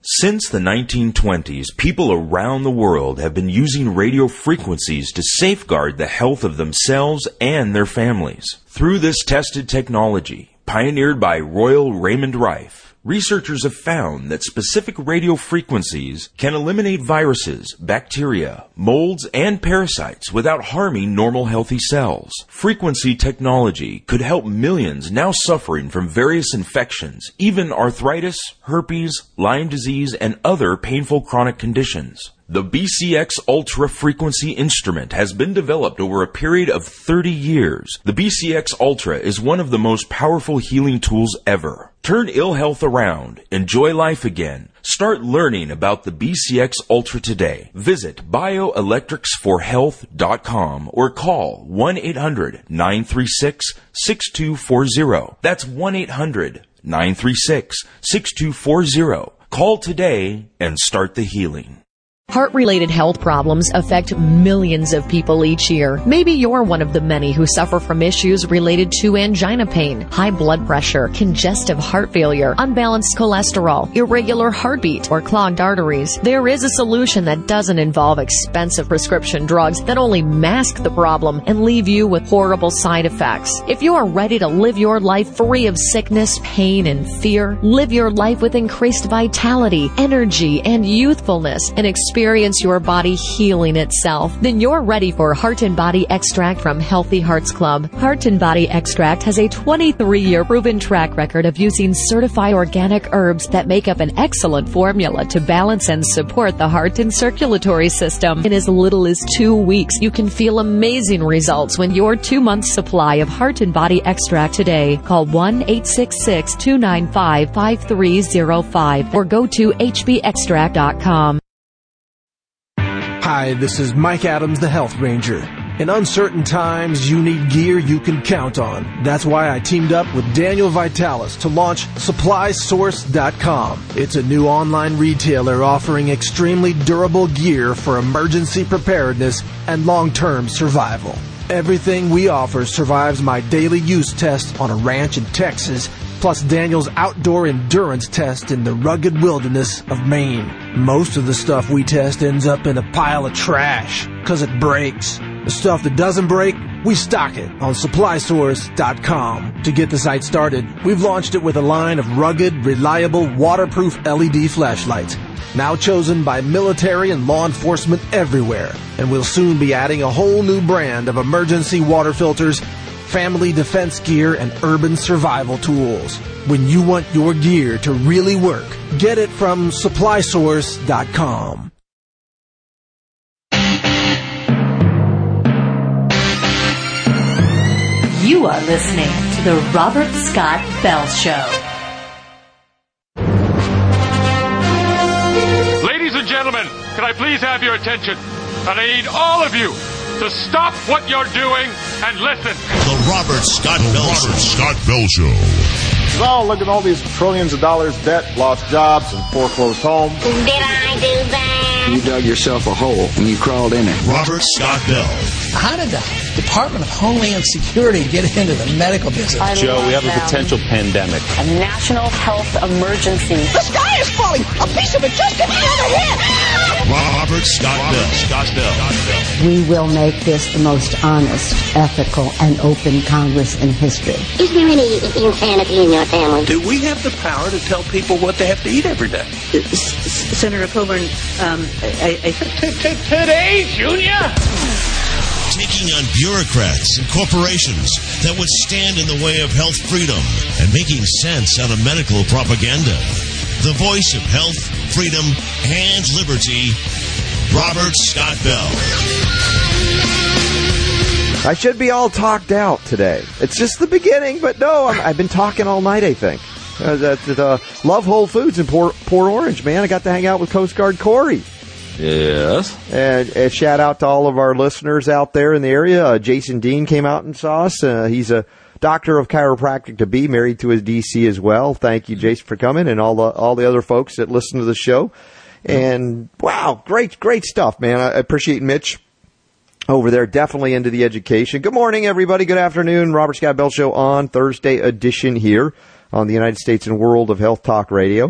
Since the 1920s, people around the world have been using radio frequencies to safeguard the health of themselves and their families. Through this tested technology, pioneered by Royal Raymond Rife, researchers have found that specific radio frequencies can eliminate viruses, bacteria, molds, and parasites without harming normal healthy cells. Frequency technology could help millions now suffering from various infections, even arthritis, herpes, Lyme disease, and other painful chronic conditions. The BCX Ultra Frequency instrument has been developed over a period of 30 years. The BCX Ultra is one of the most powerful healing tools ever. Turn ill health around. Enjoy life again. Start learning about the BCX Ultra today. Visit bioelectricsforhealth.com or call 1-800-936-6240. That's 1-800-936-6240. Call today and start the healing. Heart-related health problems affect millions of people each year. Maybe you're one of the many who suffer from issues related to angina pain, high blood pressure, congestive heart failure, unbalanced cholesterol, irregular heartbeat, or clogged arteries. There is a solution that doesn't involve expensive prescription drugs that only mask the problem and leave you with horrible side effects. If you are ready to live your life free of sickness, pain, and fear, live your life with increased vitality, energy, and youthfulness, and experience your body healing itself, then you're ready for Heart and Body Extract from Healthy Hearts Club. Heart and Body Extract has a 23-year proven track record of using certified organic herbs that make up an excellent formula to balance and support the heart and circulatory system. In as little as 2 weeks, you can feel amazing results when your 2-month supply of Heart and Body Extract today. Call 1-866-295-5305 or go to hbextract.com. Hi, this is Mike Adams, the Health Ranger. In uncertain times, you need gear you can count on. That's why I teamed up with Daniel Vitalis to launch SupplySource.com. It's a new online retailer offering extremely durable gear for emergency preparedness and long-term survival. Everything we offer survives my daily use test on a ranch in Texas, plus Daniel's outdoor endurance test in the rugged wilderness of Maine. Most of the stuff we test ends up in a pile of trash, 'cause it breaks. The stuff that doesn't break, we stock it on SupplySource.com. To get the site started, we've launched it with a line of rugged, reliable, waterproof LED flashlights, now chosen by military and law enforcement everywhere. And we'll soon be adding a whole new brand of emergency water filters, family defense gear, and urban survival tools. When you want your gear to really work, get it from SupplySource.com. You are listening to The Robert Scott Bell Show. Ladies and gentlemen, can I please have your attention? And I need all of you to stop what you're doing and listen. The Robert Scott Bell Show. Oh, look at all these trillions of dollars debt, lost jobs, and foreclosed homes. Did I do that? You dug yourself a hole and you crawled in it. Robert Scott Bell. How did the Department of Homeland Security get into the medical business? Joe, we have a potential pandemic. A national health emergency. The sky is falling! A piece of it just hit me on the head! Robert Scott Bell. We will make this the most honest, ethical, and open Congress in history. Is there any insanity in your family? Do we have the power to tell people what they have to eat every day? Senator Coburn, Today, Junior? Taking on bureaucrats and corporations that would stand in the way of health freedom and making sense out of medical propaganda. The voice of health, freedom, and liberty, Robert Scott Bell. I should be all talked out today. It's just the beginning, but no, I've been talking all night, I think. Love Whole Foods in Port Orange, man. I got to hang out with Coast Guard Corey. Yes. And a shout out to all of our listeners out there in the area. Jason Dean came out and saw us. He's a doctor of chiropractic to be, married to his DC as well. Thank you, Jason, for coming, and all the other folks that listen to the show. And wow, great stuff, man. I appreciate Mitch over there, definitely into the education. Good morning, everybody. Good afternoon. Robert Scott Bell Show on Thursday edition here on the United States and World of Health Talk Radio.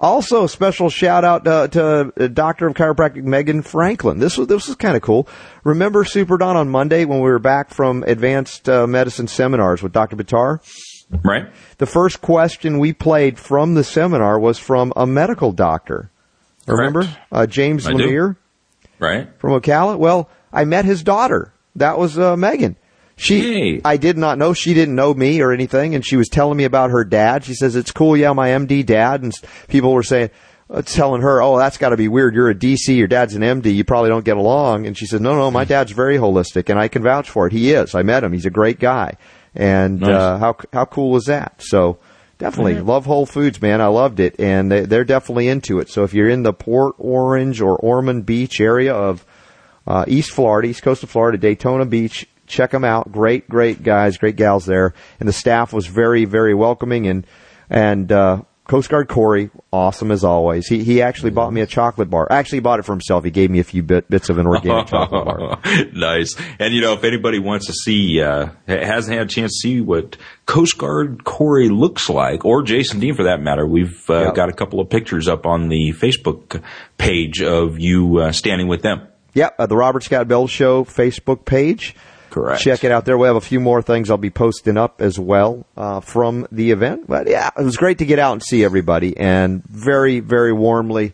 Also, a special shout out to Doctor of Chiropractic Megan Franklin. This was kind of cool. Remember Super Don on Monday when we were back from advanced medicine seminars with Dr. Bitar? Right. The first question we played from the seminar was from a medical doctor. Remember? James Lemire? Right. From Ocala? Well, I met his daughter. That was Megan. I did not know. She didn't know me or anything, and she was telling me about her dad. She says, it's cool, yeah, my MD dad. And people were saying, telling her, oh, that's got to be weird. You're a DC, your dad's an MD, you probably don't get along. And she said, no, my dad's very holistic, and I can vouch for it. He is. I met him. He's a great guy. And nice. How cool was that? So definitely love Whole Foods, man. I loved it, and they're definitely into it. So if you're in the Port Orange or Ormond Beach area of East Florida, East Coast of Florida, Daytona Beach, check them out. Great guys, great gals there. And the staff was very, very welcoming. And Coast Guard Corey, awesome as always. He actually bought me a chocolate bar. Actually, he bought it for himself. He gave me a few bits of an organic chocolate bar. Nice. And, if anybody wants to see, hasn't had a chance to see what Coast Guard Corey looks like, or Jason Dean for that matter, we've got a couple of pictures up on the Facebook page of you standing with them. Yep, the Robert Scott Bell Show Facebook page. Correct. Check it out there. We have a few more things I'll be posting up as well from the event. But, yeah, it was great to get out and see everybody, and very, very warmly,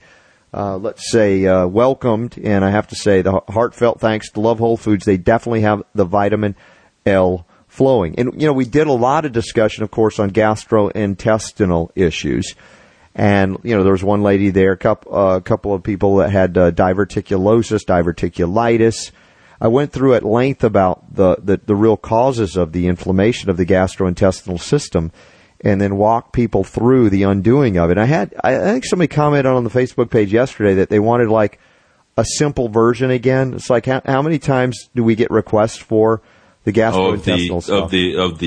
welcomed. And I have to say the heartfelt thanks to Love Whole Foods. They definitely have the vitamin L flowing. And, we did a lot of discussion, of course, on gastrointestinal issues. And, there was one lady there, a couple of people that had diverticulosis, diverticulitis. I went through at length about the real causes of the inflammation of the gastrointestinal system, and then walked people through the undoing of it. I think somebody commented on the Facebook page yesterday that they wanted like a simple version again. It's like how many times do we get requests for the gastrointestinal stuff? Of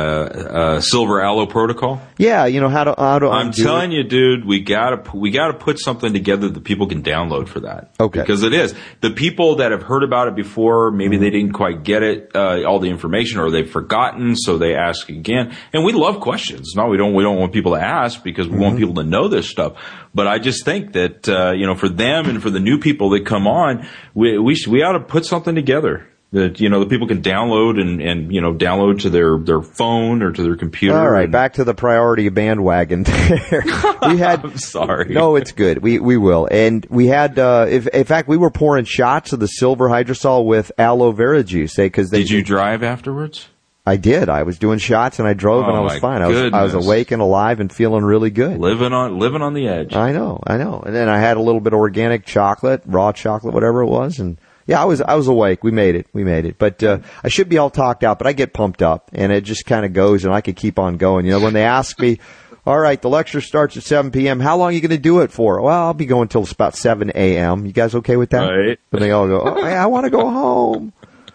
the Silver Aloe protocol? Yeah, how to I'm telling you, dude, we gotta put something together that people can download for that. Okay. Because it is. The people that have heard about it before, maybe they didn't quite get it, all the information, or they've forgotten, so they ask again. And we love questions. No, we don't want people to ask because we want people to know this stuff. But I just think that, for them and for the new people that come on, we ought to put something together that, the people can download and download to their phone or to their computer. All right, back to the priority bandwagon there. I'm sorry. No, it's good. We will. And we had, in fact, we were pouring shots of the silver hydrosol with aloe vera juice. Did you drive afterwards? I did. I was doing shots and I drove and I was fine. I was awake and alive and feeling really good. Living on the edge. I know. And then I had a little bit of organic chocolate, raw chocolate, whatever it was, and yeah, I was awake. We made it. But I should be all talked out, but I get pumped up, and it just kind of goes, and I could keep on going. When they ask me, all right, the lecture starts at 7 p.m., how long are you going to do it for? Well, I'll be going till about 7 a.m. You guys okay with that? Right. But they all go, oh, I want to go home.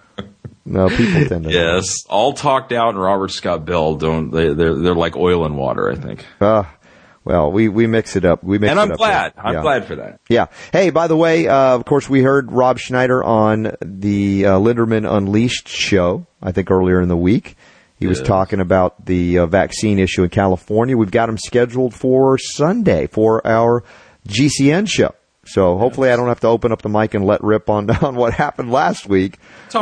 No, people tend to. Yes, all talked out, and Robert Scott Bell they're like oil and water, I think. Well, we mix it up. And I'm glad. I'm glad for that. Yeah. Hey, by the way, of course, we heard Rob Schneider on the Linderman Unleashed show, I think earlier in the week. He was talking about the vaccine issue in California. We've got him scheduled for Sunday for our GCN show. So hopefully I don't have to open up the mic and let rip on what happened last week.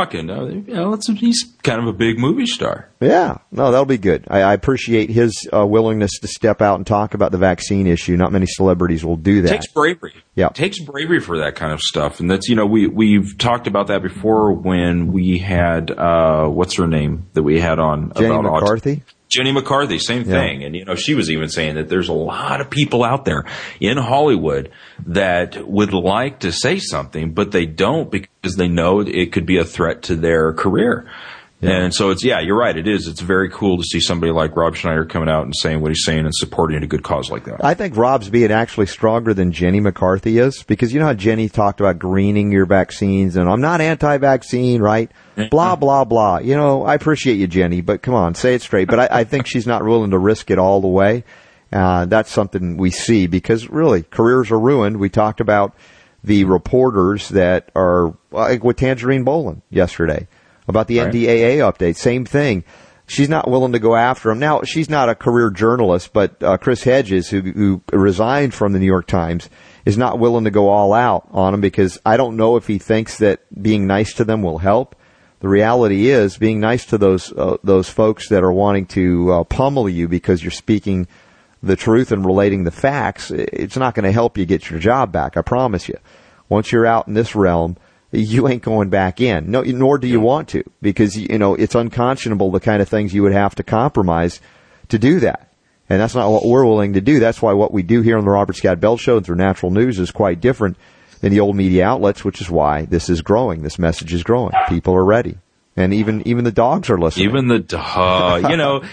He's kind of a big movie star. Yeah, no, that'll be good. I appreciate his willingness to step out and talk about the vaccine issue. Not many celebrities will do that. It takes bravery. Yeah, it takes bravery for that kind of stuff. And that's, we've talked about that before when we had, what's her name that we had on? Jenny McCarthy? Jenny McCarthy, same thing. And, she was even saying that there's a lot of people out there in Hollywood that would like to say something, but they don't because they know it could be a threat to their career. Yeah. And so you're right. It is. It's very cool to see somebody like Rob Schneider coming out and saying what he's saying and supporting a good cause like that. I think Rob's being actually stronger than Jenny McCarthy is, because you know how Jenny talked about greening your vaccines and I'm not anti-vaccine, right? Blah, blah, blah. I appreciate you, Jenny, but come on, say it straight. But I think she's not willing to risk it all the way. That's something we see because really careers are ruined. We talked about the reporters that are like with Tangerine Bolin yesterday. About the NDAA update, same thing. she's not willing to go after him. Now, she's not a career journalist, but Chris Hedges, who resigned from the New York Times, is not willing to go all out on him because I don't know if he thinks that being nice to them will help. The reality is being nice to those folks that are wanting to pummel you because you're speaking the truth and relating the facts, it's not going to help you get your job back, I promise you. Once you're out in this realm, you ain't going back in. No, nor do you want to, because, it's unconscionable the kind of things you would have to compromise to do that. And that's not what we're willing to do. That's why what we do here on the Robert Scott Bell Show and through Natural News is quite different than the old media outlets, which is why this is growing. This message is growing. People are ready. And even the dogs are listening. Even the dog,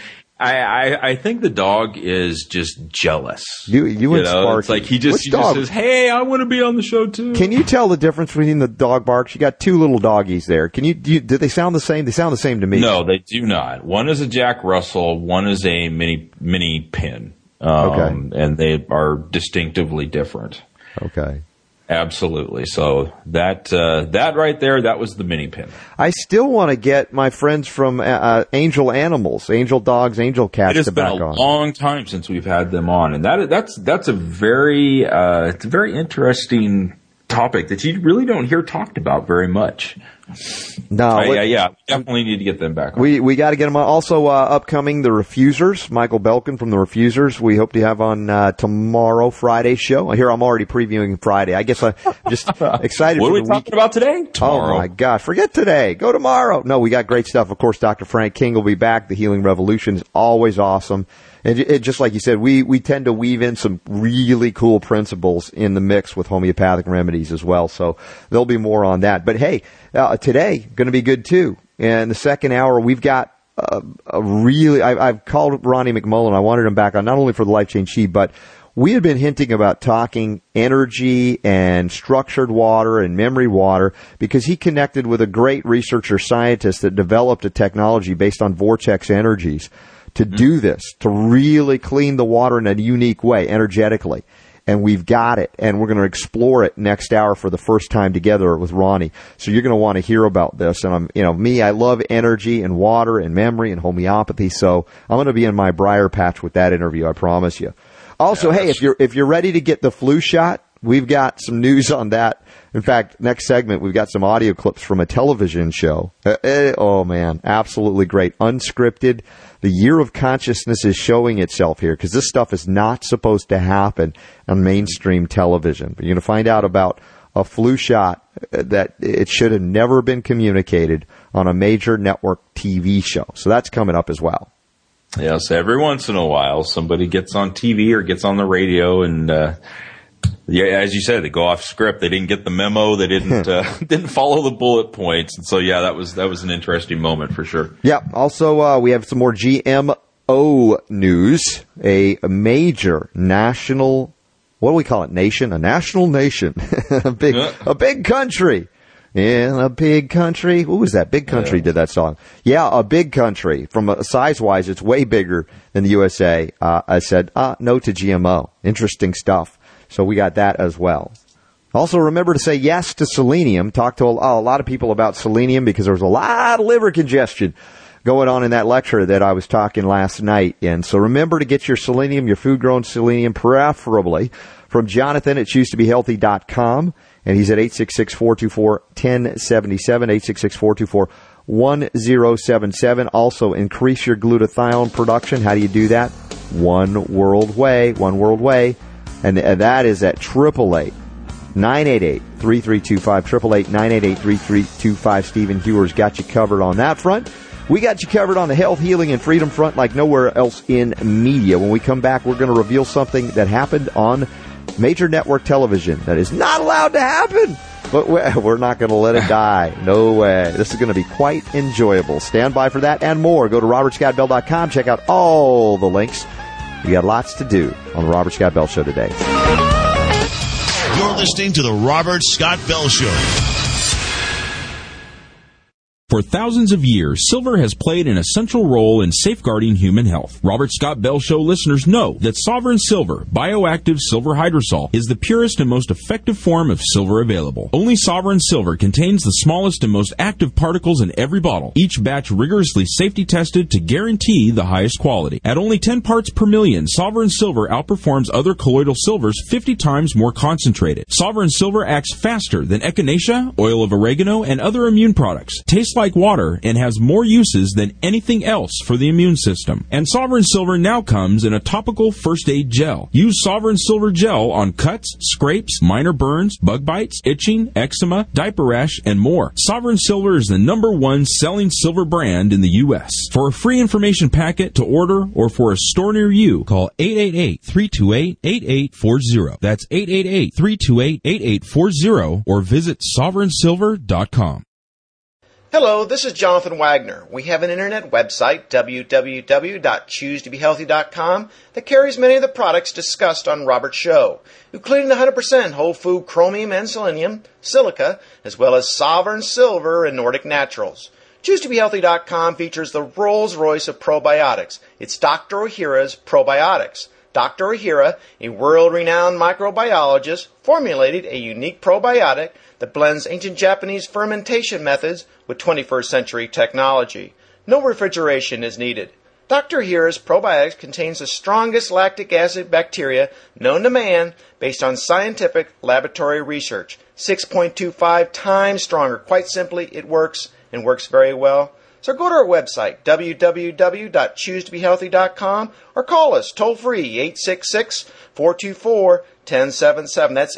I think the dog is just jealous. You and Sparky. It's like he just says, "Hey, I want to be on the show too." Can you tell the difference between the dog barks? You got two little doggies there. Do they sound the same? They sound the same to me. No, they do not. One is a Jack Russell. One is a mini pin. Okay. And they are distinctively different. Okay. Absolutely. So that right there, that was the mini pin. I still want to get my friends from Angel Animals, Angel Dogs, Angel Cats. It has been a long time since we've had them on, and that's a very it's a very interesting topic that you really don't hear talked about very much. No, yeah, definitely need to get them back on. We got to get them on. Also, upcoming, the Refusers, Michael Belkin from the Refusers. We hope to have on tomorrow, Friday's show. Here, I'm already previewing Friday. I guess I'm just excited. What for are we talking about today? Tomorrow. Oh my gosh, forget today. Go tomorrow. No, we got great stuff. Of course, Dr. Frank King will be back. The Healing Revolution is always awesome. And just like you said, we tend to weave in some really cool principles in the mix with homeopathic remedies as well. So there'll be more on that. But hey, today going to be good too. And the second hour, we've got I've called Ronnie McMullen. I wanted him back on not only for the Life Change Sheet, but we had been hinting about talking energy and structured water and memory water because he connected with a great researcher scientist that developed a technology based on vortex energies to do this, to really clean the water in a unique way, energetically. And we've got it, and we're going to explore it next hour for the first time together with Ronnie. So you're going to want to hear about this. And I love energy and water and memory and homeopathy. So I'm going to be in my briar patch with that interview, I promise you. Also, hey, if you're ready to get the flu shot, we've got some news on that. In fact, next segment, we've got some audio clips from a television show. Oh, man, absolutely great. Unscripted. The year of consciousness is showing itself here because this stuff is not supposed to happen on mainstream television. But you're going to find out about a flu shot that it should have never been communicated on a major network TV show. So that's coming up as well. Yes, every once in a while, somebody gets on TV or gets on the radio and, as you said, they go off script. They didn't get the memo. They didn't follow the bullet points. And so, yeah, that was an interesting moment for sure. Yeah. Also, we have some more GMO news. A major national, what do we call it? Nation? A national nation. a big country. In a big country. Who was that? Big Country did that song. Yeah, a big country. From size-wise, it's way bigger than the USA. I said, no to GMO. Interesting stuff. So we got that as well. Also, remember to say yes to selenium. Talk to a lot of people about selenium because there was a lot of liver congestion going on in that lecture that I was talking last night. And so remember to get your selenium, your food-grown selenium, preferably from Jonathan at ChooseToBeHealthy.com. And he's at 866-424-1077, 866-424-1077. Also, increase your glutathione production. How do you do that? One World Way. And that is at 888-988-3325, 888-988-3325. Stephen Hewer's got you covered on that front. We got you covered on the health, healing, and freedom front like nowhere else in media. When we come back, we're going to reveal something that happened on major network television that is not allowed to happen. But we're not going to let it die. No way. This is going to be quite enjoyable. Stand by for that and more. Go to robertscottbell.com. Check out all the links. We got lots to do on the Robert Scott Bell Show today. You're listening to the Robert Scott Bell Show. For thousands of years, silver has played an essential role in safeguarding human health. Robert Scott Bell Show listeners know that Sovereign Silver, bioactive silver hydrosol, is the purest and most effective form of silver available. Only Sovereign Silver contains the smallest and most active particles in every bottle, each batch rigorously safety tested to guarantee the highest quality. At only 10 parts per million, Sovereign Silver outperforms other colloidal silvers 50 times more concentrated. Sovereign Silver acts faster than echinacea, oil of oregano, and other immune products. Tastes like water and has more uses than anything else for the immune system. And Sovereign Silver now comes in a topical first aid gel. Use Sovereign Silver gel on cuts, scrapes, minor burns, bug bites, itching, eczema, diaper rash, and more. Sovereign Silver is the #1 selling silver brand in the U.S. For a free information packet to order or for a store near you, call 888-328-8840. That's 888-328-8840 or visit sovereignsilver.com. Hello, this is Jonathan Wagner. We have an internet website, www.choosetobehealthy.com, that carries many of the products discussed on Robert's show, including the 100% whole food chromium and selenium, silica, as well as Sovereign Silver and Nordic Naturals. ChooseToBeHealthy.com features the Rolls-Royce of probiotics. It's Dr. Ohhira's Probiotics. Dr. Ohhira, a world-renowned microbiologist, formulated a unique probiotic that blends ancient Japanese fermentation methods with 21st century technology. No refrigeration is needed. Dr. Ohhira's probiotics contains the strongest lactic acid bacteria known to man based on scientific laboratory research. 6.25 times stronger. Quite simply, it works and works very well. So go to our website, www.choosetobehealthy.com, or call us toll-free, 866-424-1077. That's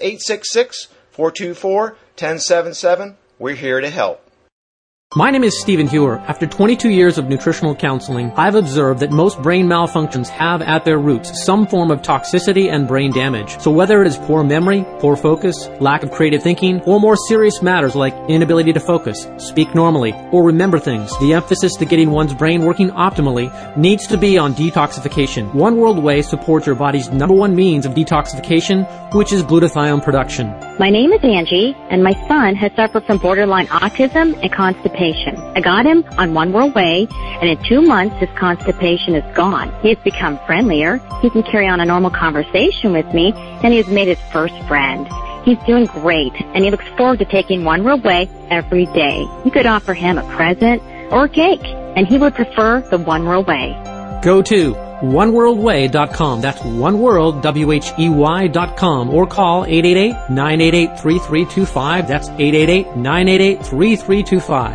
866-424-1077. We're here to help. My name is Stephen Hewer. After 22 years of nutritional counseling, I've observed that most brain malfunctions have at their roots some form of toxicity and brain damage. So whether it is poor memory, poor focus, lack of creative thinking, or more serious matters like inability to focus, speak normally, or remember things, the emphasis to getting one's brain working optimally needs to be on detoxification. One World Whey supports your body's #1 means of detoxification, which is glutathione production. My name is Angie, and my son has suffered from borderline autism and constipation. I got him on One World Whey, and in 2 months his constipation is gone. He has become friendlier, he can carry on a normal conversation with me, and he has made his first friend. He's doing great, and he looks forward to taking One World Whey every day. You could offer him a present or a cake, and he would prefer the One World Whey. Go to oneworldwhey.com. That's oneworld, WHEY.com, or call 888-988-3325. That's 888-988-3325.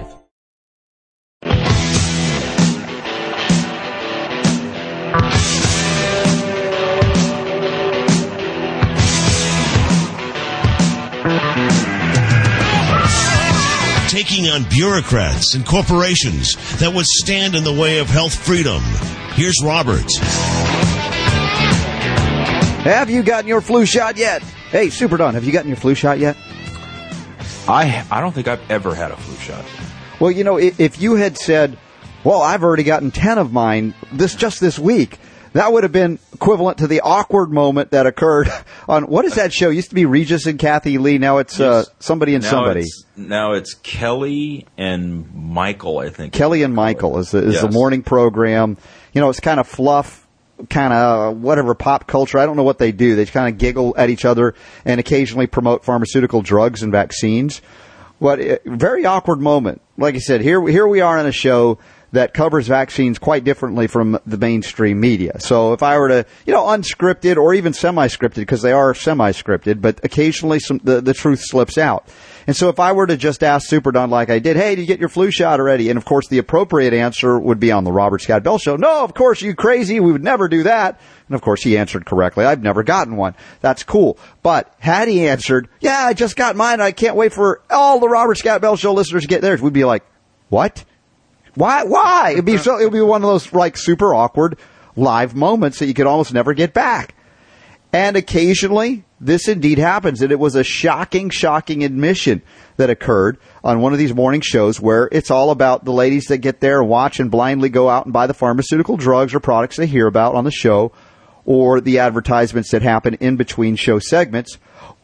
Taking on bureaucrats and corporations that would stand in the way of health freedom. Here's Robert. Have you gotten your flu shot yet? Hey, Super Don, have you gotten your flu shot yet? I don't think I've ever had a flu shot. Well, you know, if you had said, well, I've already gotten 10 of mine just this week, that would have been equivalent to the awkward moment that occurred on, what is that show? It used to be Regis and Kathy Lee. Now it's Somebody and Somebody. Now it's Kelly and Michael, I think. Kelly and Michael is the morning program. You know, it's kind of fluff, kind of whatever, pop culture. I don't know what they do. They kind of giggle at each other and occasionally promote pharmaceutical drugs and vaccines. But very awkward moment. Like I said, here we are on a show that covers vaccines quite differently from the mainstream media. So if I were to, unscripted or even semi-scripted, because they are semi-scripted, but occasionally the truth slips out. And so if I were to just ask Super Don like I did, hey, did you get your flu shot already? And of course the appropriate answer would be on the Robert Scott Bell Show. No, of course, you crazy. We would never do that. And of course he answered correctly. I've never gotten one. That's cool. But had he answered, yeah, I just got mine. I can't wait for all the Robert Scott Bell Show listeners to get theirs. We'd be like, what? Why? It'd be one of those like super awkward live moments that you could almost never get back. And occasionally this indeed happens, and it was a shocking admission that occurred on one of these morning shows where it's all about the ladies that get there and watch and blindly go out and buy the pharmaceutical drugs or products they hear about on the show, or the advertisements that happen in between show segments,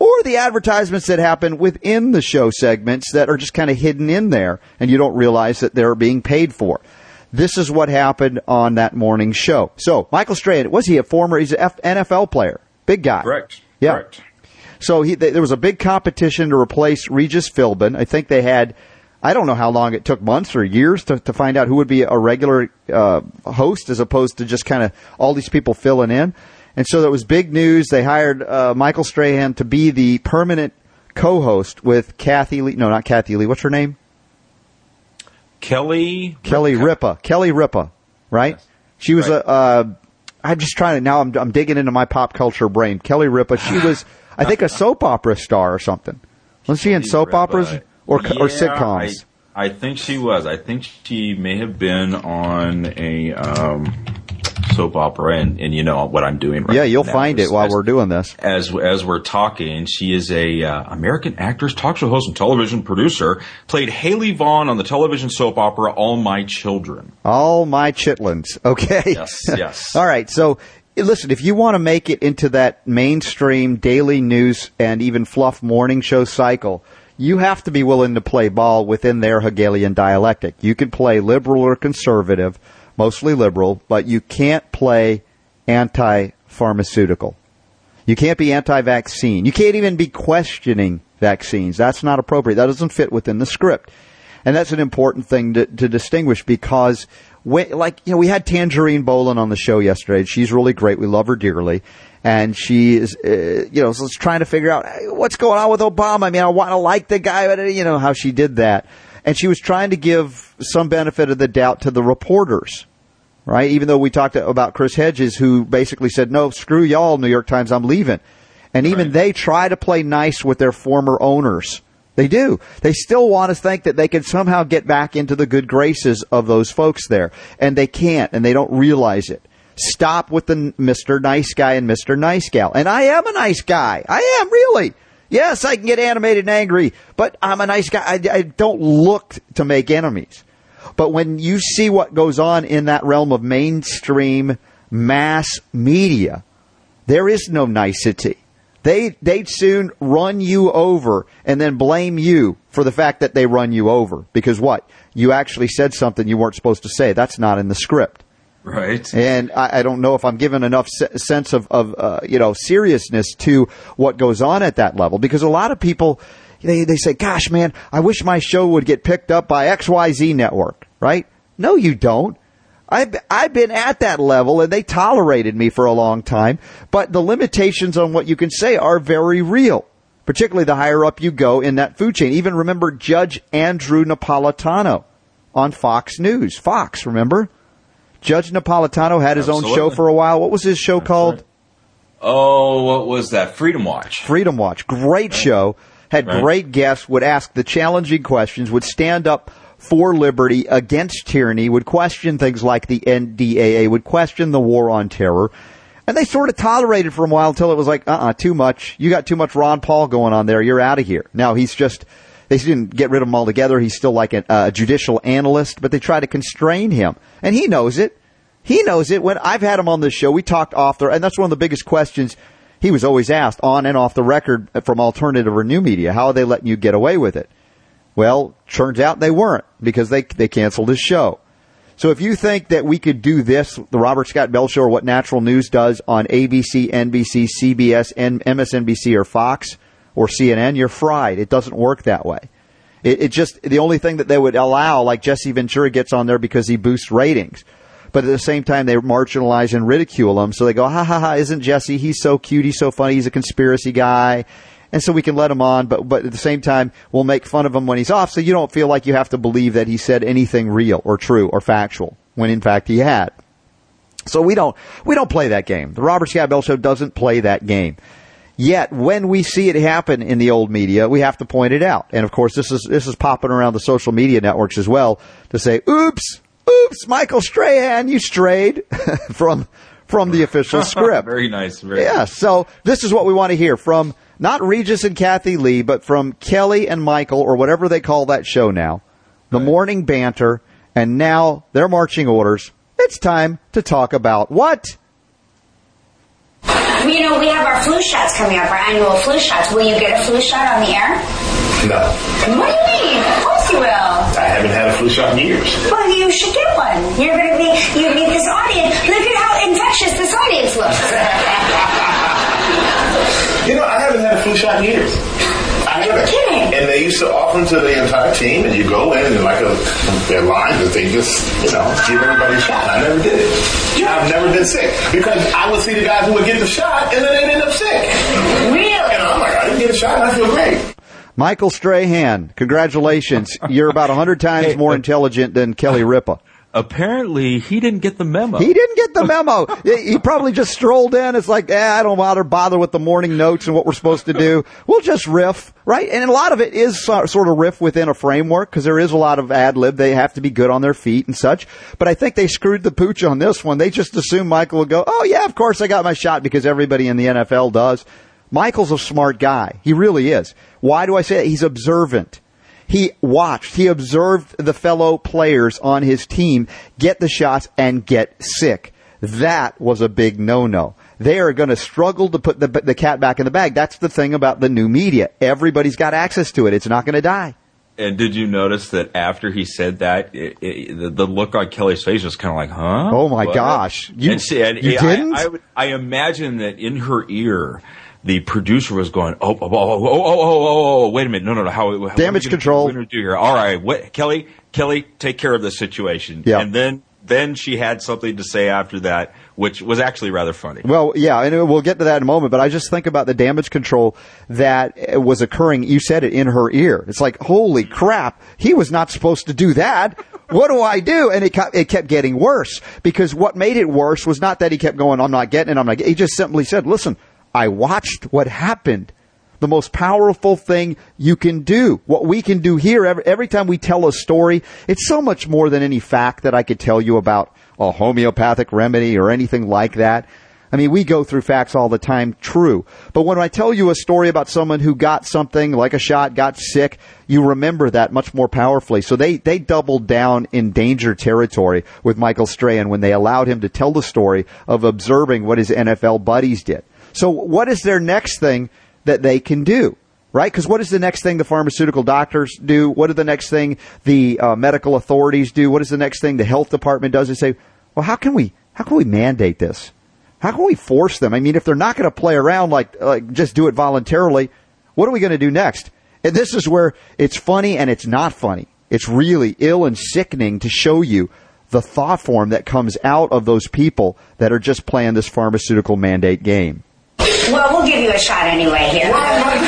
or the advertisements that happen within the show segments that are just kind of hidden in there, and you don't realize that they're being paid for. This is what happened on that morning show. So, Michael Strahan, he's an NFL player. Big guy. Correct. Yeah. Correct. So there was a big competition to replace Regis Philbin. I think they had, I don't know how long it took, months or years to find out who would be a regular host as opposed to just kind of all these people filling in. And so that was big news. They hired Michael Strahan to be the permanent co-host with Kathy Lee. No, not Kathy Lee. What's her name? Kelly Ripa. Kelly Ripa, right? Yes. She was I'm just trying to, now I'm digging into my pop culture brain. Kelly Ripa, she was, I think, a soap opera star or something. Was she in soap operas or sitcoms? I think she was. I think she may have been on a soap opera, and you know what I'm doing right now. Yeah, you'll find it while we're doing this. As we're talking, she is a American actress, talk show host, and television producer. Played Haley Vaughn on the television soap opera All My Children. All My Chitlins. Okay. Yes. All right. So, listen, if you want to make it into that mainstream daily news and even fluff morning show cycle, you have to be willing to play ball within their Hegelian dialectic. You can play liberal or conservative, mostly liberal, but you can't play anti-pharmaceutical. You can't be anti-vaccine. You can't even be questioning vaccines. That's not appropriate. That doesn't fit within the script. And that's an important thing to distinguish because, we had Tangerine Boland on the show yesterday. She's really great. We love her dearly. And she is, so trying to figure out what's going on with Obama. I mean, I want to like the guy, but how she did that. And she was trying to give some benefit of the doubt to the reporters, right? Even though we talked about Chris Hedges, who basically said, no, screw y'all, New York Times, I'm leaving. And even they try to play nice with their former owners. They do. They still want to think that they can somehow get back into the good graces of those folks there. And they can't, and they don't realize it. Stop with the Mr. Nice Guy and Mr. Nice Gal. And I am a nice guy. I am, really. Yes, I can get animated and angry, but I'm a nice guy. I don't look to make enemies. But when you see what goes on in that realm of mainstream mass media, there is no nicety. They'd soon run you over and then blame you for the fact that they run you over. Because what? You actually said something you weren't supposed to say. That's not in the script. Right. And I don't know if I'm giving enough sense of seriousness to what goes on at that level. Because a lot of people, they say, gosh, man, I wish my show would get picked up by XYZ Network, right? No, you don't. I've been at that level, and they tolerated me for a long time. But the limitations on what you can say are very real, particularly the higher up you go in that food chain. Even remember Judge Andrew Napolitano on Fox News. Fox, remember? Judge Napolitano had his own show for a while. What was his show called? Right. Oh, what was that? Freedom Watch. Freedom Watch. Great show. Had great guests, would ask the challenging questions, would stand up for liberty against tyranny, would question things like the NDAA, would question the war on terror. And they sort of tolerated for a while until it was like, too much. You got too much Ron Paul going on there. You're out of here. Now they didn't get rid of him altogether. He's still like a judicial analyst, but they try to constrain him. And he knows it. He knows it. When I've had him on this show, we talked off the, and that's one of the biggest questions he was always asked on and off the record from alternative or new media. How are they letting you get away with it? Well, turns out they weren't, because they canceled his show. So if you think that we could do this, the Robert Scott Bell Show, or what Natural News does on ABC, NBC, CBS, MSNBC, or Fox, or CNN, you're fried. It doesn't work that way. It just, the only thing that they would allow, like Jesse Ventura gets on there because he boosts ratings. But at the same time, they marginalize and ridicule him. So they go, ha, ha, ha, isn't Jesse? He's so cute. He's so funny. He's a conspiracy guy. And so we can let him on. But at the same time, we'll make fun of him when he's off. So you don't feel like you have to believe that he said anything real or true or factual, when in fact he had. So we don't play that game. The Robert Scott Bell Show doesn't play that game. Yet, when we see it happen in the old media, we have to point it out. And of course, this is popping around the social media networks as well to say, oops, Michael Strahan, you strayed from the official script. Very nice. Yeah, so this is what we want to hear from not Regis and Kathy Lee, but from Kelly and Michael, or whatever they call that show now, the morning banter, and now their marching orders. It's time to talk about what? We have our flu shots coming up, our annual flu shots. Will you get a flu shot on the air? No. What do you mean? Of course you will. I haven't had a flu shot in years. Well, you should get one. You meet this audience. Look at how infectious this audience looks. I haven't had a flu shot in years. You're kidding. And they used to offer them to the entire team, and you go in and their lines that they just, give everybody a shot. I never did it. I've never been sick because I would see the guys who would get the shot and then they'd end up sick. Really? And I'm like, I didn't get a shot and I feel great. Michael Strahan, congratulations. You're about 100 times more intelligent than Kelly Ripa. Apparently, he didn't get the memo. He didn't get the memo. He probably just strolled in. It's like, I don't bother with the morning notes and what we're supposed to do. We'll just riff, right? And a lot of it is sort of riff within a framework because there is a lot of ad lib. They have to be good on their feet and such. But I think they screwed the pooch on this one. They just assumed Michael would go, oh, yeah, of course I got my shot because everybody in the NFL does. Michael's a smart guy. He really is. Why do I say that? He's observant. He observed the fellow players on his team get the shots and get sick. That was a big no-no. They are going to struggle to put the cat back in the bag. That's the thing about the new media. Everybody's got access to it. It's not going to die. And did you notice that after he said that, the look on Kelly's face was kind of like, huh? Oh, my gosh. You didn't? I imagine that in her ear, the producer was going, oh, wait a minute. No. How damage control. What are we going to do here? All right, Kelly, take care of the situation. Yeah. And then she had something to say after that, which was actually rather funny. Well, yeah, and we'll get to that in a moment, but I just think about the damage control that was occurring. You said it in her ear. It's like, holy crap, he was not supposed to do that. What do I do? And it kept getting worse because what made it worse was not that he kept going, I'm not getting it, He just simply said, listen, I watched what happened. The most powerful thing you can do, what we can do here, every time we tell a story, it's so much more than any fact that I could tell you about a homeopathic remedy or anything like that. I mean, we go through facts all the time, true. But when I tell you a story about someone who got something like a shot, got sick, you remember that much more powerfully. So they doubled down in danger territory with Michael Strahan when they allowed him to tell the story of observing what his NFL buddies did. So what is their next thing that they can do, right? Because what is the next thing the pharmaceutical doctors do? What is the next thing the medical authorities do? What is the next thing the health department does? They say, well, how can we mandate this? How can we force them? I mean, if they're not going to play around like just do it voluntarily, what are we going to do next? And this is where it's funny and it's not funny. It's really ill and sickening to show you the thought form that comes out of those people that are just playing this pharmaceutical mandate game. Well, we'll give you a shot anyway here. You're going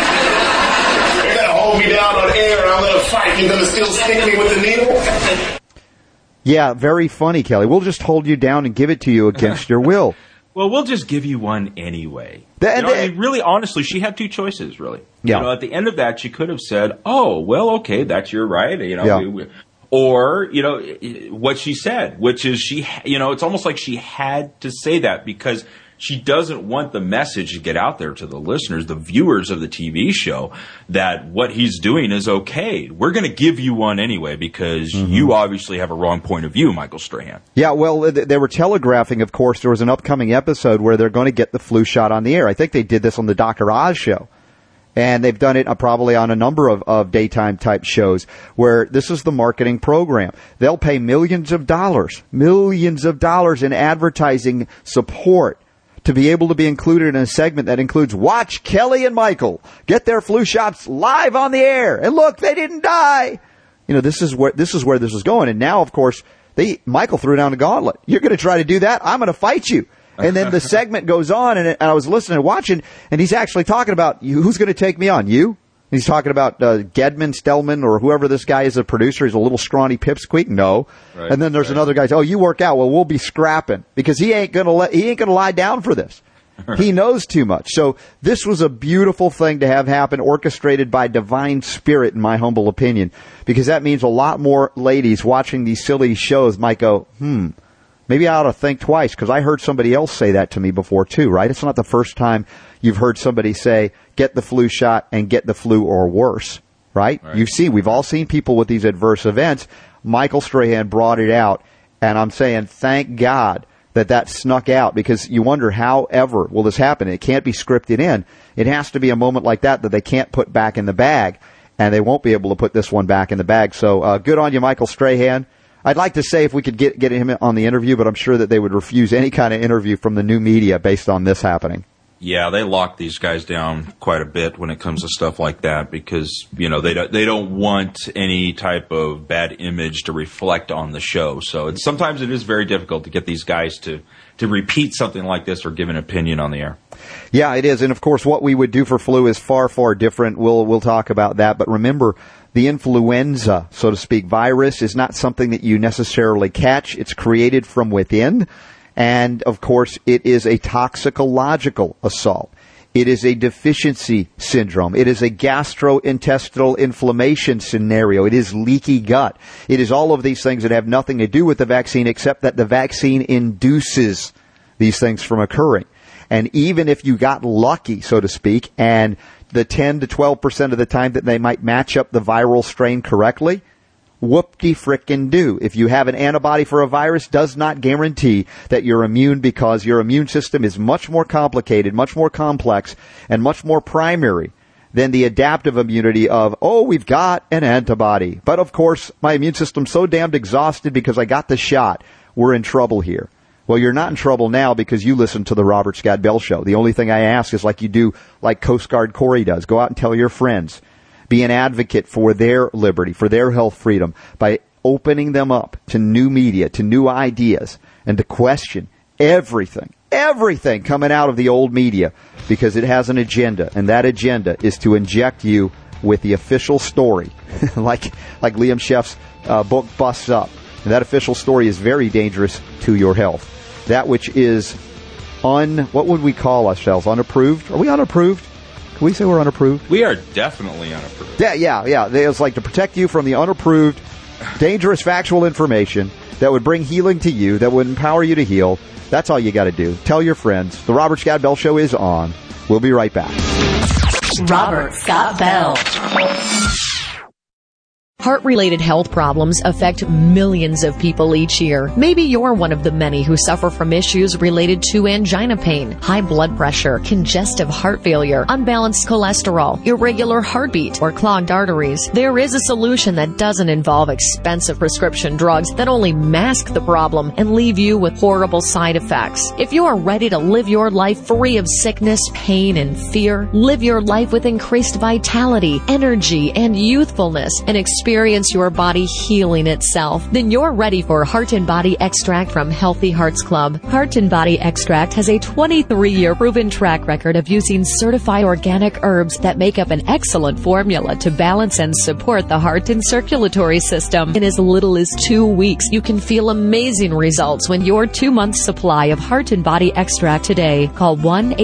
to hold me down on air and I'm going to fight. You're going to still stick me with the needle? Yeah, very funny, Kelly. We'll just hold you down and give it to you against your will. Well, we'll just give you one anyway. I mean, really, honestly, she had two choices, really. Yeah. At the end of that, she could have said, oh, well, okay, that's your right. Yeah. Or, what she said, which is it's almost like she had to say that because she doesn't want the message to get out there to the listeners, the viewers of the TV show, that what he's doing is okay. We're going to give you one anyway because you obviously have a wrong point of view, Michael Strahan. Yeah, well, they were telegraphing, of course, there was an upcoming episode where they're going to get the flu shot on the air. I think they did this on the Dr. Oz show. And they've done it probably on a number of daytime type shows where this is the marketing program. They'll pay millions of dollars in advertising support to be able to be included in a segment that includes watch Kelly and Michael get their flu shots live on the air. And look, they didn't die. This is where this is going. And now, of course, Michael threw down a gauntlet. You're going to try to do that? I'm going to fight you. And then the segment goes on, and I was listening and watching, and he's actually talking about who's going to take me on, you? And he's talking about Gedman, Stellman, or whoever this guy is, a producer. He's a little scrawny pipsqueak. No. Right, and then there's another guy. Oh, you work out. Well, we'll be scrapping because he ain't going to lie down for this. He knows too much. So this was a beautiful thing to have happen, orchestrated by divine spirit, in my humble opinion, because that means a lot more ladies watching these silly shows might go, maybe I ought to think twice, because I heard somebody else say that to me before too, right? It's not the first time you've heard somebody say, get the flu shot and get the flu or worse, right? We've all seen people with these adverse events. Michael Strahan brought it out, and I'm saying thank God that snuck out, because you wonder how ever will this happen. It can't be scripted in. It has to be a moment like that they can't put back in the bag, and they won't be able to put this one back in the bag. So good on you, Michael Strahan. I'd like to say if we could get him on the interview, but I'm sure that they would refuse any kind of interview from the new media based on this happening. Yeah, they lock these guys down quite a bit when it comes to stuff like that, because they don't want any type of bad image to reflect on the show. So sometimes it is very difficult to get these guys to repeat something like this or give an opinion on the air. Yeah, it is. And of course, what we would do for flu is far, far different. We'll talk about that. But remember, the influenza, so to speak, virus is not something that you necessarily catch. It's created from within. And, of course, it is a toxicological assault. It is a deficiency syndrome. It is a gastrointestinal inflammation scenario. It is leaky gut. It is all of these things that have nothing to do with the vaccine, except that the vaccine induces these things from occurring. And even if you got lucky, so to speak, and the 10 to 12% of the time that they might match up the viral strain correctly, whoop-de-frickin-do. If you have an antibody for a virus, does not guarantee that you're immune, because your immune system is much more complicated, much more complex, and much more primary than the adaptive immunity of, we've got an antibody. But, of course, my immune system's so damned exhausted because I got the shot. We're in trouble here. Well, you're not in trouble now because you listen to the Robert Scott Bell Show. The only thing I ask is like you do, like Coast Guard Corey does. Go out and tell your friends. Be an advocate for their liberty, for their health freedom, by opening them up to new media, to new ideas, and to question everything coming out of the old media, because it has an agenda, and that agenda is to inject you with the official story, like Liam Sheff's book busts up. And that official story is very dangerous to your health. That which is what would we call ourselves? Unapproved? Are we unapproved? Can we say we're unapproved? We are definitely unapproved. Yeah. It's like to protect you from the unapproved, dangerous factual information that would bring healing to you, that would empower you to heal. That's all you got to do. Tell your friends. The Robert Scott Bell Show is on. We'll be right back. Robert Scott Bell. Heart-related health problems affect millions of people each year. Maybe you're one of the many who suffer from issues related to angina pain, high blood pressure, congestive heart failure, unbalanced cholesterol, irregular heartbeat, or clogged arteries. There is a solution that doesn't involve expensive prescription drugs that only mask the problem and leave you with horrible side effects. If you are ready to live your life free of sickness, pain, and fear, live your life with increased vitality, energy, and youthfulness, and experience your body healing itself, then you're ready for Heart and Body Extract from Healthy Hearts Club. Heart and Body Extract has a 23-year proven track record of using certified organic herbs that make up an excellent formula to balance and support the heart and circulatory system. In as little as 2 weeks, you can feel amazing results when your 2-month supply of Heart and Body Extract today. Call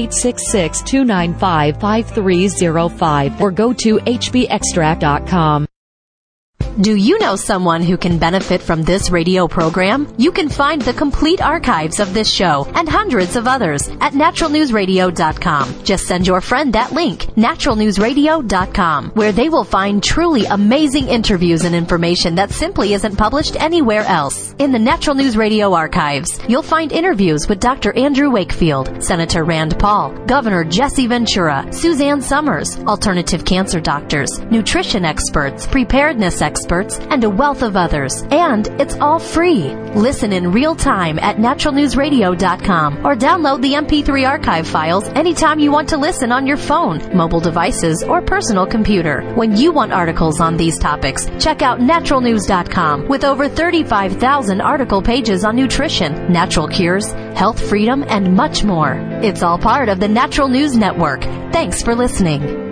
1-866-295-5305 or go to hbextract.com. Do you know someone who can benefit from this radio program? You can find the complete archives of this show and hundreds of others at naturalnewsradio.com. Just send your friend that link, naturalnewsradio.com, where they will find truly amazing interviews and information that simply isn't published anywhere else. In the Natural News Radio archives, you'll find interviews with Dr. Andrew Wakefield, Senator Rand Paul, Governor Jesse Ventura, Suzanne Summers, alternative cancer doctors, nutrition experts, preparedness experts, and a wealth of others. And it's all free. Listen in real time at naturalnewsradio.com or download the MP3 archive files anytime you want to listen on your phone, mobile devices, or personal computer. When you want articles on these topics, check out naturalnews.com with over 35,000 article pages on nutrition, natural cures, health freedom, and much more. It's all part of the Natural News Network. Thanks for listening.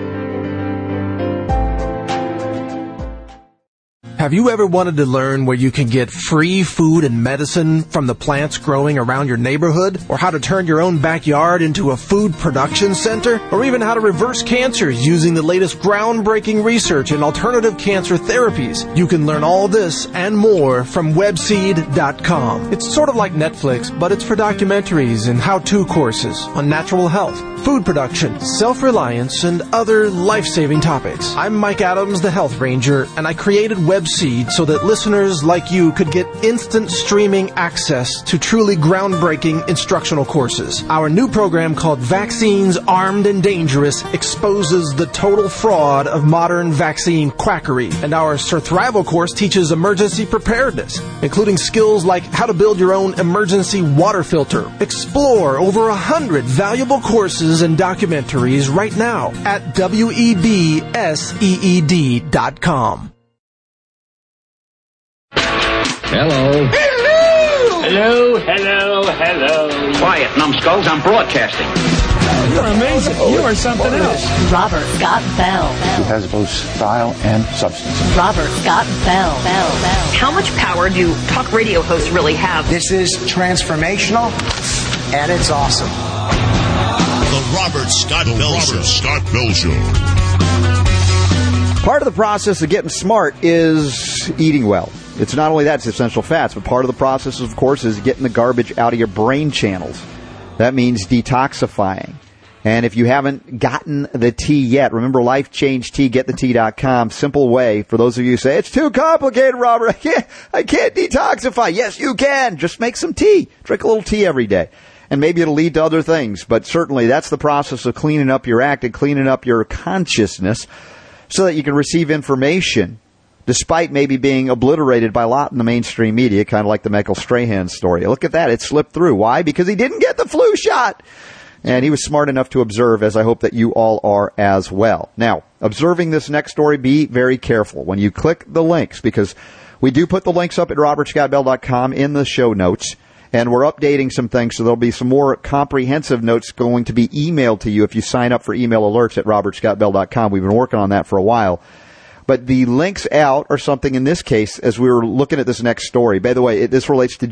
Have you ever wanted to learn where you can get free food and medicine from the plants growing around your neighborhood? Or how to turn your own backyard into a food production center? Or even how to reverse cancers using the latest groundbreaking research in alternative cancer therapies? You can learn all this and more from webseed.com. It's sort of like Netflix, but it's for documentaries and how-to courses on natural health, food production, self-reliance, and other life-saving topics. I'm Mike Adams, the Health Ranger, and I created WebSeed so that listeners like you could get instant streaming access to truly groundbreaking instructional courses. Our new program called Vaccines Armed and Dangerous exposes the total fraud of modern vaccine quackery. And our Surthrival course teaches emergency preparedness, including skills like how to build your own emergency water filter. Explore over 100 valuable courses and documentaries right now at WEBSEED.com. Hello. Hello, hello, hello. Quiet, numbskulls, I'm broadcasting. You're amazing. You are something else. Robert Scott Bell. He has both style and substance. Robert Scott Bell. How much power do talk radio hosts really have? This is transformational, and it's awesome. The Robert Scott Bell Show. Part of the process of getting smart is eating well. It's not only that, it's essential fats, but part of the process, of course, is getting the garbage out of your brain channels. That means detoxifying. And if you haven't gotten the tea yet, remember Life Change Tea, getthetea.com. Simple way for those of you who say, it's too complicated, Robert. I can't detoxify. Yes, you can. Just make some tea. Drink a little tea every day. And maybe it'll lead to other things. But certainly that's the process of cleaning up your act and cleaning up your consciousness so that you can receive information despite maybe being obliterated by a lot in the mainstream media, kind of like the Michael Strahan story. Look at that. It slipped through. Why? Because he didn't get the flu shot. And he was smart enough to observe, as I hope that you all are as well. Now, observing this next story, be very careful when you click the links, because we do put the links up at robertscottbell.com in the show notes, and we're updating some things, so there'll be some more comprehensive notes going to be emailed to you if you sign up for email alerts at robertscottbell.com. We've been working on that for a while. But the links out are something in this case, as we were looking at this next story. By the way, this relates to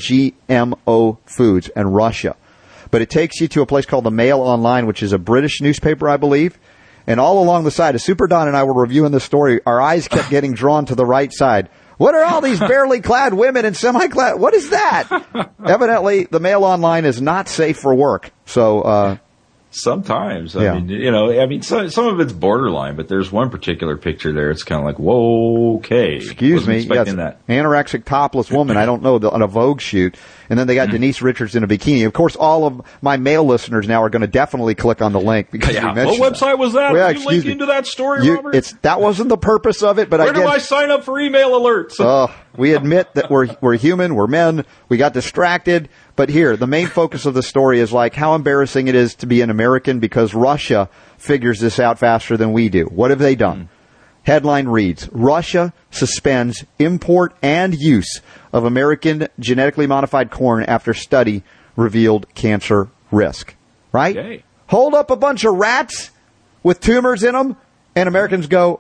GMO foods and Russia. But it takes you to a place called the Mail Online, which is a British newspaper, I believe. And all along the side, as Super Don and I were reviewing this story, our eyes kept getting drawn to the right side. What are all these barely clad women and semi-clad? What is that? Evidently, the Mail Online is not safe for work. So, sometimes. I mean, some of it's borderline, but there's one particular picture there. It's kind of like, whoa, okay. Excuse me. Yes, that. Anorexic topless woman, I don't know, on a Vogue shoot. And then they got Denise Richards in a bikini. Of course, all of my male listeners now are going to definitely click on the link because you mentioned what website was that? Well, Are you linking to that story, Robert? That wasn't the purpose of it, but Where do I sign up for email alerts? We admit that we're human, we're men, we got distracted. But here, the main focus of the story is like how embarrassing it is to be an American because Russia figures this out faster than we do. What have they done? Headline reads, Russia suspends import and use of American genetically modified corn after study revealed cancer risk. Right? Okay. Hold up a bunch of rats with tumors in them, and Americans go,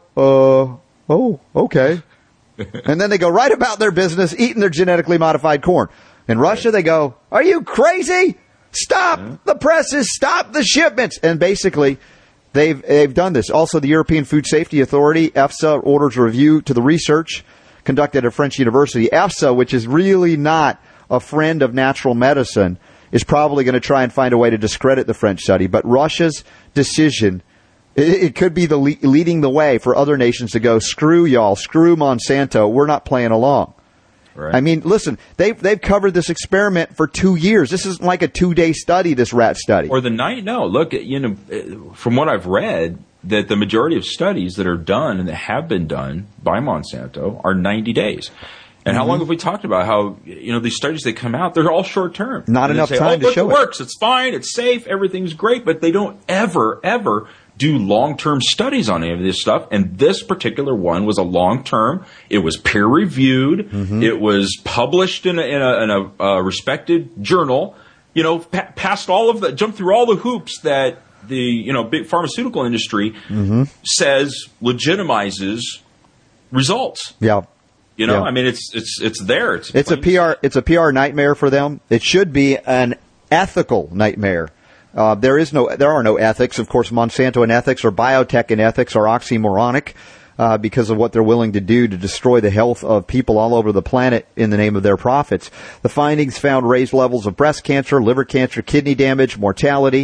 okay. And then they go right about their business eating their genetically modified corn. In Russia, they go, are you crazy? Stop the presses, stop the shipments. And basically, they've done this. Also, the European Food Safety Authority, EFSA, orders a review to the research conducted at a French university. EFSA, which is really not a friend of natural medicine, is probably going to try and find a way to discredit the French study. But Russia's decision, it could be leading the way for other nations to go, screw y'all, screw Monsanto, we're not playing along. Right. I mean, listen, they've covered this experiment for 2 years. This isn't like a 2-day study, this rat study. Or the night. No, look, from what I've read, that the majority of studies that are done and that have been done by Monsanto are 90 days. And how long have we talked about how, these studies that come out, they're all short term. Not enough time to show it works. It's fine. It's safe. Everything's great. But they don't ever do long-term studies on any of this stuff. And this particular one was a long-term. It was peer-reviewed. Mm-hmm. It was published in a respected journal. Passed all of the, jumped through all the hoops that the big pharmaceutical industry says legitimizes results. Yeah. I mean, it's there. It's a PR nightmare for them. It should be an ethical nightmare. There are no ethics. Of course, Monsanto and ethics or biotech and ethics are oxymoronic because of what they're willing to do to destroy the health of people all over the planet in the name of their profits. The findings found raised levels of breast cancer, liver cancer, kidney damage, mortality.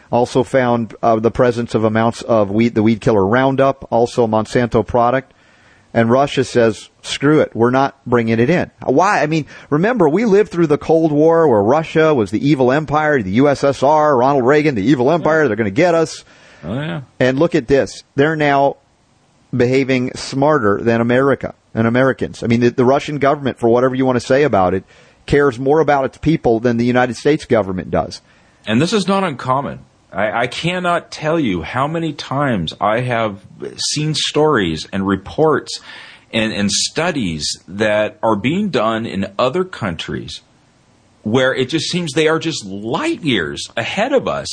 Also found the presence of amounts of the weed killer Roundup, also a Monsanto product. And Russia says, screw it, we're not bringing it in. Why? I mean, remember, we lived through the Cold War where Russia was the evil empire, the USSR, Ronald Reagan, the evil empire, they're going to get us. Oh, yeah. And look at this. They're now behaving smarter than America and Americans. I mean, the Russian government, for whatever you want to say about it, cares more about its people than the United States government does. And this is not uncommon. I cannot tell you how many times I have seen stories and reports and studies that are being done in other countries where it just seems they are just light years ahead of us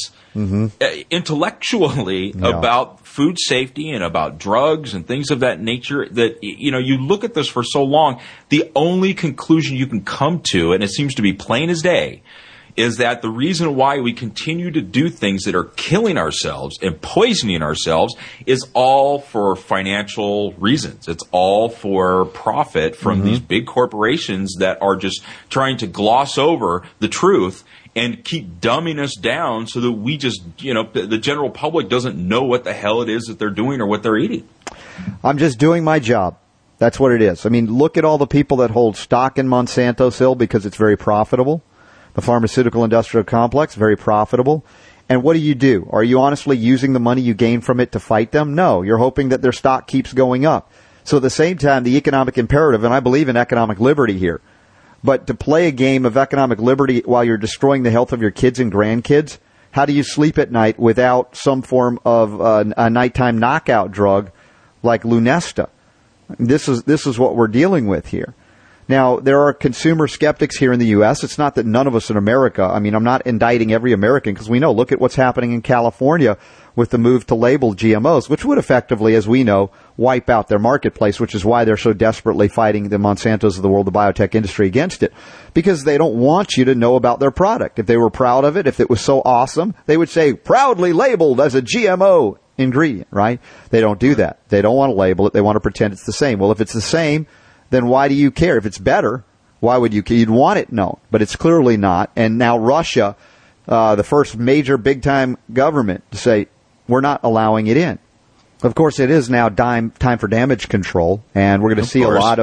intellectually about food safety and about drugs and things of that nature, that, you know, you look at this for so long, the only conclusion you can come to, and it seems to be plain as day, is that the reason why we continue to do things that are killing ourselves and poisoning ourselves is all for financial reasons. It's all for profit from these big corporations that are just trying to gloss over the truth and keep dumbing us down so that we just, you know, the general public doesn't know what the hell it is that they're doing or what they're eating. I'm just doing my job. That's what it is. I mean, look at all the people that hold stock in Monsanto still because it's very profitable. The pharmaceutical industrial complex, very profitable. And what do? Are you honestly using the money you gain from it to fight them? No, you're hoping that their stock keeps going up. So at the same time, the economic imperative, and I believe in economic liberty here, but to play a game of economic liberty while you're destroying the health of your kids and grandkids, how do you sleep at night without some form of a nighttime knockout drug like Lunesta? This is what we're dealing with here. Now, there are consumer skeptics here in the U.S. It's not that none of us in America, I mean, I'm not indicting every American because we know, look at what's happening in California with the move to label GMOs, which would effectively, as we know, wipe out their marketplace, which is why they're so desperately fighting the Monsantos of the world, the biotech industry, against it, because they don't want you to know about their product. If they were proud of it, if it was so awesome, they would say, proudly labeled as a GMO ingredient, right? They don't do that. They don't want to label it. They want to pretend it's the same. Well, if it's the same, then why do you care? If it's better, why would you care? You'd want it known, but it's clearly not. And now Russia, the first major big-time government to say, we're not allowing it in. Of course, it is now time for damage control, and we're going to see a lot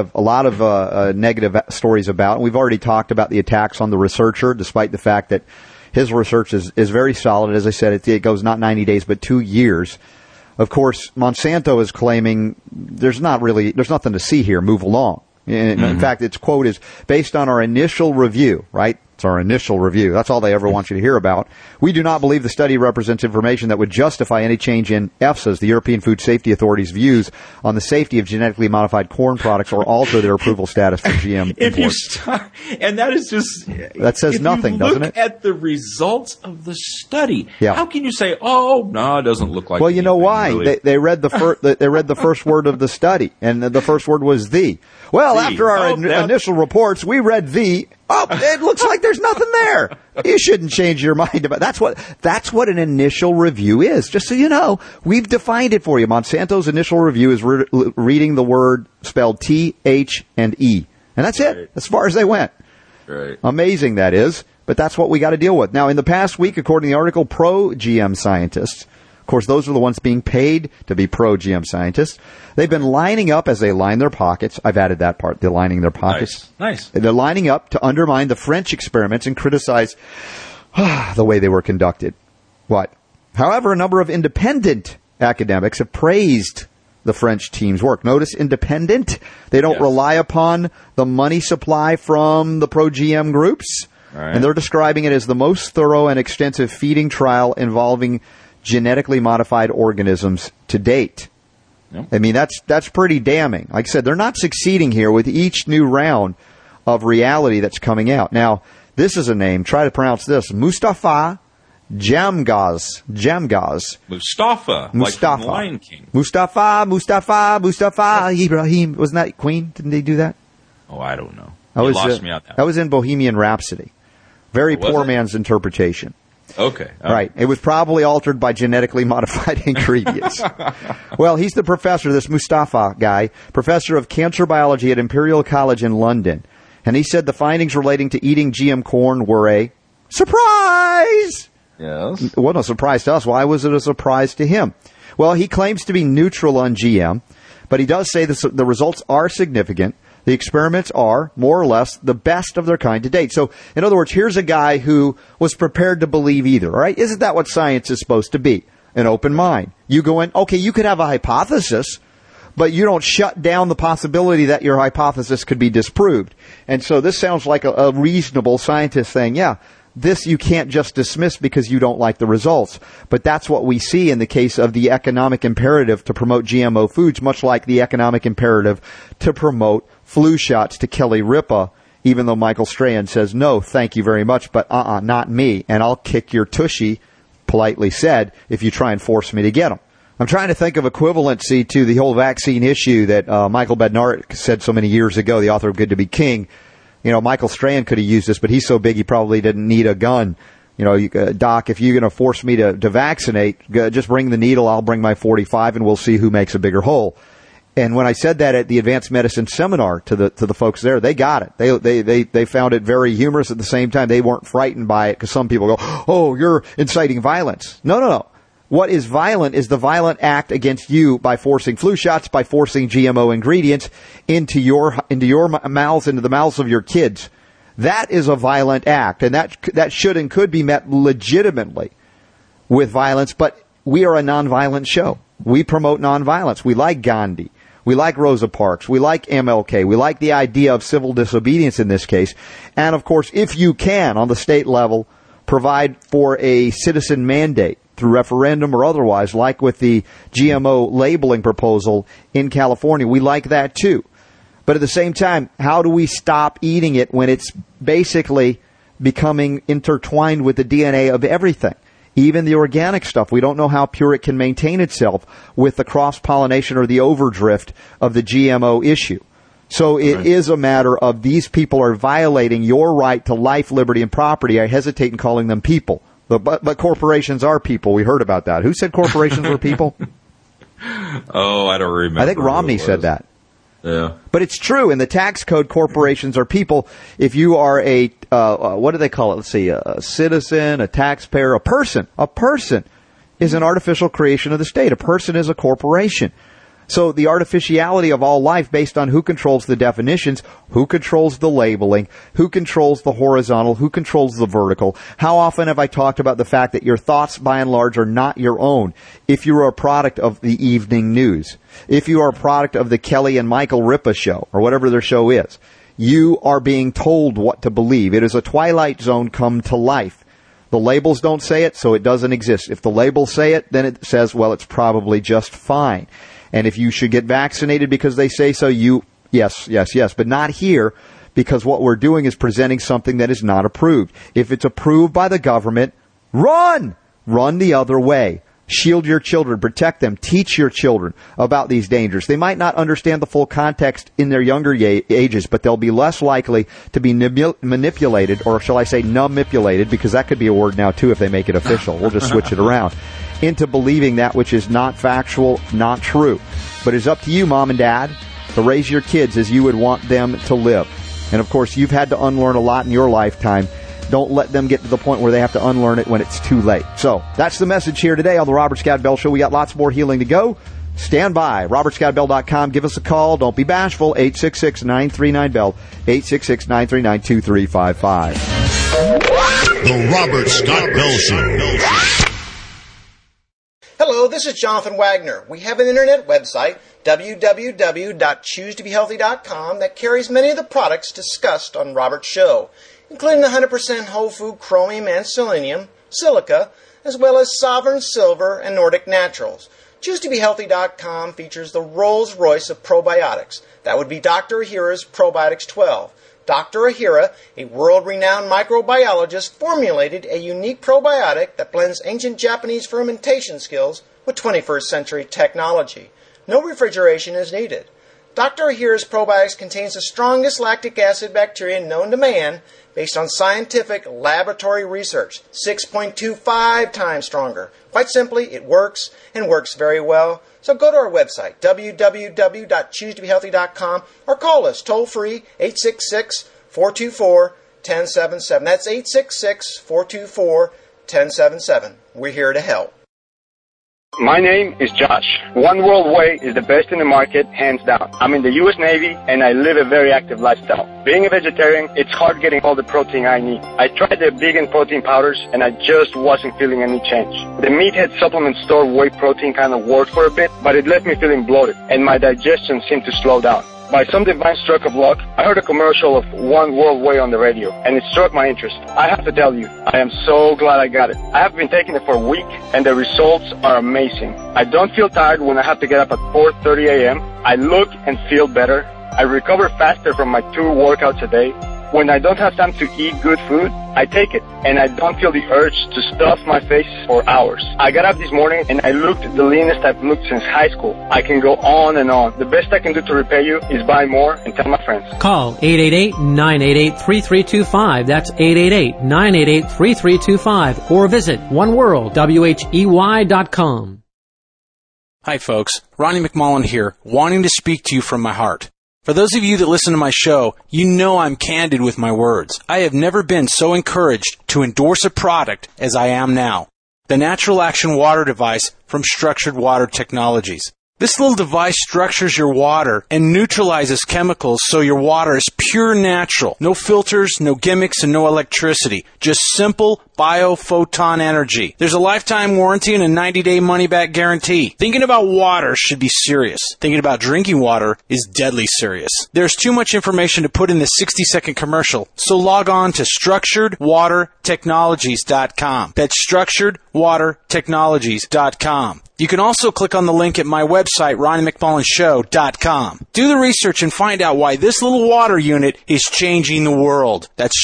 of negative stories about it. We've already talked about the attacks on the researcher, despite the fact that his research is very solid. As I said, it goes not 90 days, but 2 years. Of course, Monsanto is claiming there's nothing to see here. Move along. In fact, its quote is, based on our initial review, right? It's our initial review. That's all they ever want you to hear about. We do not believe the study represents information that would justify any change in EFSA's, the European Food Safety Authority's, views on the safety of genetically modified corn products or alter their approval status for GM imports. And that is just... That says nothing, doesn't it? Look at the results of the study. Yeah. How can you say, oh, no, it doesn't look like... Well, you know why? Really. They read the first word of the study, and the first word was the. Well, after our initial reports, we read the. Oh, it looks like there's nothing there. You shouldn't change your mind about that's what an initial review is. Just so you know, we've defined it for you. Monsanto's initial review is reading the word spelled T, H, and E, and that's it. As far as they went. Right. Amazing that is, but that's what we got to deal with. Now, in the past week, according to the article, pro-GM scientists, of course, those are the ones being paid to be pro-GM scientists. They've been lining up as they line their pockets. I've added that part. They're lining their pockets. Nice. They're lining up to undermine the French experiments and criticize the way they were conducted. However, a number of independent academics have praised the French team's work. Notice independent. They don't rely upon the money supply from the pro-GM groups. Right. And they're describing it as the most thorough and extensive feeding trial involving genetically modified organisms to date. Yep. I mean, that's pretty damning. Like I said, they're not succeeding here with each new round of reality that's coming out. Now, this is a name. Try to pronounce this. Mustafa Jamgaz. Mustafa. Like from the Lion King. Mustafa Ibrahim. Wasn't that Queen? Didn't they do that? Oh, I don't know. You lost me out there. That was in Bohemian Rhapsody. Very poor man's interpretation. Okay. Right. It was probably altered by genetically modified ingredients. Well, he's the professor, this Mustafa guy, professor of cancer biology at Imperial College in London. And he said the findings relating to eating GM corn were a surprise. Yes. It wasn't a surprise to us. Why was it a surprise to him? Well, he claims to be neutral on GM, but he does say the results are significant. The experiments are, more or less, the best of their kind to date. So, in other words, here's a guy who was prepared to believe either, all right? Isn't that what science is supposed to be? An open mind. You go in, okay, you could have a hypothesis, but you don't shut down the possibility that your hypothesis could be disproved. And so this sounds like a reasonable scientist saying, yeah, this you can't just dismiss because you don't like the results. But that's what we see in the case of the economic imperative to promote GMO foods, much like the economic imperative to promote flu shots to Kelly Ripa, even though Michael Strahan says, no, thank you very much, but not me, and I'll kick your tushy, politely said, if you try and force me to get them. I'm trying to think of equivalency to the whole vaccine issue that Michael Badnarik said so many years ago, the author of Good to Be King. You know, Michael Strahan could have used this, but he's so big he probably didn't need a gun. You know, Doc, if you're going to force me to vaccinate, just bring the needle, I'll bring my .45, and we'll see who makes a bigger hole. And when I said that at the advanced medicine seminar to the folks there, they got it. They found it very humorous. At the same time, they weren't frightened by it because some people go, "Oh, you're inciting violence." No. What is violent is the violent act against you by forcing flu shots, by forcing GMO ingredients into your mouths, into the mouths of your kids. That is a violent act, and that should and could be met legitimately with violence. But we are a nonviolent show. We promote nonviolence. We like Gandhi. We like Rosa Parks. We like MLK. We like the idea of civil disobedience in this case. And, of course, if you can, on the state level, provide for a citizen mandate through referendum or otherwise, like with the GMO labeling proposal in California, we like that too. But at the same time, how do we stop eating it when it's basically becoming intertwined with the DNA of everything? Even the organic stuff, we don't know how pure it can maintain itself with the cross-pollination or the overdrift of the GMO issue. So it is a matter of these people are violating your right to life, liberty, and property. I hesitate in calling them people. But corporations are people. We heard about that. Who said corporations were people? Oh, I don't remember. I think Romney said that. Yeah. But it's true. In the tax code, corporations are people. If you are a, what do they call it? Let's see, a citizen, a taxpayer, a person. A person is an artificial creation of the state. A person is a corporation. So the artificiality of all life based on who controls the definitions, who controls the labeling, who controls the horizontal, who controls the vertical. How often have I talked about the fact that your thoughts, by and large, are not your own if you are a product of the evening news, if you are a product of the Kelly and Michael Ripa show, or whatever their show is. You are being told what to believe. It is a Twilight Zone come to life. The labels don't say it, so it doesn't exist. If the labels say it, then it says, well, it's probably just fine. And if you should get vaccinated because they say so, yes, but not here, because what we're doing is presenting something that is not approved. If it's approved by the government, run the other way. Shield your children, protect them, teach your children about these dangers. They might not understand the full context in their younger ages, but they'll be less likely to be manipulated, or shall I say numbipulated, because that could be a word now too if they make it official. We'll just switch it around. Into believing that which is not factual, not true. But it's up to you, Mom and Dad, to raise your kids as you would want them to live. And of course, you've had to unlearn a lot in your lifetime. Don't let them get to the point where they have to unlearn it when it's too late. So that's the message here today on the Robert Scott Bell Show. We got lots more healing to go. Stand by. RobertScottBell.com. Give us a call. Don't be bashful. 866-939-BELL. 866-939-2355. The Robert Scott Bell Show. Hello, this is Jonathan Wagner. We have an internet website, www.choosetobehealthy.com, that carries many of the products discussed on Robert's show, including the 100% whole food chromium and selenium, silica, as well as Sovereign Silver and Nordic Naturals. ChooseToBeHealthy.com features the Rolls-Royce of probiotics. That would be Dr. Ahira's Probiotics 12. Dr. Ahira, a world-renowned microbiologist, formulated a unique probiotic that blends ancient Japanese fermentation skills with 21st century technology. No refrigeration is needed. Dr. Ahira's probiotics contains the strongest lactic acid bacteria known to man based on scientific laboratory research, 6.25 times stronger. Quite simply, it works and works very well. So go to our website, www.choosetobehealthy.com, or call us toll-free, 866-424-1077. That's 888-1077. We're here to help. My name is Josh. One World Whey is the best in the market, hands down. I'm in the U.S. Navy, and I live a very active lifestyle. Being a vegetarian, it's hard getting all the protein I need. I tried the vegan protein powders, and I just wasn't feeling any change. The Meathead supplement store whey protein kind of worked for a bit, but it left me feeling bloated, and my digestion seemed to slow down. By some divine stroke of luck, I heard a commercial of One World Whey on the radio, and it struck my interest. I have to tell you, I am so glad I got it. I have been taking it for a week, and the results are amazing. I don't feel tired when I have to get up at 4:30 a.m. I look and feel better. I recover faster from my 2 workouts a day. When I don't have time to eat good food, I take it, and I don't feel the urge to stuff my face for hours. I got up this morning, and I looked the leanest I've looked since high school. I can go on and on. The best I can do to repay you is buy more and tell my friends. Call 888-988-3325. That's 888-988-3325. Or visit oneworldwhey.com. Hi, folks. Ronnie McMullen here, wanting to speak to you from my heart. For those of you that listen to my show, you know I'm candid with my words. I have never been so encouraged to endorse a product as I am now. The Natural Action Water Device from Structured Water Technologies. This little device structures your water and neutralizes chemicals so your water is pure natural. No filters, no gimmicks, and no electricity. Just simple biophoton energy. There's a lifetime warranty and a 90-day money-back guarantee. Thinking about water should be serious. Thinking about drinking water is deadly serious. There's too much information to put in this 60-second commercial, so log on to StructuredWaterTechnologies.com. That's StructuredWaterTechnologies.com. You can also click on the link at my website, RonnieMcMullenShow.com. Do the research and find out why this little water unit is changing the world. That's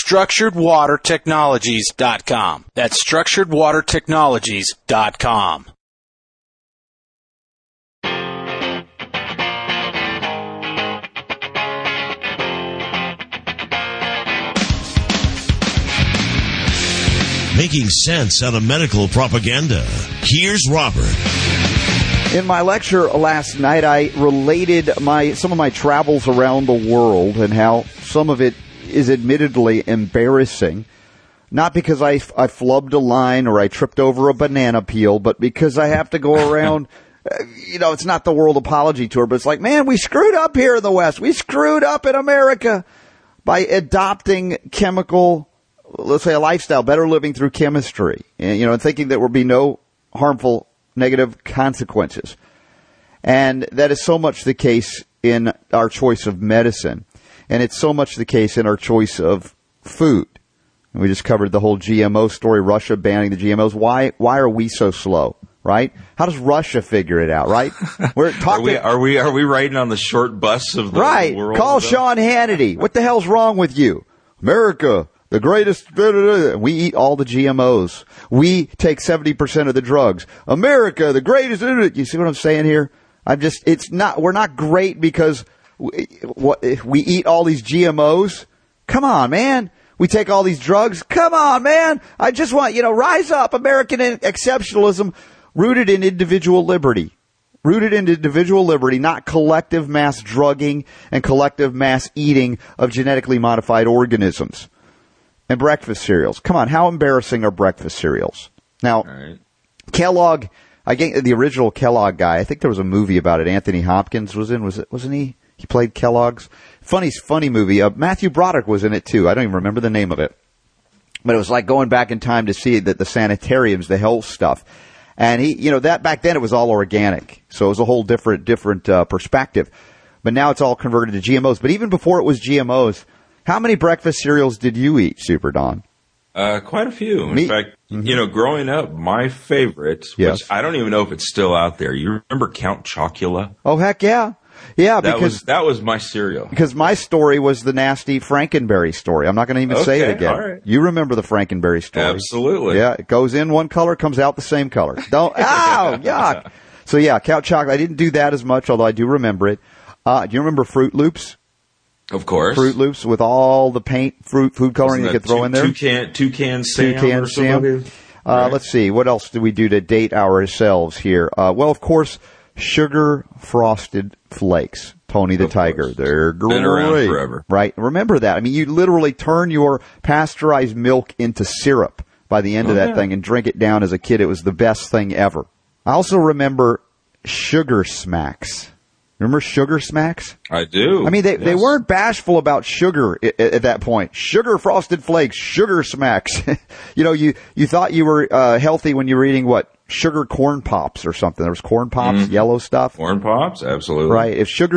StructuredWaterTechnologies.com. That's StructuredWaterTechnologies.com. Making sense out of medical propaganda. Here's Robert. In my lecture last night, I related some of my travels around the world and how some of it is admittedly embarrassing. Not because I flubbed a line or I tripped over a banana peel, but because I have to go around. It's not the World Apology Tour, but it's like, man, we screwed up here in the West. We screwed up in America by adopting chemical, let's say, a lifestyle, better living through chemistry, and thinking that there will be no harmful negative consequences. And that is so much the case in our choice of medicine. And it's so much the case in our choice of food. And we just covered the whole GMO story, Russia banning the GMOs. Why are we so slow, right? How does Russia figure it out, right? Are we riding on the short bus of the world? Right. Call Sean Hannity. What the hell's wrong with you? America, the greatest. We eat all the GMOs. We take 70% of the drugs. America, the greatest. You see what I'm saying here? We're not great because we eat all these GMOs. Come on, man. We take all these drugs. Come on, man. I just want, rise up. American exceptionalism rooted in individual liberty. Rooted in individual liberty, not collective mass drugging and collective mass eating of genetically modified organisms. And breakfast cereals. Come on, how embarrassing are breakfast cereals? Now, right. Kellogg, the original Kellogg guy, I think there was a movie about it. Anthony Hopkins wasn't he? He played Kellogg's. Funny movie. Matthew Broderick was in it too. I don't even remember the name of it. But it was like going back in time to see that the sanitariums, the health stuff. And that back then it was all organic. So it was a whole different perspective. But now it's all converted to GMOs. But even before it was GMOs, how many breakfast cereals did you eat, Super Don? Quite a few. In fact, growing up, my favorite, which I don't even know if it's still out there. You remember Count Chocula? Oh, heck yeah. Yeah, that was my cereal. Because my story was the nasty Frankenberry story. I'm not going to even say it again. All right. You remember the Frankenberry story. Absolutely. Yeah, it goes in one color, comes out the same color. Yuck. So yeah, Count Chocula. I didn't do that as much, although I do remember it. Do you remember Fruit Loops? Of course. Fruit Loops with all the paint, food coloring you could throw in there. Toucan Sam. Right. Let's see. What else do we do to date ourselves here? Well, of course, Sugar Frosted Flakes. Tony the Tiger. Course. They're great. Been around forever. Right. Remember that. I mean, you literally turn your pasteurized milk into syrup. by the end of that thing and drink it down as a kid. It was the best thing ever. I also remember Sugar Smacks. Remember Sugar Smacks? I do. I mean, they weren't bashful about sugar at that point. Sugar Frosted Flakes, Sugar Smacks. You know, you thought you were healthy when you were eating what? Sugar Corn Pops or something. There was Corn Pops, yellow stuff. Corn Pops, absolutely. Right. It's sugar.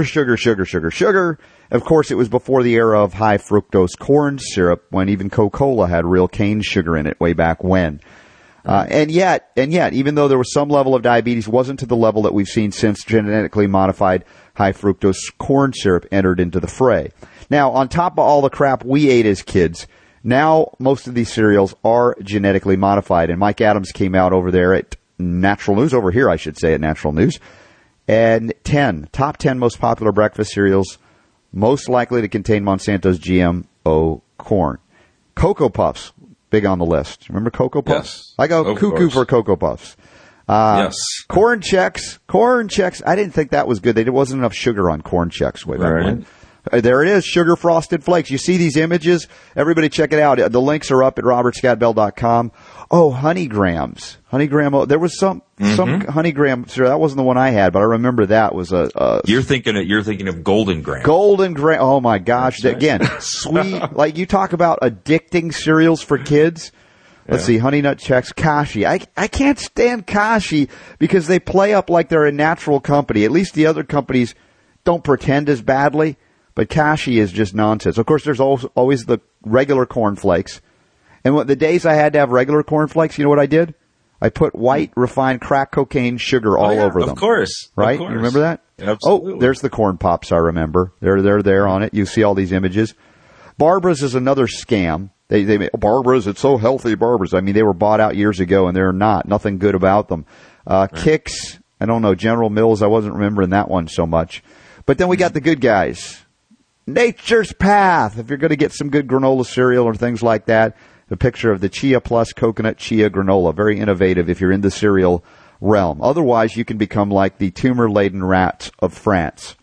Of course, it was before the era of high fructose corn syrup, when even Coca-Cola had real cane sugar in it way back when. And yet, even though there was some level of diabetes, wasn't to the level that we've seen since genetically modified high fructose corn syrup entered into the fray. Now, on top of all the crap we ate as kids, now most of these cereals are genetically modified. And Mike Adams came out over there at Natural News, over here I should say at Natural News, and top 10 most popular breakfast cereals most likely to contain Monsanto's GMO corn. Cocoa Puffs, big on the list. Remember Cocoa Puffs? Yes, I go cuckoo for Cocoa Puffs. Yes. Corn Chex. I didn't think that was good. There wasn't enough sugar on Corn Chex way back when. There it is, Sugar Frosted Flakes. You see these images? Everybody check it out. The links are up at robertscottbell.com. Oh, Honey Grams. Honey Graham. There was some Honey Graham cereal. That wasn't the one I had, but I remember that was a You're thinking of Golden Graham. Golden Graham. Oh my gosh. Again, sweet. Like you talk about addicting cereals for kids. Let's see, Honey Nut Chex, Kashi. I can't stand Kashi because they play up like they're a natural company. At least the other companies don't pretend as badly. But Kashi is just nonsense. Of course, there's always the regular cornflakes. And the days I had to have regular cornflakes, you know what I did? I put white refined crack cocaine sugar all over them. Of course. Right? Of course. You remember that? Absolutely. Oh, there's the Corn Pops I remember. They're there on it. You see all these images. Barbara's is another scam. They Barbara's, it's so healthy, Barbara's. I mean, they were bought out years ago, and they're not. Nothing good about them. Kix, I don't know, General Mills, I wasn't remembering that one so much. But then we got the good guys. Nature's Path. If you're going to get some good granola cereal or things like that, the picture of the Chia Plus Coconut Chia Granola. Very innovative if you're in the cereal realm. Otherwise, you can become like the tumor-laden rats of France.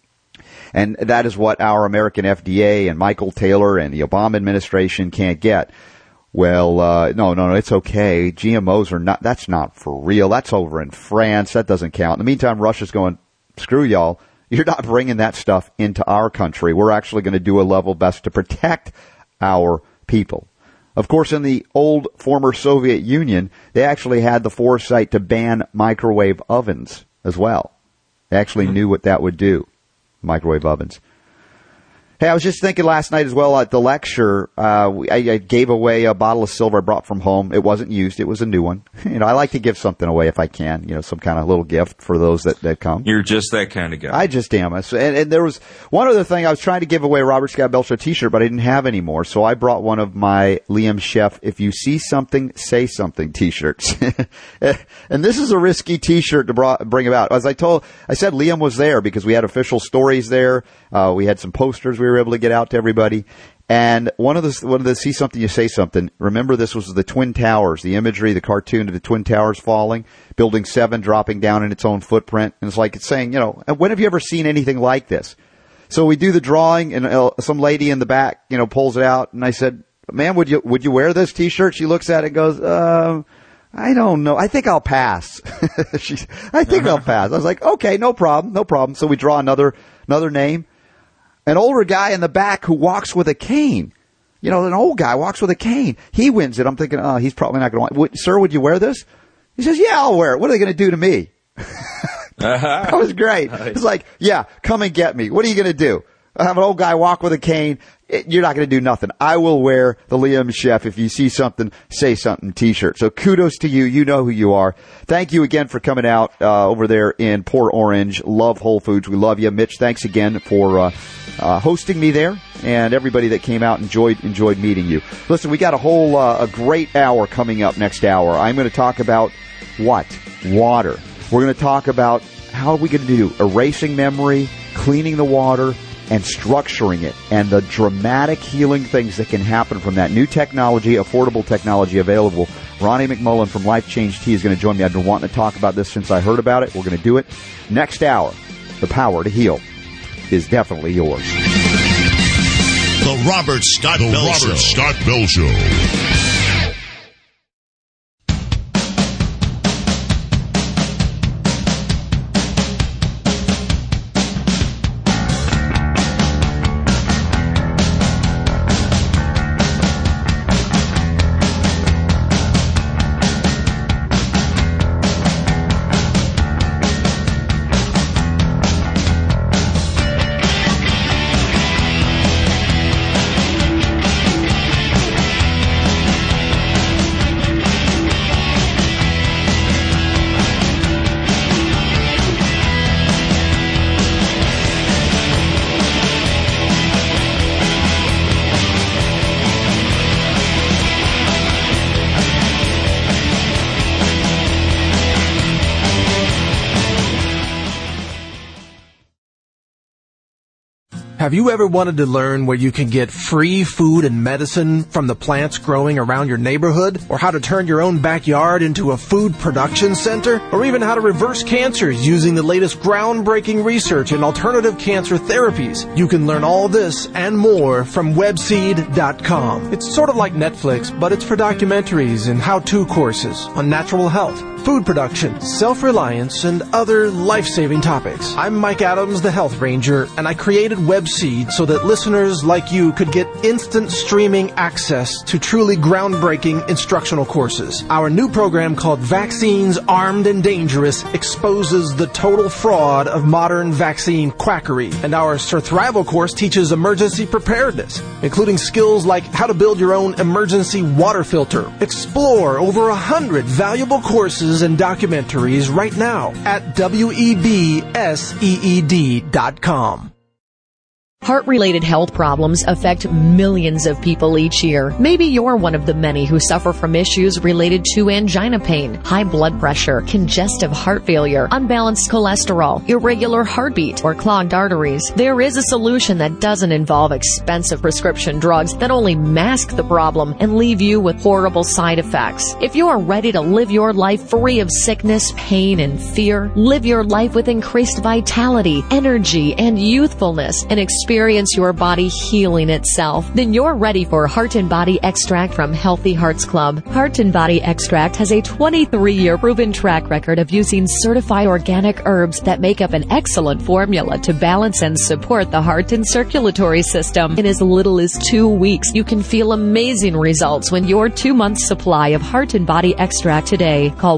And that is what our American FDA and Michael Taylor and the Obama administration can't get. Well, no, it's okay. GMOs are not, that's not for real. That's over in France. That doesn't count. In the meantime, Russia's going, screw y'all. You're not bringing that stuff into our country. We're actually going to do a level best to protect our people. Of course, in the old former Soviet Union, they actually had the foresight to ban microwave ovens as well. They actually knew what that would do, microwave ovens. Hey, I was just thinking last night as well at the lecture, I gave away a bottle of silver I brought from home. It wasn't used. It was a new one. You know, I like to give something away if I can, you know, some kind of little gift for those that come. You're just that kind of guy. I just am. And there was one other thing. I was trying to give away a Robert Scott Bell Show t-shirt, but I didn't have any more. So I brought one of my Liam Chef, If You See Something, Say Something t-shirts. And this is a risky t-shirt to bring about. As I said Liam was there because we had official stories there. We had some posters we were able to get out to everybody. And one of the See Something, You Say Something, remember this was the Twin Towers, the imagery, the cartoon of the Twin Towers falling, Building 7 dropping down in its own footprint. And it's like it's saying, you know, when have you ever seen anything like this? So we do the drawing, and some lady in the back, you know, pulls it out. And I said, ma'am, would you wear this t-shirt? She looks at it and goes, I don't know. I think I'll pass. I think I'll pass. I was like, okay, no problem. So we draw another name. An older guy in the back who walks with a cane. You know, an old guy walks with a cane. He wins it. I'm thinking, oh, he's probably not going to want it. Sir, would you wear this? He says, yeah, I'll wear it. What are they going to do to me? That was great. It's like, yeah, come and get me. What are you going to do? I have an old guy walk with a cane. You're not going to do nothing. I will wear the Liam Chef If You See Something, Say Something t-shirt. So kudos to you. You know who you are. Thank you again for coming out over there in Port Orange. Love Whole Foods. We love you. Mitch, thanks again for hosting me there, and everybody that came out enjoyed meeting you. Listen, we got a great hour coming up next hour. I'm going to talk about what? Water. We're going to talk about how are we going to do erasing memory, cleaning the water, and structuring it, and the dramatic healing things that can happen from that new technology, affordable technology available. Ronnie McMullen from Life Change Tea is going to join me. I've been wanting to talk about this since I heard about it. We're going to do it next hour. The power to heal is definitely yours. The Robert Scott Bell Show. Have you ever wanted to learn where you can get free food and medicine from the plants growing around your neighborhood? Or how to turn your own backyard into a food production center? Or even how to reverse cancers using the latest groundbreaking research in alternative cancer therapies? You can learn all this and more from webseed.com. It's sort of like Netflix, but it's for documentaries and how-to courses on natural health, food production, self-reliance, and other life-saving topics. I'm Mike Adams, the Health Ranger, and I created Webseed so that listeners like you could get instant streaming access to truly groundbreaking instructional courses. Our new program called Vaccines Armed and Dangerous exposes the total fraud of modern vaccine quackery. And our Surthrival course teaches emergency preparedness, including skills like how to build your own emergency water filter. Explore over 100 valuable courses and documentaries right now at webseed.com. Heart-related health problems affect millions of people each year. Maybe you're one of the many who suffer from issues related to angina pain, high blood pressure, congestive heart failure, unbalanced cholesterol, irregular heartbeat, or clogged arteries. There is a solution that doesn't involve expensive prescription drugs that only mask the problem and leave you with horrible side effects. If you are ready to live your life free of sickness, pain, and fear, live your life with increased vitality, energy, and youthfulness, and experience your body healing itself, then you're ready for Heart and Body Extract from Healthy Hearts Club. Heart and Body Extract has a 23-year proven track record of using certified organic herbs that make up an excellent formula to balance and support the heart and circulatory system. In as little as 2 weeks, you can feel amazing results when your 2-month supply of Heart and Body Extract today. Call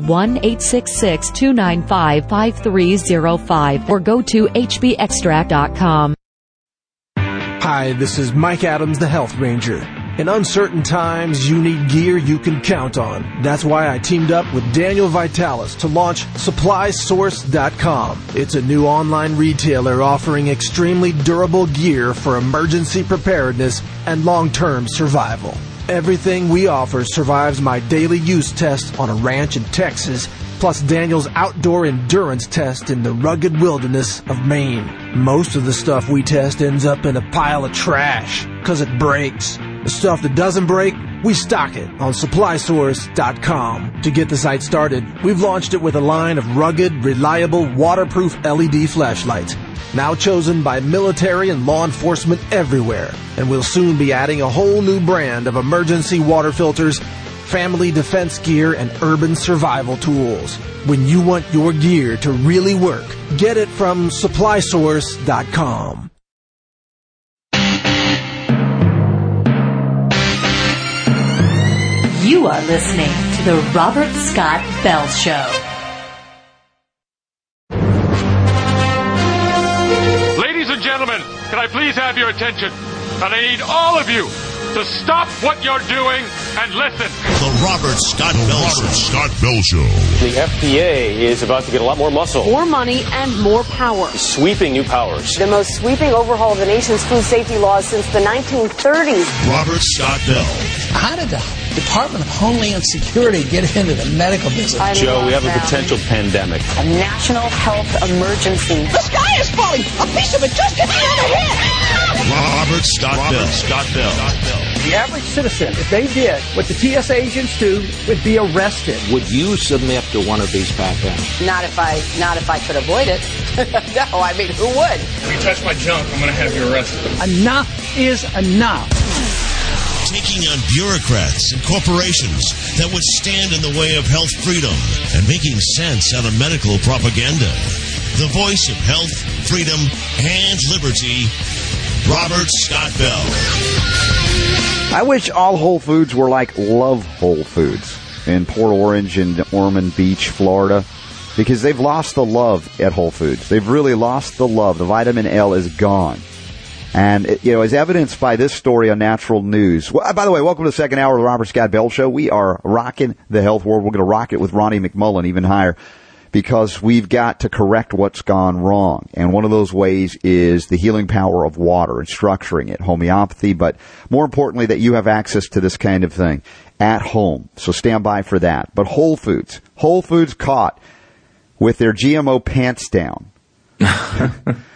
1-866-295-5305 or go to hbextract.com. Hi, this is Mike Adams, the Health Ranger. In uncertain times, you need gear you can count on. That's why I teamed up with Daniel Vitalis to launch SupplySource.com. It's a new online retailer offering extremely durable gear for emergency preparedness and long-term survival. Everything we offer survives my daily use test on a ranch in Texas, plus Daniel's outdoor endurance test in the rugged wilderness of Maine. Most of the stuff we test ends up in a pile of trash, because it breaks. The stuff that doesn't break, we stock it on SupplySource.com. To get the site started, we've launched it with a line of rugged, reliable, waterproof LED flashlights, now chosen by military and law enforcement everywhere. And we'll soon be adding a whole new brand of emergency water filters, family defense gear, and urban survival tools. When you want your gear to really work, get it from SupplySource.com. You are listening to The Robert Scott Bell Show. Ladies and gentlemen, can I please have your attention? And I need all of you to stop what you're doing and listen. The Robert Scott Bell Show. Scott Bell Show. The FDA is about to get a lot more muscle. More money and more power. Sweeping new powers. The most sweeping overhaul of the nation's food safety laws since the 1930s. Robert Scott Bell. How did the Department of Homeland Security get into the medical business? Joe, we have a potential pandemic. A national health emergency. The sky is falling! A piece of it just hit me on the head! Robert Scott Bell. Scott Bell. The average citizen, if they did what the TSA agents do, would be arrested. Would you submit to one of these patents? Not if I could avoid it. No, I mean, who would? If you touch my junk, I'm going to have you arrested. Enough is enough. Taking on bureaucrats and corporations that would stand in the way of health freedom and making sense out of medical propaganda. The voice of health, freedom, and liberty, Robert Scott Bell. I wish all Whole Foods were like Love Whole Foods in Port Orange and Ormond Beach, Florida, because they've lost the love at Whole Foods. They've really lost the love. The vitamin L is gone. And, as evidenced by this story on Natural News. Well, by the way, welcome to the second hour of the Robert Scott Bell Show. We are rocking the health world. We're going to rock it with Ronnie McMullen even higher, because we've got to correct what's gone wrong. And one of those ways is the healing power of water and structuring it, homeopathy, but more importantly, that you have access to this kind of thing at home. So stand by for that. But Whole Foods caught with their GMO pants down.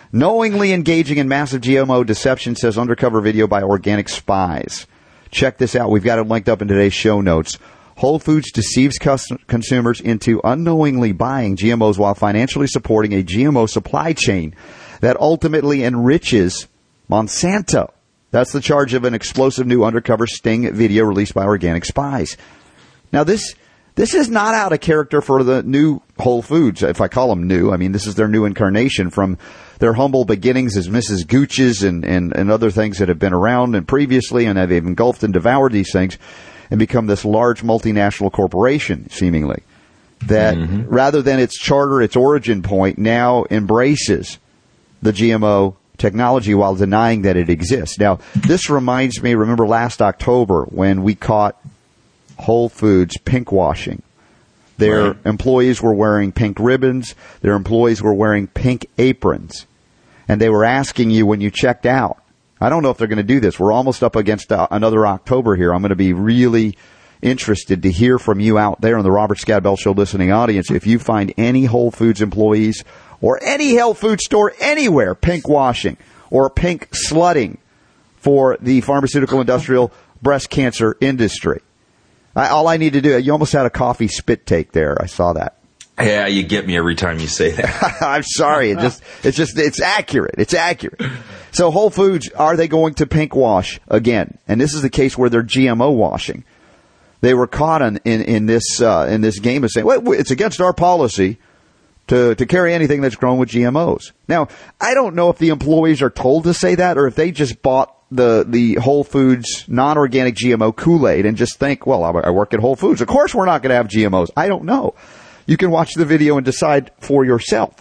Knowingly engaging in massive GMO deception, says undercover video by organic spies. Check this out. We've got it linked up in today's show notes. Whole Foods deceives consumers into unknowingly buying GMOs while financially supporting a GMO supply chain that ultimately enriches Monsanto. That's the charge of an explosive new undercover sting video released by organic spies. Now, this is not out of character for the new Whole Foods. If I call them new, I mean, this is their new incarnation from their humble beginnings as Mrs. Gooch's and other things that have been around and previously, and they've engulfed and devoured these things and become this large multinational corporation, seemingly, that rather than its charter, its origin point, now embraces the GMO technology while denying that it exists. Now, this reminds me, remember last October when we caught Whole Foods pinkwashing. Their employees were wearing pink ribbons. Their employees were wearing pink aprons. And they were asking you when you checked out. I don't know if they're going to do this. We're almost up against another October here. I'm going to be really interested to hear from you out there in the Robert Scott Bell Show listening audience. If you find any Whole Foods employees or any health food store anywhere pinkwashing or pink slutting for the pharmaceutical industrial breast cancer industry. All I need to do, you almost had a coffee spit take there. I saw that. Yeah, you get me every time you say that. I'm sorry. It's accurate. It's accurate. So Whole Foods, are they going to pink wash again? And this is the case where they're GMO washing. They were caught in this game of saying, well, it's against our policy to carry anything that's grown with GMOs. Now, I don't know if the employees are told to say that or if they just bought the Whole Foods non-organic GMO Kool-Aid and just think, well, I work at Whole Foods. Of course we're not going to have GMOs. I don't know. You can watch the video and decide for yourself.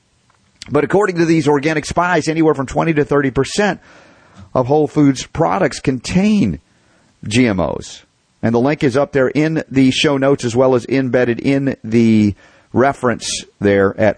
But according to these organic spies, anywhere from 20 to 30% of Whole Foods products contain GMOs. And the link is up there in the show notes as well as embedded in the reference there at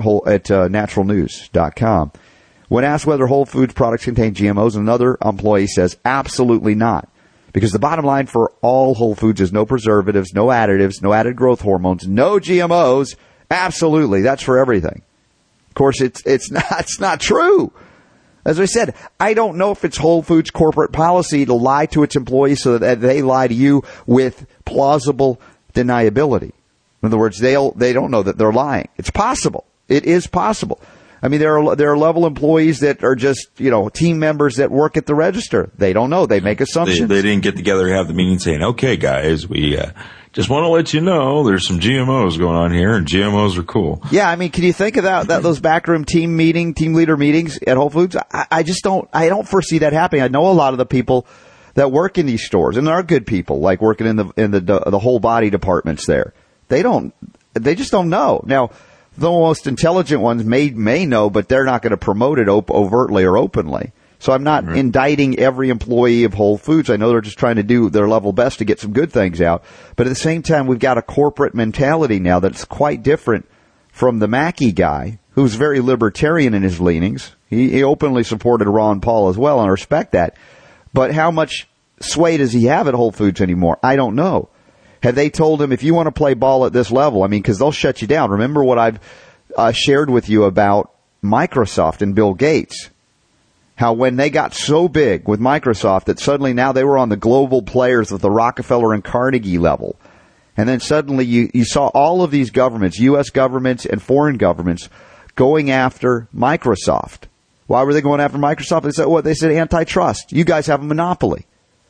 naturalnews.com. When asked whether Whole Foods products contain GMOs, another employee says absolutely not. Because the bottom line for all Whole Foods is no preservatives, no additives, no added growth hormones, no GMOs. Absolutely. That's for everything. Of course, it's not true. As I said, I don't know if it's Whole Foods corporate policy to lie to its employees so that they lie to you with plausible deniability. In other words, they don't know that they're lying. It's possible. It is possible. I mean, there are level employees that are just, team members that work at the register. They don't know. They make assumptions. They didn't get together and have the meeting saying, okay, guys, we just want to let you know there's some GMOs going on here, and GMOs are cool. Yeah, I mean, can you think of that those backroom team leader meetings at Whole Foods? I don't foresee that happening. I know a lot of the people that work in these stores, and there are good people, like working in the whole body departments there. They just don't know. Now, the most intelligent ones may know, but they're not going to promote it overtly or openly. So I'm not indicting every employee of Whole Foods. I know they're just trying to do their level best to get some good things out. But at the same time, we've got a corporate mentality now that's quite different from the Mackey guy, who's very libertarian in his leanings. He openly supported Ron Paul as well, and I respect that. But how much sway does he have at Whole Foods anymore? I don't know. Have they told him, if you want to play ball at this level, because they'll shut you down. Remember what I've shared with you about Microsoft and Bill Gates. How when they got so big with Microsoft that suddenly now they were on the global players with the Rockefeller and Carnegie level. And then suddenly you saw all of these governments, U.S. governments and foreign governments, going after Microsoft. Why were they going after Microsoft? They said antitrust. You guys have a monopoly.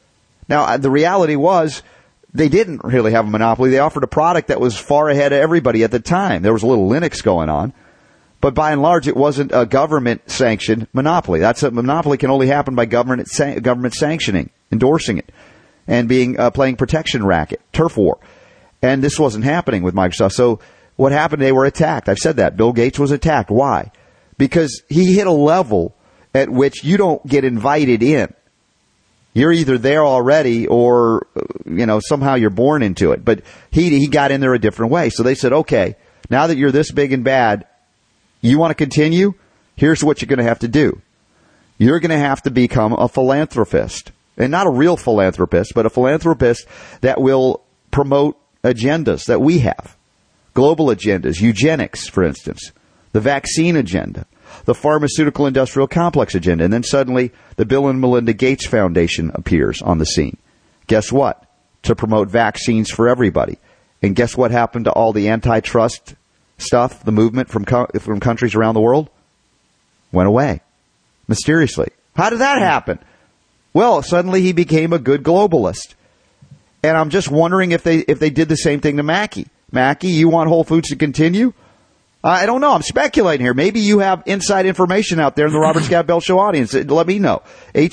Now, the reality was, they didn't really have a monopoly. They offered a product that was far ahead of everybody at the time. There was a little Linux going on. But by and large, it wasn't a government-sanctioned monopoly. That's a monopoly can only happen by government sanctioning, endorsing it, and playing protection racket, turf war. And this wasn't happening with Microsoft. So what happened? They were attacked. I've said that. Bill Gates was attacked. Why? Because he hit a level at which you don't get invited in. You're either there already or, somehow you're born into it. But he got in there a different way. So they said, okay, now that you're this big and bad, you want to continue? Here's what you're going to have to do. You're going to have to become a philanthropist. And not a real philanthropist, but a philanthropist that will promote agendas that we have. Global agendas, eugenics, for instance, the vaccine agenda. the pharmaceutical industrial complex agenda. And then suddenly the Bill and Melinda Gates Foundation appears on the scene. Guess what? To promote vaccines for everybody. And guess what happened to all the antitrust stuff, the movement from countries around the world? Went away. Mysteriously. How did that happen? Well, suddenly he became a good globalist. And I'm just wondering if they did the same thing to Mackey. Mackey, you want Whole Foods to continue? I don't know. I'm speculating here. Maybe you have inside information out there in the Robert Scott Bell Show audience. Let me know.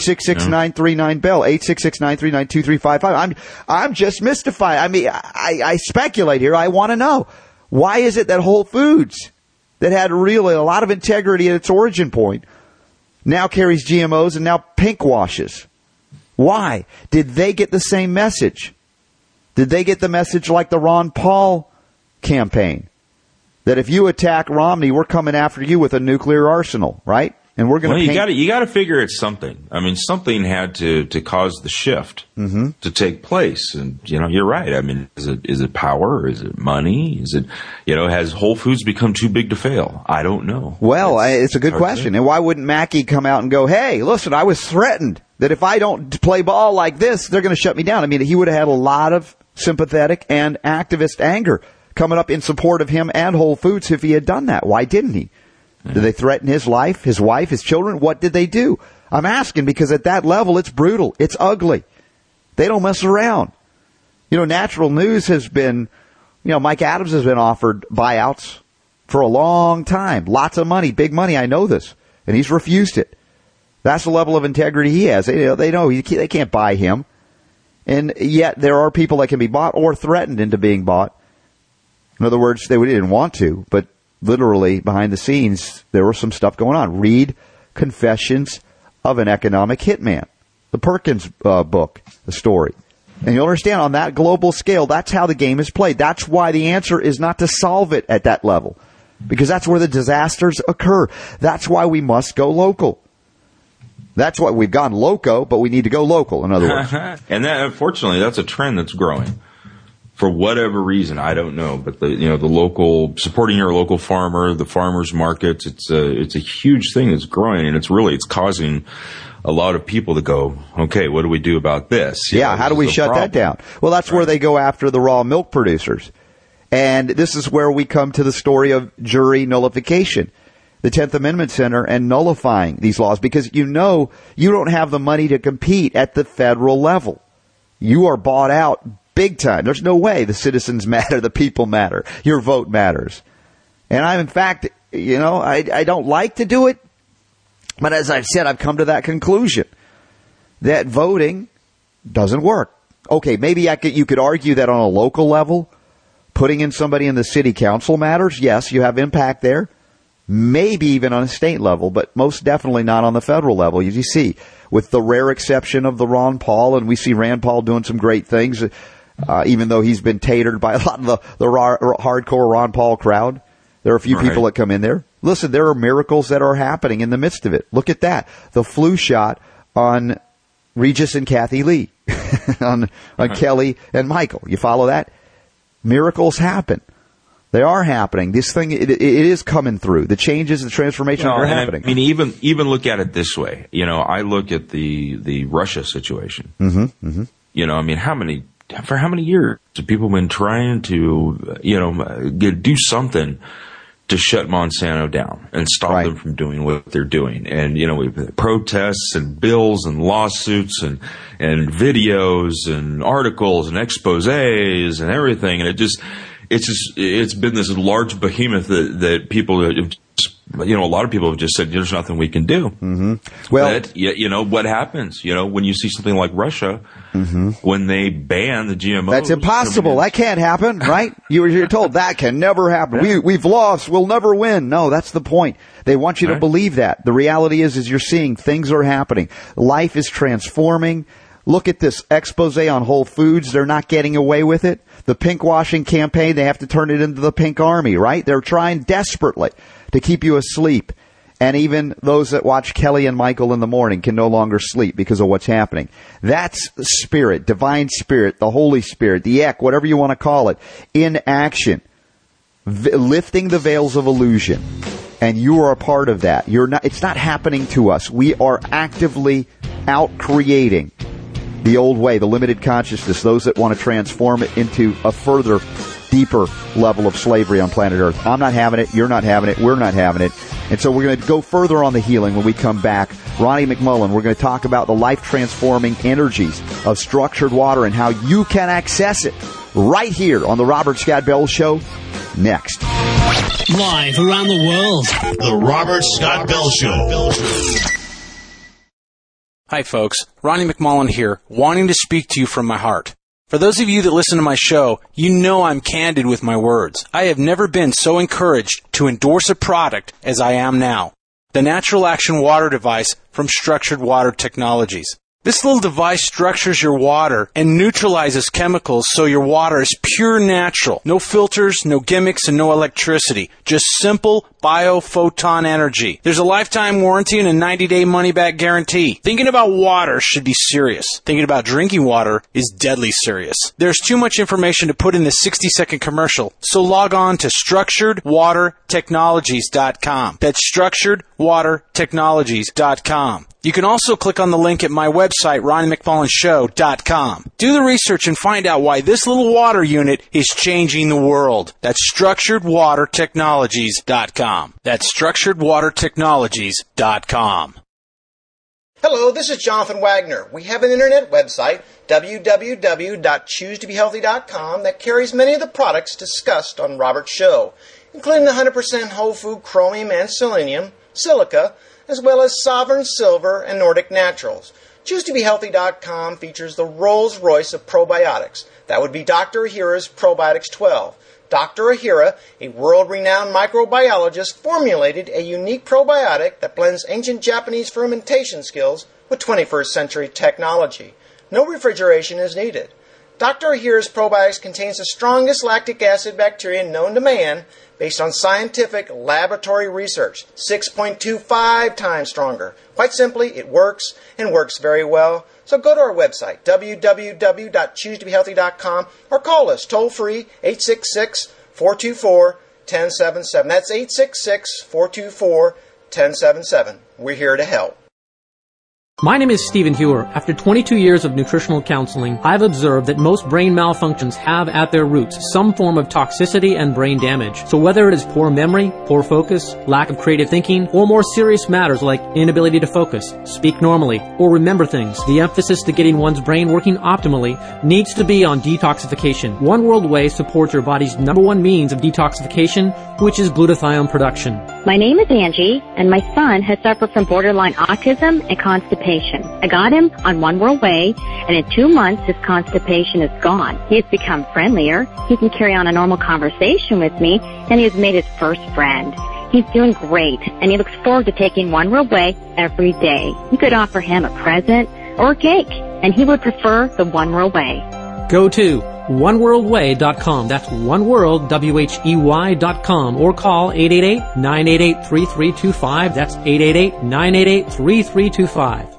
866-939-BELL, 866-939-2355. I'm just mystified. I mean, I speculate here. I want to know. Why is it that Whole Foods, that had really a lot of integrity at its origin point, now carries GMOs and now pink washes? Why? Did they get the same message? Did they get the message like the Ron Paul campaign? That if you attack Romney, we're coming after you with a nuclear arsenal, right? And we're going to you got to figure it's something. I mean, something had to cause the shift to take place. And, you're right. I mean, is it power? Is it money? Is it, has Whole Foods become too big to fail? I don't know. Well, it's a good question. And why wouldn't Mackey come out and go, hey, listen, I was threatened that if I don't play ball like this, they're going to shut me down. I mean, he would have had a lot of sympathetic and activist anger coming up in support of him and Whole Foods if he had done that. Why didn't he? Did they threaten his life, his wife, his children? What did they do? I'm asking because at that level, it's brutal. It's ugly. They don't mess around. Natural News has been, Mike Adams has been offered buyouts for a long time. Lots of money, big money. I know this. And he's refused it. That's the level of integrity he has. They know they can't buy him. And yet there are people that can be bought or threatened into being bought. In other words, they didn't want to, but literally behind the scenes, there was some stuff going on. Read Confessions of an Economic Hitman, the Perkins book, the story. And you'll understand on that global scale, that's how the game is played. That's why the answer is not to solve it at that level, because that's where the disasters occur. That's why we must go local. That's why we've gone loco, but we need to go local, in other words. And that, unfortunately, that's a trend that's growing. For whatever reason, I don't know, but the local, supporting your local farmer, the farmers markets, it's a huge thing that's growing, and it's causing a lot of people to go, okay, what do we do about this? How do we shut that down? Well, that's where they go after the raw milk producers. And this is where we come to the story of jury nullification, the 10th Amendment Center, and nullifying these laws, because you don't have the money to compete at the federal level. You are bought out big time. There's no way the citizens matter, the people matter, your vote matters. And in fact, I don't like to do it, but as I've said, I've come to that conclusion that voting doesn't work. Okay, maybe you could argue that on a local level, putting in somebody in the city council matters. Yes, you have impact there. Maybe even on a state level, but most definitely not on the federal level. You see, with the rare exception of the Ron Paul, and we see Rand Paul doing some great things, even though he's been tatered by a lot of the hardcore Ron Paul crowd. There are a few people that come in there. Listen, there are miracles that are happening in the midst of it. Look at that. The flu shot on Regis and Kathy Lee, on Kelly and Michael. You follow that? Miracles happen. They are happening. This thing, it is coming through. The changes, the transformations are happening. I mean, even look at it this way. I look at the Russia situation. I mean, for how many years have people been trying to, do something to shut Monsanto down and stop them from doing what they're doing? And, with protests and bills and lawsuits and videos and articles and exposés and everything. And it's been this large behemoth that people, a lot of people have just said, there's nothing we can do. Well, but, what happens, when you see something like Russia, when they ban the GMOs. That's impossible. That can't happen, right? You're told that can never happen. We've lost. We'll never win. No, that's the point. They want you to believe that. The reality is you're seeing things are happening. Life is transforming. Look at this expose on Whole Foods. They're not getting away with it. The pink washing campaign, they have to turn it into the pink army, right? They're trying desperately to keep you asleep. And even those that watch Kelly and Michael in the morning can no longer sleep because of what's happening. That's spirit, divine spirit, the Holy Spirit, the Ek, whatever you want to call it, in action, lifting the veils of illusion. And you are a part of that. It's not happening to us. We are actively out creating the old way, the limited consciousness, those that want to transform it into a further, deeper level of slavery on planet Earth. I'm not having it. You're not having it. We're not having it. And so we're going to go further on the healing when we come back. Ronnie McMullen, we're going to talk about the life-transforming energies of structured water and how you can access it right here on the Robert Scott Bell Show next. Live around the world, the Robert Scott Bell Show. Hi, folks. Ronnie McMullen here, wanting to speak to you from my heart. For those of you that listen to my show, you know I'm candid with my words. I have never been so encouraged to endorse a product as I am now. The Natural Action Water Device from Structured Water Technologies. This little device structures your water and neutralizes chemicals so your water is pure natural. No filters, no gimmicks, and no electricity. Just simple biophoton energy. There's a lifetime warranty and a 90-day money-back guarantee. Thinking about water should be serious. Thinking about drinking water is deadly serious. There's too much information to put in this 60-second commercial, so log on to StructuredWaterTechnologies.com. That's StructuredWaterTechnologies.com. You can also click on the link at my website, RonnieMcMullenShow.com. Do the research and find out why this little water unit is changing the world. That's StructuredWaterTechnologies.com. That's StructuredWaterTechnologies.com. Hello, this is Jonathan Wagner. We have an internet website, www.choosetobehealthy.com, that carries many of the products discussed on Robert's show, including the 100% whole food chromium and selenium, silica, as well as Sovereign Silver and Nordic Naturals. ChooseToBeHealthy.com features the Rolls-Royce of probiotics. That would be Dr. Ahira's Probiotics 12. Dr. Ahira, a world-renowned microbiologist, formulated a unique probiotic that blends ancient Japanese fermentation skills with 21st century technology. No refrigeration is needed. Dr. Ahira's Probiotics contains the strongest lactic acid bacteria known to man based on scientific laboratory research, 6.25 times stronger. Quite simply, it works and works very well. So go to our website, www.choosetobehealthy.com, or call us toll-free, 866-424-1077. That's 866-424-1077. We're here to help. My name is Stephen Hewer. After 22 years of nutritional counseling, I've observed that most brain malfunctions have at their roots some form of toxicity and brain damage. So whether it is poor memory, poor focus, lack of creative thinking, or more serious matters like inability to focus, speak normally, or remember things, the emphasis to getting one's brain working optimally needs to be on detoxification. One World Whey supports your body's number one means of detoxification, which is glutathione production. My name is Angie, and my son has suffered from borderline autism and constipation. I got him on One World Whey, and in 2 months his constipation is gone. He has become friendlier, he can carry on a normal conversation with me, and he has made his first friend. He's doing great, and he looks forward to taking One World Whey every day. You could offer him a present or a cake, and he would prefer the One World Whey. Go to oneworldwhey.com. That's oneworld, WHEY.com, or call 888-988-3325. That's 888-988-3325.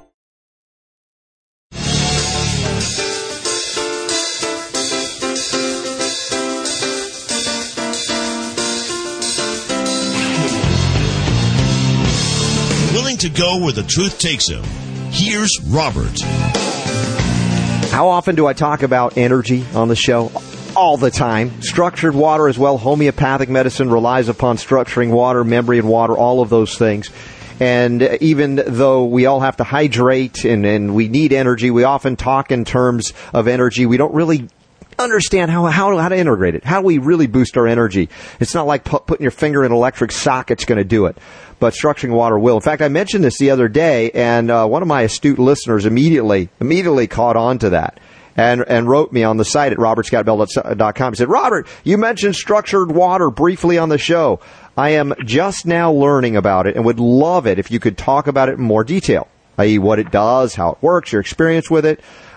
Willing to go where the truth takes him. Here's Robert. How often do I talk about energy on the show? All the time. Structured water as well. Homeopathic medicine relies upon structuring water, memory and water, all of those things. And even though we all have to hydrate and we need energy, we often talk in terms of energy. We don't really understand how to integrate it. How do we really boost our energy? It's not like putting your finger in an electric socket's going to do it. But structuring water will. In fact, I mentioned this the other day, and one of my astute listeners immediately caught on to that and wrote me on the site at robertscottbell.com. He said, Robert, you mentioned structured water briefly on the show. I am just now learning about it and would love it if you could talk about it in more detail, i.e. what it does, how it works, your experience with it.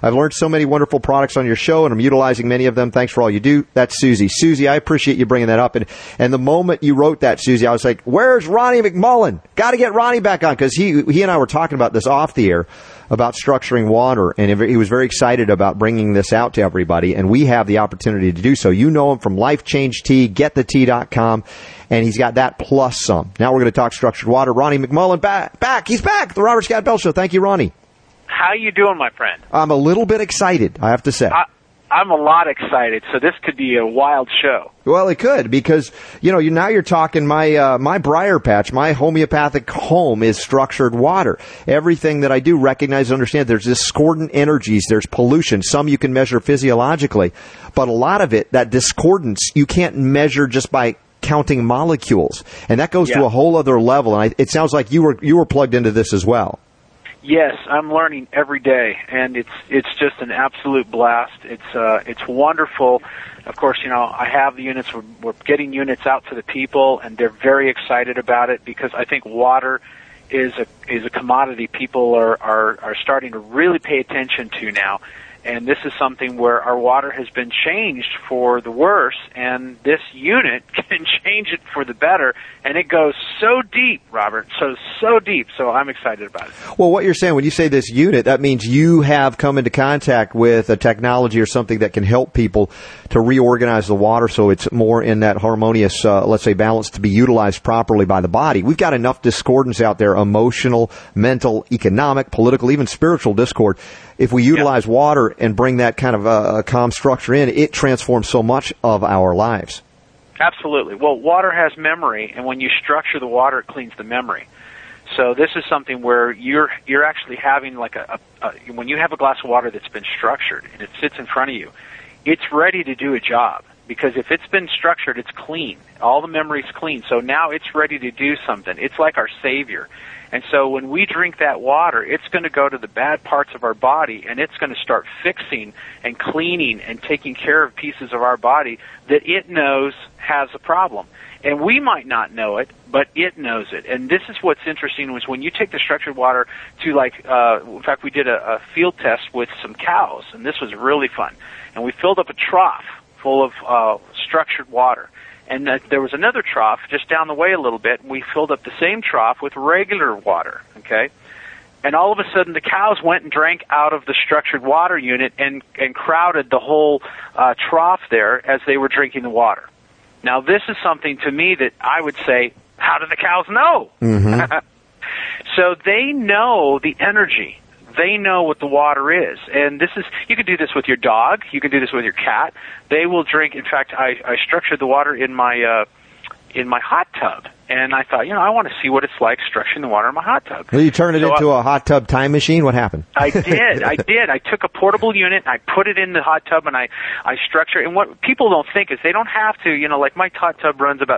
I've learned so many wonderful products on your show, and I'm utilizing many of them. Thanks for all you do. That's Susie. Susie, I appreciate you bringing that up. And the moment you wrote that, Susie, I was like, where's Ronnie McMullen? Got to get Ronnie back on, because he and I were talking about this off the air, about structuring water, and he was very excited about bringing this out to everybody, and we have the opportunity to do so. You know him from Life Change Tea, GetTheTea.com, and he's got that plus some. Now we're going to talk structured water. Ronnie McMullen back. He's back. The Robert Scott Bell Show. Thank you, Ronnie. How you doing, my friend? I'm a little bit excited, I have to say. I'm a lot excited, so this could be a wild show. Well, it could, because, now you're talking my briar patch, my homeopathic home is structured water. Everything that I do recognize and understand, there's discordant energies, there's pollution. Some you can measure physiologically, but a lot of it, that discordance, you can't measure just by counting molecules. And that goes to a whole other level, and it sounds like you were plugged into this as well. Yes, I'm learning every day, and it's just an absolute blast. It's wonderful. Of course, I have the units. We're getting units out to the people, and they're very excited about it, because I think water is a commodity people are starting to really pay attention to now. And this is something where our water has been changed for the worse, and this unit can change it for the better. And it goes so deep, Robert, so deep. So I'm excited about it. Well, what you're saying, when you say this unit, that means you have come into contact with a technology or something that can help people to reorganize the water so it's more in that harmonious, let's say, balance to be utilized properly by the body. We've got enough discordance out there, emotional, mental, economic, political, even spiritual discord. If we utilize water and bring that kind of a calm structure in, it transforms so much of our lives. Absolutely. Well, water has memory, and when you structure the water, it cleans the memory. So this is something where you're actually having like when you have a glass of water that's been structured and it sits in front of you, it's ready to do a job. Because if it's been structured, it's clean. All the memory's clean. So now it's ready to do something. It's like our Savior. And so when we drink that water, it's going to go to the bad parts of our body, and it's going to start fixing and cleaning and taking care of pieces of our body that it knows has a problem. And we might not know it, but it knows it. And this is what's interesting, was when you take the structured water to, in fact, we did a field test with some cows, and this was really fun. And we filled up a trough full of structured water. And there was another trough just down the way a little bit, and we filled up the same trough with regular water, okay? And all of a sudden, the cows went and drank out of the structured water unit and crowded the whole trough there as they were drinking the water. Now, this is something to me that I would say, how do the cows know? Mm-hmm. So they know the energy. They know what the water is. And you can do this with your dog. You can do this with your cat. They will drink. In fact, I structured the water in my hot tub. And I thought, I want to see what it's like structuring the water in my hot tub. Well, you turned it into a hot tub time machine? What happened? I did. I took a portable unit, and I put it in the hot tub, and I structure it. And what people don't think is they don't have to, like my hot tub runs about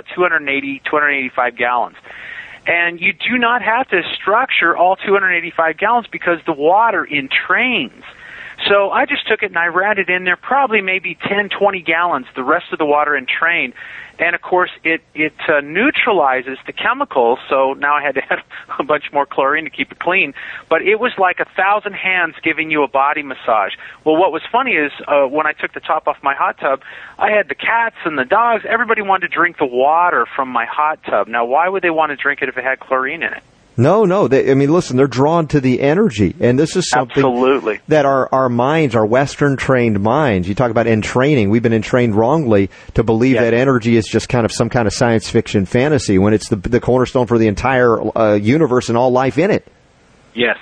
285 gallons. And you do not have to structure all 285 gallons because the water entrains. So I just took it and I ran it in there, probably maybe 10, 20 gallons, the rest of the water entrained. And, of course, it neutralizes the chemicals, so now I had to add a bunch more chlorine to keep it clean. But it was like 1,000 hands giving you a body massage. Well, what was funny is when I took the top off my hot tub, I had the cats and the dogs. Everybody wanted to drink the water from my hot tub. Now, why would they want to drink it if it had chlorine in it? No. Listen, they're drawn to the energy. And this is something Absolutely. That our minds, our Western-trained minds, you talk about entraining. We've been entrained wrongly to believe that energy is just kind of some kind of science fiction fantasy when it's the cornerstone for the entire universe and all life in it. Yes.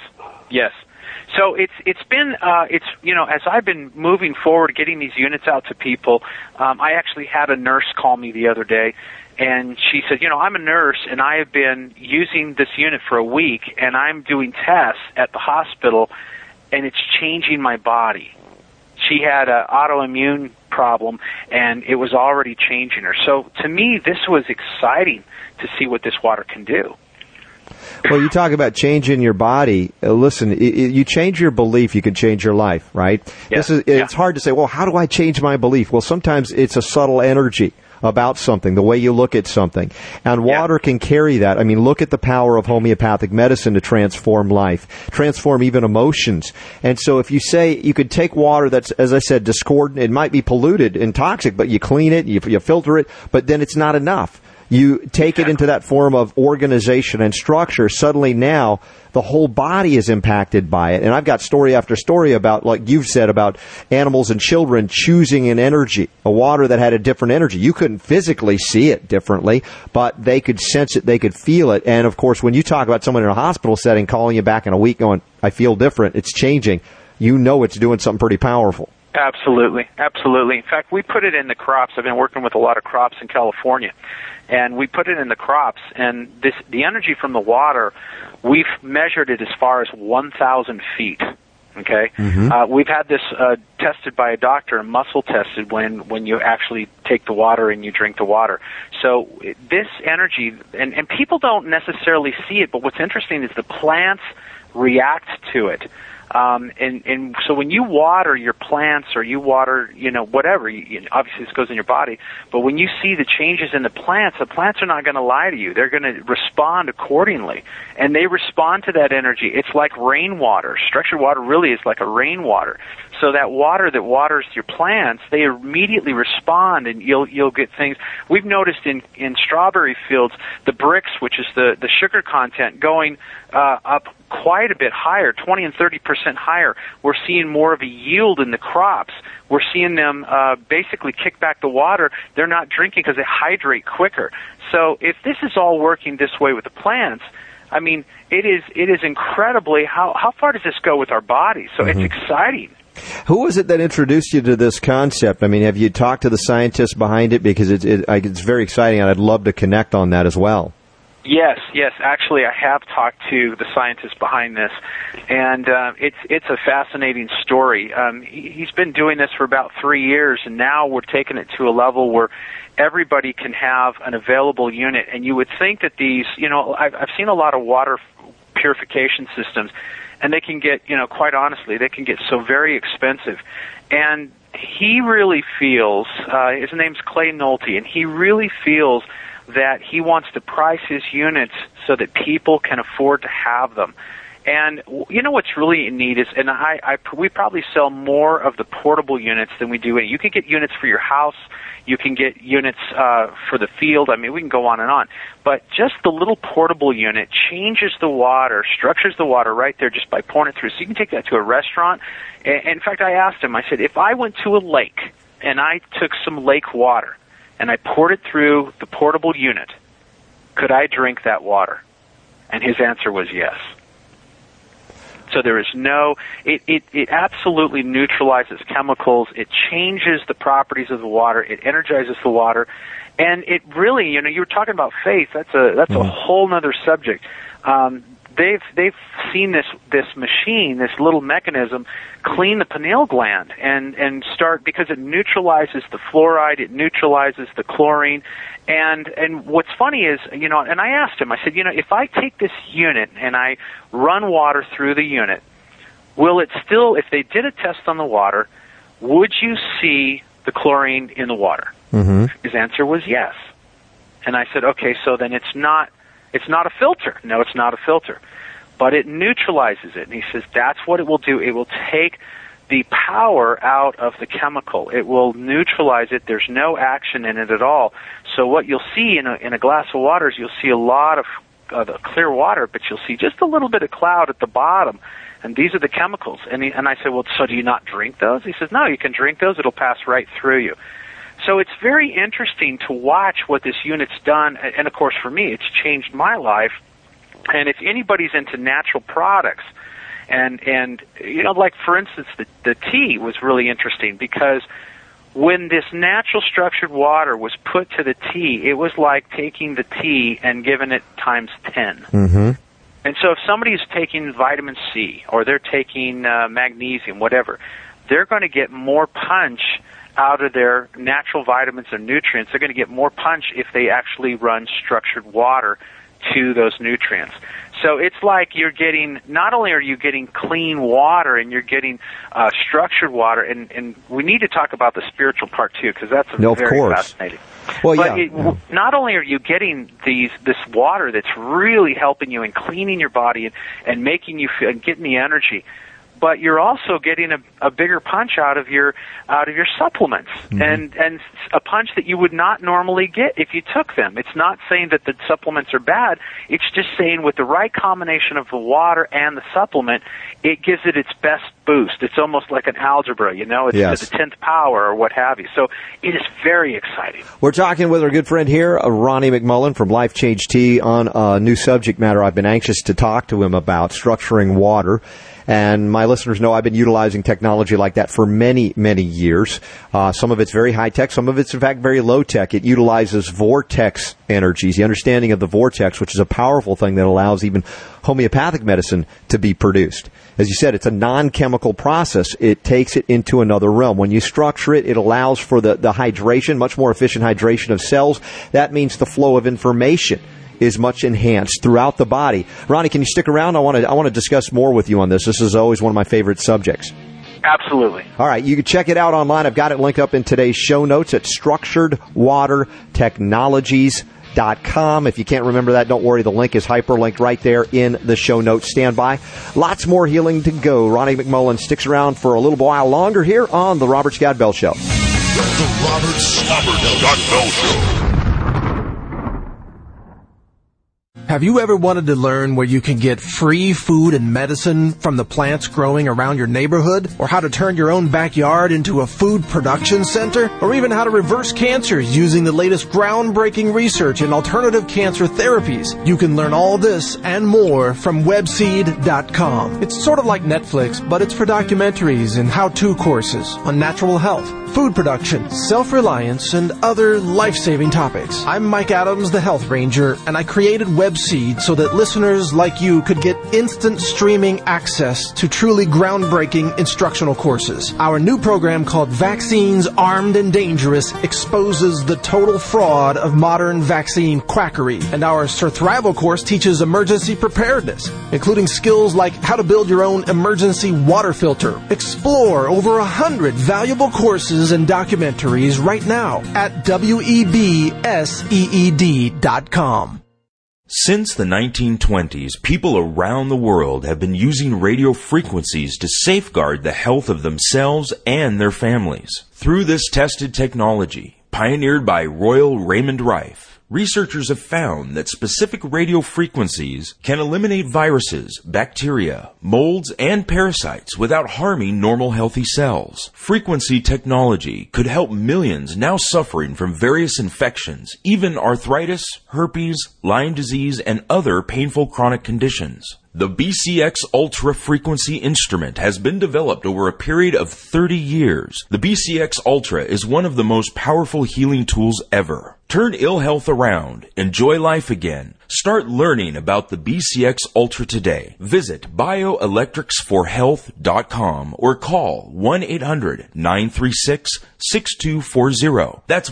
So it's been as I've been moving forward, getting these units out to people, I actually had a nurse call me the other day. And she said, I'm a nurse, and I have been using this unit for a week, and I'm doing tests at the hospital, and it's changing my body. She had an autoimmune problem, and it was already changing her. So to me, this was exciting to see what this water can do. Well, you talk about changing your body. Listen, you change your belief, you can change your life, right? Yes. It's hard to say, well, how do I change my belief? Well, sometimes it's a subtle energy. about something, the way you look at something. And water can carry that. I mean, look at the power of homeopathic medicine to transform life, transform even emotions. And so if you say you could take water that's, as I said, discordant, it might be polluted and toxic, but you clean it, you filter it, but then it's not enough. You take it into that form of organization and structure, suddenly now the whole body is impacted by it. And I've got story after story about, like you've said, about animals and children choosing an energy, a water that had a different energy. You couldn't physically see it differently, but they could sense it, they could feel it. And, of course, when you talk about someone in a hospital setting calling you back in a week going, I feel different, it's changing, you know it's doing something pretty powerful. Absolutely, absolutely. In fact, we put it in the crops. I've been working with a lot of crops in California, and we put it in the crops. And the energy from the water, we've measured it as far as 1,000 feet. Okay, we've had this tested by a doctor, muscle tested when you actually take the water and you drink the water. So this energy, and people don't necessarily see it, but what's interesting is the plants react to it. And so when you water your plants or you water, whatever, obviously this goes in your body, but when you see the changes in the plants are not going to lie to you. They're going to respond accordingly. And they respond to that energy. It's like rainwater. Structured water really is like a rainwater. So that water that waters your plants, they immediately respond, and you'll get things. We've noticed in strawberry fields, the Brix, which is the sugar content, going up quite a bit higher, 20 and 30% higher. We're seeing more of a yield in the crops. We're seeing them basically kick back the water. They're not drinking because they hydrate quicker. So if this is all working this way with the plants, I mean, it is incredibly, how far does this go with our bodies? So it's exciting. Who was it that introduced you to this concept? I mean, have you talked to the scientists behind it? Because it's very exciting, and I'd love to connect on that as well. Yes. Actually, I have talked to the scientists behind this, and it's a fascinating story. He's been doing this for about 3 years, and now we're taking it to a level where everybody can have an available unit. And you would think that these, I've seen a lot of water purification systems, and they can get, quite honestly, they can get so very expensive. And he really feels, his name's Clay Nolte, and he really feels that he wants to price his units so that people can afford to have them. And what's really neat is, and we probably sell more of the portable units than we do. You can get units for your house. You can get units for the field. I mean, we can go on and on. But just the little portable unit changes the water, structures the water right there just by pouring it through. So you can take that to a restaurant. And in fact, I asked him, I said, if I went to a lake and I took some lake water and I poured it through the portable unit, could I drink that water? And his answer was yes. So there is it absolutely neutralizes chemicals. It changes the properties of the water. It energizes the water. And it really, you were talking about faith. That's a whole other subject. They've seen this machine, this little mechanism, clean the pineal gland and start, because it neutralizes the fluoride, it neutralizes the chlorine. And what's funny is, and I asked him, I said, if I take this unit and I run water through the unit, will it still, if they did a test on the water, would you see the chlorine in the water? His answer was yes. And I said, okay, so then it's not a filter. No, it's not a filter. But it neutralizes it. And he says that's what it will do. It will take the power out of the chemical. It will neutralize it. There's no action in it at all. So what you'll see in a glass of water is you'll see a lot of the clear water, but you'll see just a little bit of cloud at the bottom. And these are the chemicals. And I said, well, so do you not drink those? He says, no, you can drink those. It'll pass right through you. So it's very interesting to watch what this unit's done. And, of course, for me, it's changed my life. And if anybody's into natural products, and like, for instance, the tea was really interesting, because when this natural structured water was put to the tea, it was like taking the tea and giving it times 10. And so if somebody's taking vitamin C or they're taking magnesium, whatever, they're going to get more punch out of their natural vitamins and nutrients. They're going to get more punch if they actually run structured water to those nutrients. So it's like you're getting, not only are you getting clean water and you're getting structured water, and we need to talk about the spiritual part too, because that's very fascinating. Well, but not only are you getting this water that's really helping you and cleaning your body and making you feel and getting the energy, but you're also getting a bigger punch out of your supplements, and a punch that you would not normally get if you took them. It's not saying that the supplements are bad. It's just saying with the right combination of the water and the supplement, it gives it its best boost. It's almost like an algebra, It's the 10th power or what have you. So it is very exciting. We're talking with our good friend here, Ronnie McMullen from Life Change Tea, on a new subject matter I've been anxious to talk to him about, structuring water. And my listeners know I've been utilizing technology like that for many, many years. Some of it's very high-tech. Some of it's, in fact, very low-tech. It utilizes vortex energies, the understanding of the vortex, which is a powerful thing that allows even homeopathic medicine to be produced. As you said, it's a non-chemical process. It takes it into another realm. When you structure it, it allows for the hydration, much more efficient hydration of cells. That means the flow of information is much enhanced throughout the body. Ronnie, can you stick around? I want to discuss more with you on this. This is always one of my favorite subjects. Absolutely. All right, you can check it out online. I've got it linked up in today's show notes at structuredwatertechnologies.com. If you can't remember that, don't worry. The link is hyperlinked right there in the show notes. Stand by. Lots more healing to go. Ronnie McMullen sticks around for a little while longer here on The Robert Scott Bell Show. The Robert Scott Bell Show. Have you ever wanted to learn where you can get free food and medicine from the plants growing around your neighborhood? Or how to turn your own backyard into a food production center? Or even how to reverse cancers using the latest groundbreaking research in alternative cancer therapies? You can learn all this and more from Webseed.com. It's sort of like Netflix, but it's for documentaries and how-to courses on natural health, food production, self-reliance, and other life-saving topics. I'm Mike Adams, the Health Ranger, and I created Webseed so that listeners like you could get instant streaming access to truly groundbreaking instructional courses. Our new program called Vaccines Armed and Dangerous exposes the total fraud of modern vaccine quackery. And our Surthrival course teaches emergency preparedness, including skills like how to build your own emergency water filter. Explore over 100 valuable courses and documentaries right now at WEBSEED.com. Since the 1920s, people around the world have been using radio frequencies to safeguard the health of themselves and their families. Through this tested technology, pioneered by Royal Raymond Rife, researchers have found that specific radio frequencies can eliminate viruses, bacteria, molds, and parasites without harming normal healthy cells. Frequency technology could help millions now suffering from various infections, even arthritis, herpes, Lyme disease, and other painful chronic conditions. The BCX Ultra Frequency instrument has been developed over a period of 30 years. The BCX Ultra is one of the most powerful healing tools ever. Turn ill health around. Enjoy life again. Start learning about the BCX Ultra today. Visit bioelectricsforhealth.com or call 1-800-936-6240. That's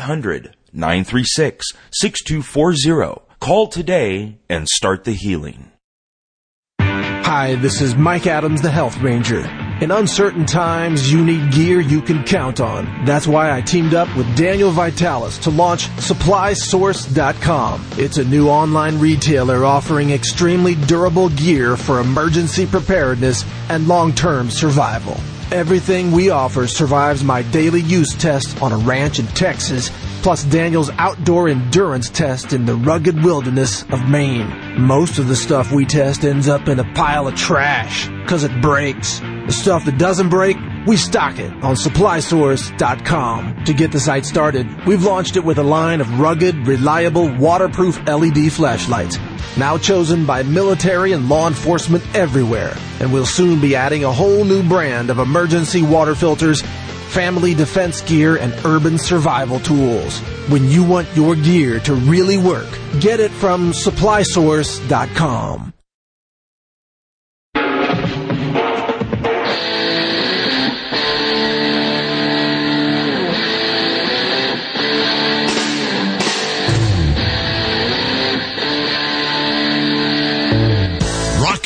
1-800-936-6240. Call today and start the healing. Hi, this is Mike Adams, the Health Ranger. In uncertain times, you need gear you can count on. That's why I teamed up with Daniel Vitalis to launch SupplySource.com. It's a new online retailer offering extremely durable gear for emergency preparedness and long-term survival. Everything we offer survives my daily use test on a ranch in Texas, plus Daniel's outdoor endurance test in the rugged wilderness of Maine. Most of the stuff we test ends up in a pile of trash, because it breaks. The stuff that doesn't break, we stock it on SupplySource.com. To get the site started, we've launched it with a line of rugged, reliable, waterproof LED flashlights, now chosen by military and law enforcement everywhere. And we'll soon be adding a whole new brand of emergency water filters, family defense gear, and urban survival tools. When you want your gear to really work, get it from SupplySource.com.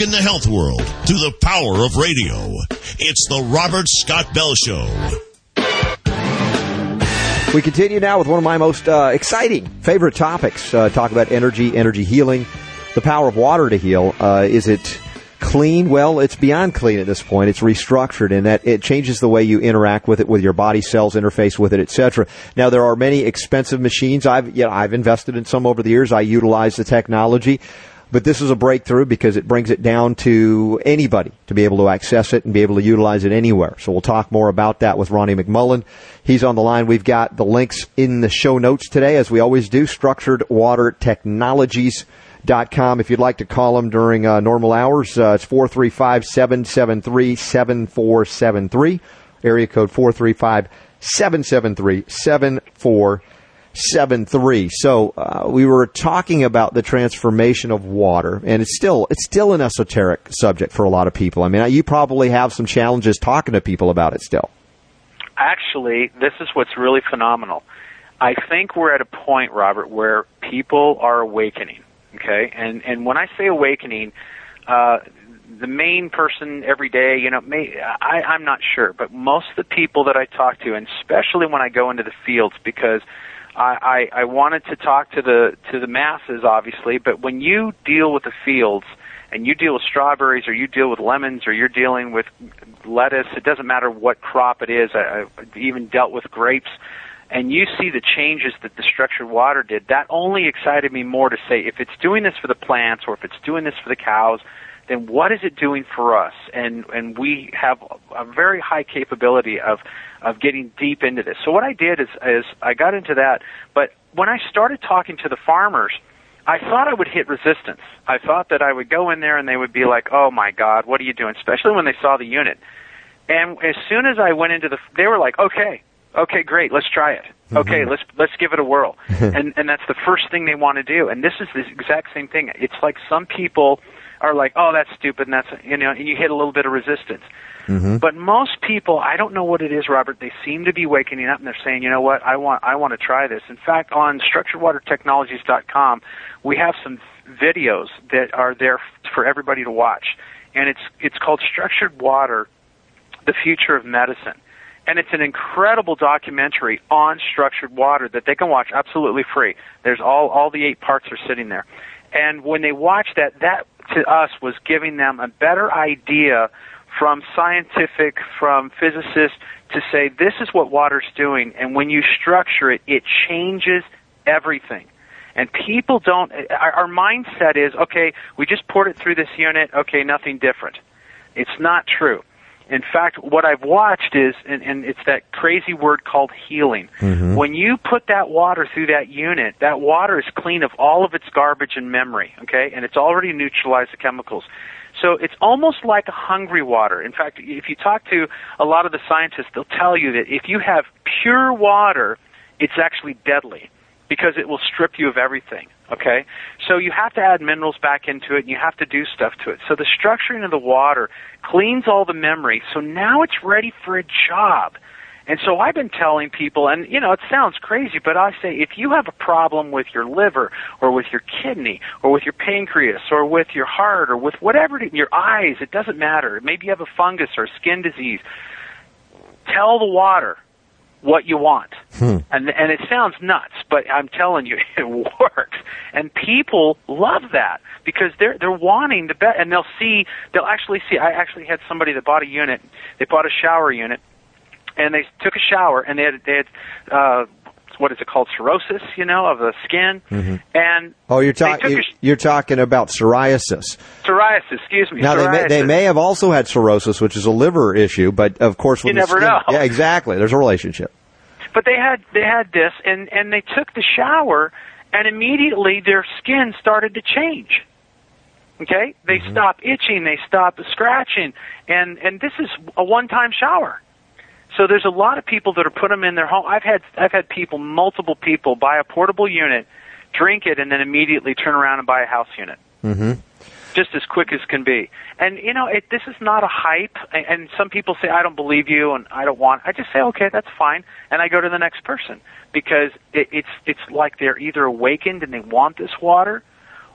awaken the health world through the power of radio. It's the Robert Scott Bell Show. We continue now with one of my most exciting favorite topics. Talk about energy healing, the power of water to heal. Is it clean? Well, it's beyond clean at this point. It's restructured in that it changes the way you interact with it, with your body cells, interface with it, etc. Now, there are many expensive machines. I've invested in some over the years. I utilize the technology. But this is a breakthrough because it brings it down to anybody to be able to access it and be able to utilize it anywhere. So we'll talk more about that with Ronnie McMullen. He's on the line. We've got the links in the show notes today, as we always do, structuredwatertechnologies.com. If you'd like to call them during normal hours, it's 435-773-7473, area code 435-773-7473. 7.3. So we were talking about the transformation of water, and it's still an esoteric subject for a lot of people. I mean, you probably have some challenges talking to people about it still. Actually, this is what's really phenomenal. I think we're at a point, Robert, where people are awakening. Okay, and when I say awakening, the main person every day, I'm not sure, but most of the people that I talk to, and especially when I go into the fields, because I wanted to talk to the masses, obviously, but when you deal with the fields and you deal with strawberries or you deal with lemons or you're dealing with lettuce, it doesn't matter what crop it is. I've even dealt with grapes, and you see the changes that the structured water did. That only excited me more to say, if it's doing this for the plants or if it's doing this for the cows, then what is it doing for us? And we have a very high capability of getting deep into this. So what I did is I got into that, but when I started talking to the farmers, I thought I would hit resistance. I thought that I would go in there and they would be like, oh my God, what are you doing? Especially when they saw the unit. And as soon as I went into they were like, okay, great, let's try it. Okay, let's give it a whirl. and that's the first thing they want to do. And this is the exact same thing. It's like some people are like, oh, that's stupid, and and you hit a little bit of resistance. Mm-hmm. But most people, I don't know what it is, Robert, they seem to be waking up and they're saying, you know what, I want to try this. In fact, on structuredwatertechnologies.com, we have some videos that are there for everybody to watch. And it's called Structured Water, The Future of Medicine. And it's an incredible documentary on structured water that they can watch absolutely free. There's all the 8 parts are sitting there. And when they watch that to us was giving them a better idea from scientific, from physicists, to say this is what water's doing, and when you structure it, it changes everything. And people don't, our mindset is, okay, we just poured it through this unit, okay, nothing different. It's not true. In fact, what I've watched is, and it's that crazy word called healing. Mm-hmm. When you put that water through that unit, that water is clean of all of its garbage and memory, okay? And it's already neutralized the chemicals. So it's almost like a hungry water. In fact, if you talk to a lot of the scientists, they'll tell you that if you have pure water, it's actually deadly because it will strip you of everything, okay? So you have to add minerals back into it, and you have to do stuff to it. So the structuring of the water cleans all the memory, so now it's ready for a job. And so I've been telling people, and, it sounds crazy, but I say if you have a problem with your liver or with your kidney or with your pancreas or with your heart or with whatever, your eyes, it doesn't matter. Maybe you have a fungus or a skin disease. Tell the water what you want. And it sounds nuts, but I'm telling you, it works. And people love that because they're wanting to bet, and they'll actually see. I actually had somebody that bought a unit. They bought a shower unit, and they took a shower, and they had what is it called, cirrhosis, of the skin. Mm-hmm. And you're talking about psoriasis. Psoriasis, excuse me. Now they may have also had cirrhosis, which is a liver issue, but of course, you never know. Yeah, exactly. There's a relationship. But they had this, and they took the shower, and immediately their skin started to change. Okay, they stopped itching, they stopped scratching, and this is a one-time shower. So there's a lot of people that are put them in their home. I've had multiple people buy a portable unit, drink it, and then immediately turn around and buy a house unit. Mm-hmm. Just as quick as can be. And, this is not a hype. And some people say, I don't believe you, and I just say, okay, that's fine. And I go to the next person because it's like they're either awakened and they want this water,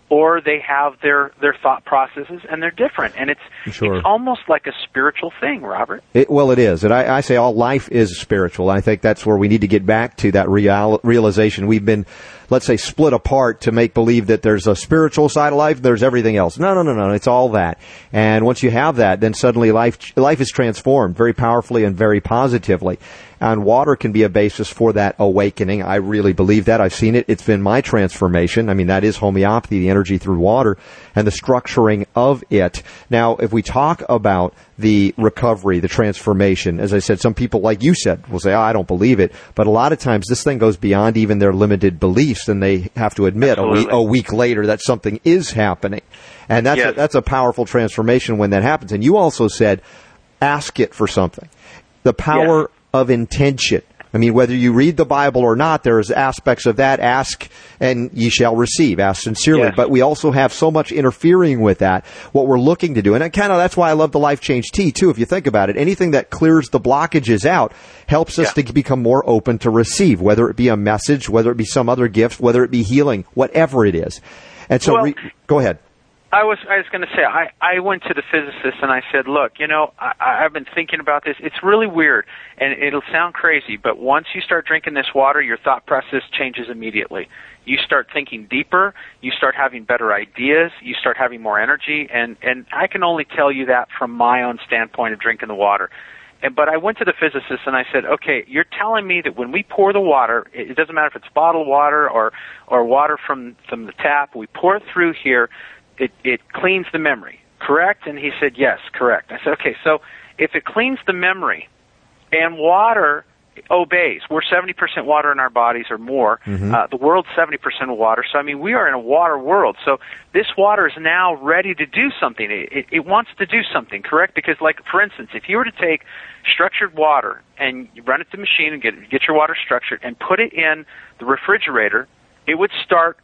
or they have their thought processes, and they're different. And it's almost like a spiritual thing, Robert. It is. And I say all life is spiritual. I think that's where we need to get back to that realization. We've been, let's say, split apart to make believe that there's a spiritual side of life, there's everything else. No. It's all that. And once you have that, then suddenly life is transformed very powerfully and very positively. And water can be a basis for that awakening. I really believe that. I've seen it. It's been my transformation. I mean, that is homeopathy, the energy through water and the structuring of it. Now, if we talk about the recovery, the transformation, as I said, some people, like you said, will say, I don't believe it. But a lot of times this thing goes beyond even their limited beliefs, and they have to admit a week later that something is happening. And that's a powerful transformation when that happens. And you also said, ask it for something. The power of intention. I mean, whether you read the Bible or not, there's aspects of that. Ask and ye shall receive. Ask sincerely. Yes. But we also have so much interfering with that, what we're looking to do. And that's why I love the Life Change Tea, too, if you think about it. Anything that clears the blockages out helps us to become more open to receive, whether it be a message, whether it be some other gift, whether it be healing, whatever it is. And so, go ahead. I was going to say, I went to the physicist and I said, look, I've been thinking about this. It's really weird, and it'll sound crazy, but once you start drinking this water, your thought process changes immediately. You start thinking deeper, you start having better ideas, you start having more energy, and I can only tell you that from my own standpoint of drinking the water. But I went to the physicist and I said, okay, you're telling me that when we pour the water, it doesn't matter if it's bottled water or water from the tap, we pour it through here, it cleans the memory, correct? And he said, yes, correct. I said, okay, so if it cleans the memory and water obeys, we're 70% water in our bodies or more. The world's 70% water. So, I mean, we are in a water world. So this water is now ready to do something. It wants to do something, correct? Because, like, for instance, if you were to take structured water and you run it through the machine and get your water structured and put it in the refrigerator, it would start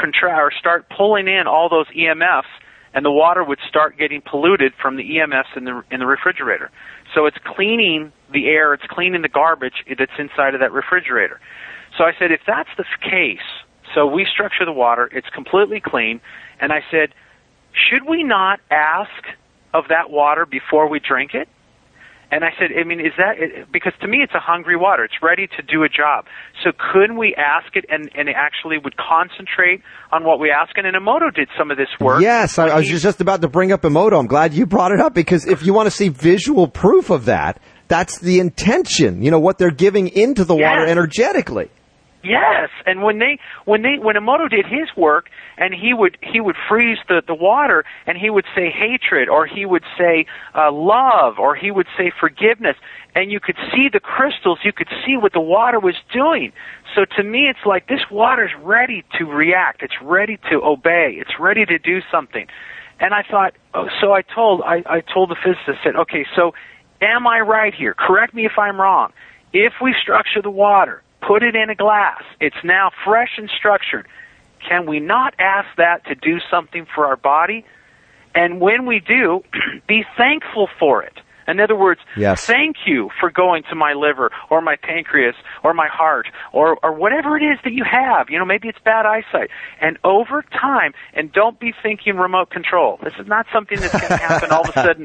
pulling in all those EMFs, and the water would start getting polluted from the EMFs in the refrigerator. So it's cleaning the air, it's cleaning the garbage that's inside of that refrigerator. So I said, if that's the case, so we structure the water, it's completely clean, and I said, should we not ask of that water before we drink it? And I said, I mean, is that, because to me it's a hungry water. It's ready to do a job. So couldn't we ask it and it actually would concentrate on what we ask? And Emoto did some of this work. Yes, I was just about to bring up Emoto. I'm glad you brought it up, because if you want to see visual proof of that, that's the intention, what they're giving into the water energetically. Yes, and when Emoto did his work, and he would freeze the water, and he would say hatred, or he would say love, or he would say forgiveness, and you could see the crystals, you could see what the water was doing. So to me, it's like this water's ready to react, it's ready to obey, it's ready to do something. And I thought, so I told the physicist, I said, okay, so am I right here? Correct me if I'm wrong. If we structure the water, put it in a glass, it's now fresh and structured, can we not ask that to do something for our body? And when we do, be thankful for it. In other words, thank you for going to my liver or my pancreas or my heart or whatever it is that you have. Maybe it's bad eyesight. And over time, and don't be thinking remote control. This is not something that's going to happen all of a sudden,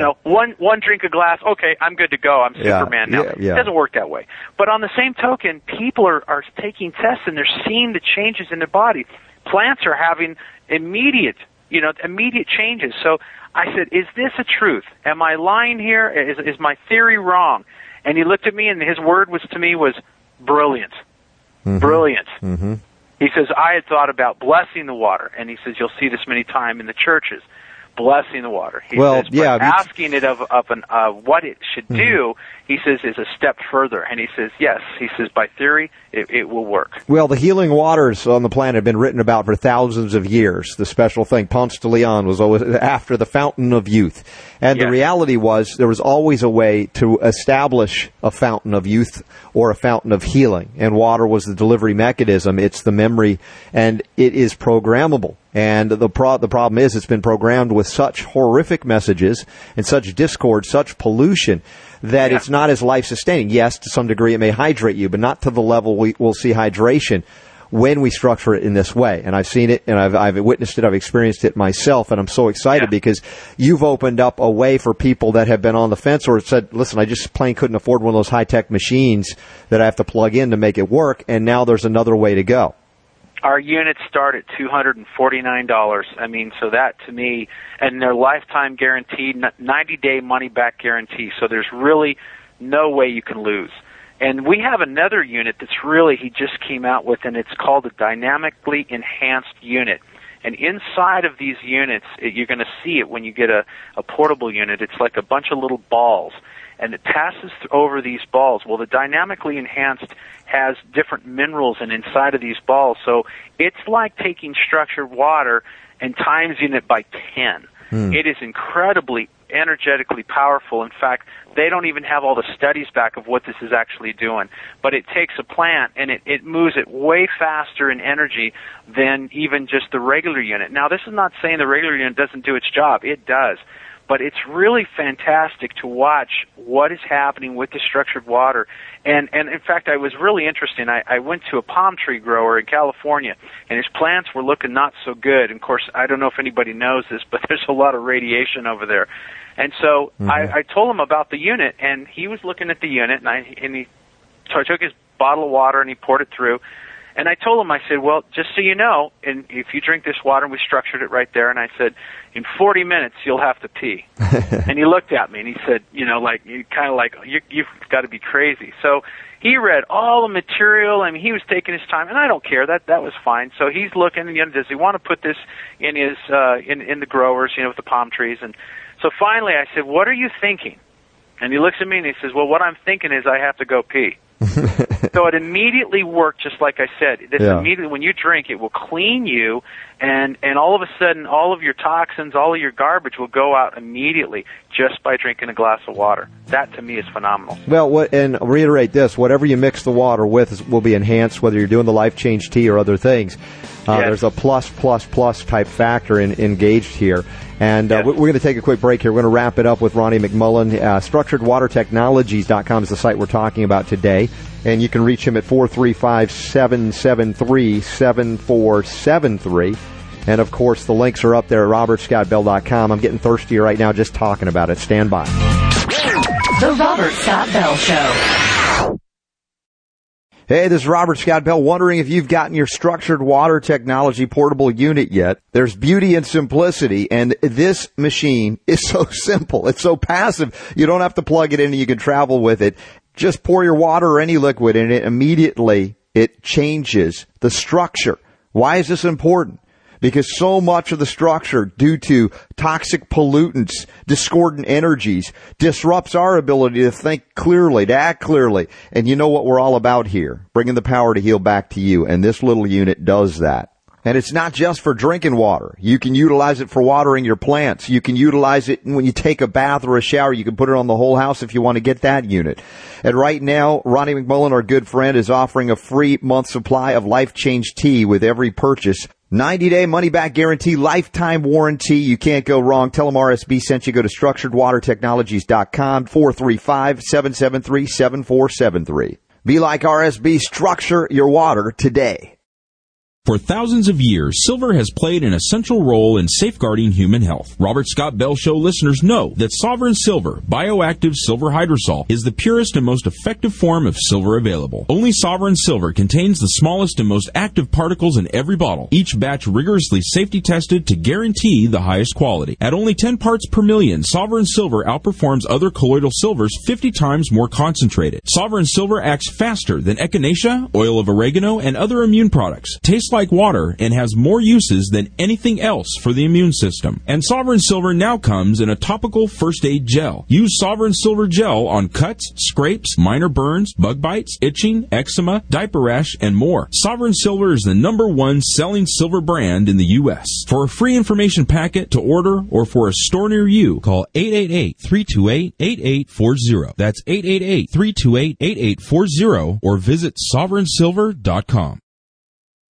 one drink of glass, okay, I'm good to go. I'm Superman now. It doesn't work that way. But on the same token, people are taking tests and they're seeing the changes in their body. Plants are having immediate changes. So I said, is this a truth? Am I lying here? Is my theory wrong? And he looked at me, and his word was brilliant. Brilliant. He says, I had thought about blessing the water. And he says, you'll see this many times in the churches, blessing the water. He says, asking it of what it should do, he says, is a step further. And he says, yes. He says, by theory, it will work. Well, the healing waters on the planet have been written about for thousands of years. The special thing, Ponce de Leon was always after the fountain of youth. And the reality was there was always a way to establish a fountain of youth or a fountain of healing. And water was the delivery mechanism. It's the memory, and it is programmable. And the problem is it's been programmed with such horrific messages and such discord, such pollution, that it's not as life-sustaining. Yes, to some degree it may hydrate you, but not to the level we'll see hydration when we structure it in this way. And I've seen it, and I've witnessed it, I've experienced it myself, and I'm so excited because you've opened up a way for people that have been on the fence or said, listen, I just plain couldn't afford one of those high-tech machines that I have to plug in to make it work, and now there's another way to go. Our units start at $249. I mean, so that to me, and they're lifetime guaranteed, 90-day money-back guarantee, so there's really no way you can lose. And we have another unit that's he just came out with, and it's called a dynamically enhanced unit. And inside of these units, you're going to see it when you get a portable unit. It's like a bunch of little balls, and it passes over these balls. Well, the dynamically enhanced has different minerals inside of these balls, so it's like taking structured water and timesing it by 10. It is incredibly energetically powerful. In fact, they don't even have all the studies back of what this is actually doing. But it takes a plant and it moves it way faster in energy than even just the regular unit. Now, this is not saying the regular unit doesn't do its job. It does. But it's really fantastic to watch what is happening with the structured water. And in fact, I was really interested. I went to a palm tree grower in California, and his plants were looking not so good. And of course, I don't know if anybody knows this, but there's a lot of radiation over there. And so I told him about the unit, and he was looking at the unit, so I took his bottle of water and he poured it through. And I told him, I said, well, just so you know, and if you drink this water, and we structured it right there, and I said, in 40 minutes, you'll have to pee. And he looked at me, and he said, you've got to be crazy. So he read all the material. I mean, he was taking his time, and I don't care. That was fine. So he's looking, does he want to put this in his in the growers, with the palm trees? And so finally I said, what are you thinking? And he looks at me, and he says, well, what I'm thinking is I have to go pee. So it immediately worked, just like I said. Immediately, when you drink, it will clean you, and all of a sudden, all of your toxins, all of your garbage will go out immediately just by drinking a glass of water. That, to me, is phenomenal. Well, and reiterate this, whatever you mix the water with will be enhanced, whether you're doing the Life Change tea or other things. There's a plus type factor engaged here. And we're going to take a quick break here. We're going to wrap it up with Ronnie McMullen. StructuredWaterTechnologies.com is the site we're talking about today. And you can reach him at 435-773-7473. And, of course, the links are up there at RobertScottBell.com. I'm getting thirsty right now just talking about it. Stand by. The Robert Scott Bell Show. Hey, this is Robert Scott Bell, wondering if you've gotten your Structured Water Technology portable unit yet. There's beauty and simplicity, and this machine is so simple. It's so passive. You don't have to plug it in, and you can travel with it. Just pour your water or any liquid in it. Immediately, it changes the structure. Why is this important? Because so much of the structure, due to toxic pollutants, discordant energies, disrupts our ability to think clearly, to act clearly. And you know what we're all about here, bringing the power to heal back to you. And this little unit does that. And it's not just for drinking water. You can utilize it for watering your plants. You can utilize it when you take a bath or a shower. You can put it on the whole house if you want to get that unit. And right now, Ronnie McMullen, our good friend, is offering a free month supply of Life Change tea with every purchase. 90-day money-back guarantee, lifetime warranty. You can't go wrong. Tell them RSB sent you. Go to StructuredWaterTechnologies.com, 435-773-7473. Be like RSB. Structure your water today. For thousands of years, silver has played an essential role in safeguarding human health. Robert Scott Bell Show listeners know that Sovereign Silver, bioactive silver hydrosol, is the purest and most effective form of silver available. Only Sovereign Silver contains the smallest and most active particles in every bottle, each batch rigorously safety tested to guarantee the highest quality. At only 10 parts per million, Sovereign Silver outperforms other colloidal silvers 50 times more concentrated. Sovereign Silver acts faster than echinacea, oil of oregano, and other immune products. Tastes like water and has more uses than anything else for the immune system. And Sovereign Silver now comes in a topical first aid gel. Use Sovereign Silver gel on cuts, scrapes, minor burns, bug bites, itching, eczema, diaper rash, and more. Sovereign Silver is the #1 selling silver brand in the U.S. For a free information packet to order or for a store near you, call 888-328-8840. That's 888-328-8840 or visit sovereignsilver.com.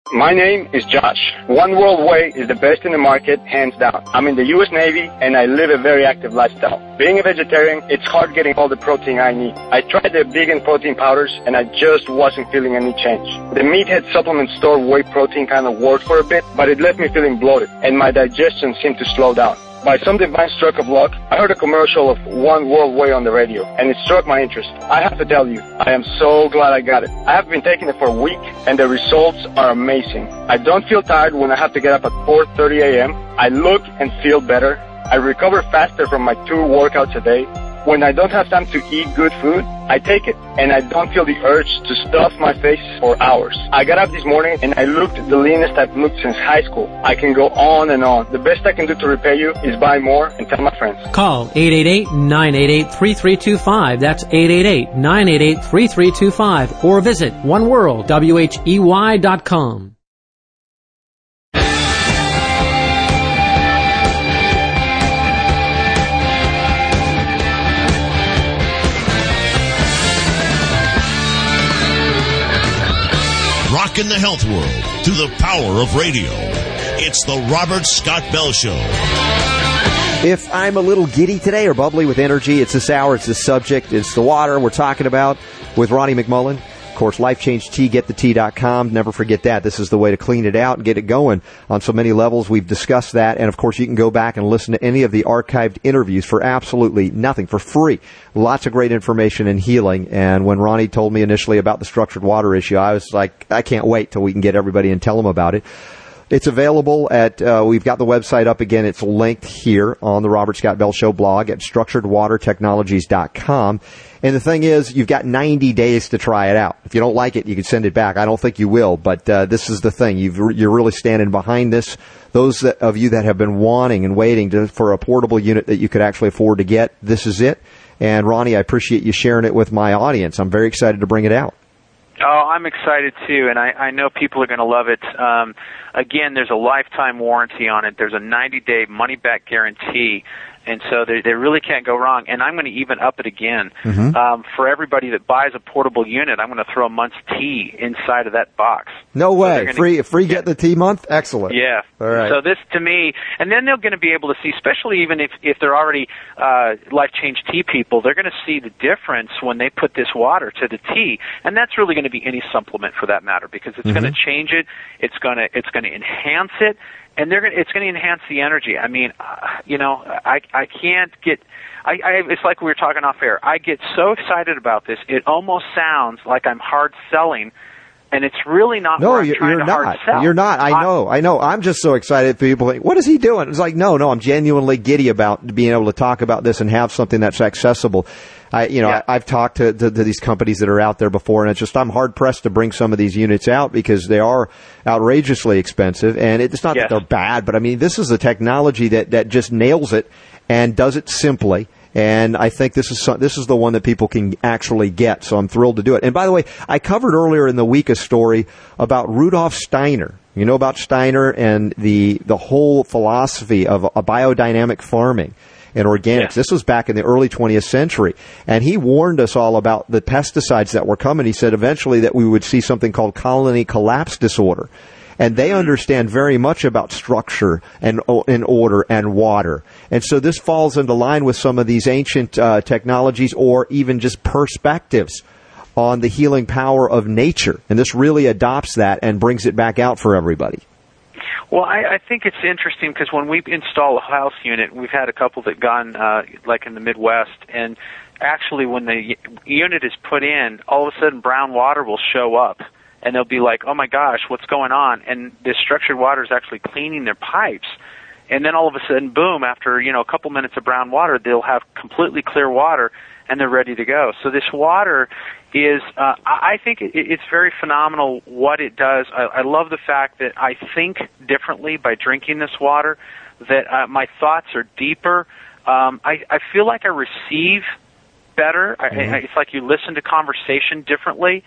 My name is Josh. One World Whey is the best in the market, hands down. I'm in the U.S. Navy, and I live a very active lifestyle. Being a vegetarian, it's hard getting all the protein I need. I tried the vegan protein powders, and I just wasn't feeling any change. The Meathead supplement store whey protein kind of worked for a bit, but it left me feeling bloated, and my digestion seemed to slow down. By some divine stroke of luck, I heard a commercial of One World Whey on the radio, and it struck my interest. I have to tell you, I am so glad I got it. I have been taking it for a week, and the results are amazing. I don't feel tired when I have to get up at 4:30 a.m. I look and feel better. I recover faster from my 2 workouts a day. When I don't have time to eat good food, I take it, and I don't feel the urge to stuff my face for hours. I got up this morning, and I looked the leanest I've looked since high school. I can go on and on. The best I can do to repay you is buy more and tell my friends. Call 888-988-3325. That's 888-988-3325. Or visit oneworldwhey.com. Rocking the health world through the power of radio. It's the Robert Scott Bell Show. If I'm a little giddy today or bubbly with energy, it's this hour, it's this subject, it's the water we're talking about with Ronnie McMullen. Of course, Life Change Tea, getthetea.com. Never forget that. This is the way to clean it out and get it going on so many levels. We've discussed that. And, of course, you can go back and listen to any of the archived interviews for absolutely nothing, for free. Lots of great information and healing. And when Ronnie told me initially about the structured water issue, I was like, I can't wait till we can get everybody and tell them about it. It's available at, we've got the website up again. It's linked here on the Robert Scott Bell Show blog at structuredwatertechnologies.com. And the thing is, you've got 90 days to try it out. If you don't like it, you can send it back. I don't think you will, but this is the thing. You're really standing behind this. Those of you that have been wanting and waiting for a portable unit that you could actually afford to get, this is it. And Ronnie, I appreciate you sharing it with my audience. I'm very excited to bring it out. Oh, I'm excited too, and I know people are going to love it. Again, there's a lifetime warranty on it. There's a 90-day money-back guarantee, and so they really can't go wrong. And I'm going to even up it again. For everybody that buys a portable unit, I'm going to throw a month's tea inside of that box. No way. So free get the tea month? Excellent. Yeah. All right. So this, to me, and then they're going to be able to see, especially even if they're already Life Change Tea people, they're going to see the difference when they put this water to the tea. And that's really going to be any supplement for that matter, because it's going to change it. It's going to enhance it. And it's going to enhance the energy. I mean, I can't get. It's like we were talking off air. I get so excited about this. It almost sounds like I'm hard selling, and it's really not. No, where I'm trying you're to not. Hard sell. You're not. I know. I'm just so excited. People think, what is he doing? It's like, no. I'm genuinely giddy about being able to talk about this and have something that's accessible. I've talked to these companies that are out there before, and it's just I'm hard pressed to bring some of these units out because they are outrageously expensive. And it's not that they're bad, but I mean, this is a technology that just nails it and does it simply. And I think this is the one that people can actually get. So I'm thrilled to do it. And by the way, I covered earlier in the week a story about Rudolf Steiner. You know about Steiner and the whole philosophy of a biodynamic farming and organics. This was back in the early 20th century. And he warned us all about the pesticides that were coming. He said eventually that we would see something called colony collapse disorder. And they understand very much about structure and order and water. And so this falls into line with some of these ancient technologies or even just perspectives on the healing power of nature. And this really adopts that and brings it back out for everybody. Well, I think it's interesting because when we install a house unit, we've had a couple that gone like in the Midwest, and actually when the unit is put in, all of a sudden brown water will show up, and they'll be like, oh my gosh, what's going on? And this structured water is actually cleaning their pipes. And then all of a sudden, boom, after a couple minutes of brown water, they'll have completely clear water, and they're ready to go. So this water is, I think it's very phenomenal what it does. I love the fact that I think differently by drinking this water, that my thoughts are deeper. I feel like I receive better. It's like you listen to conversation differently.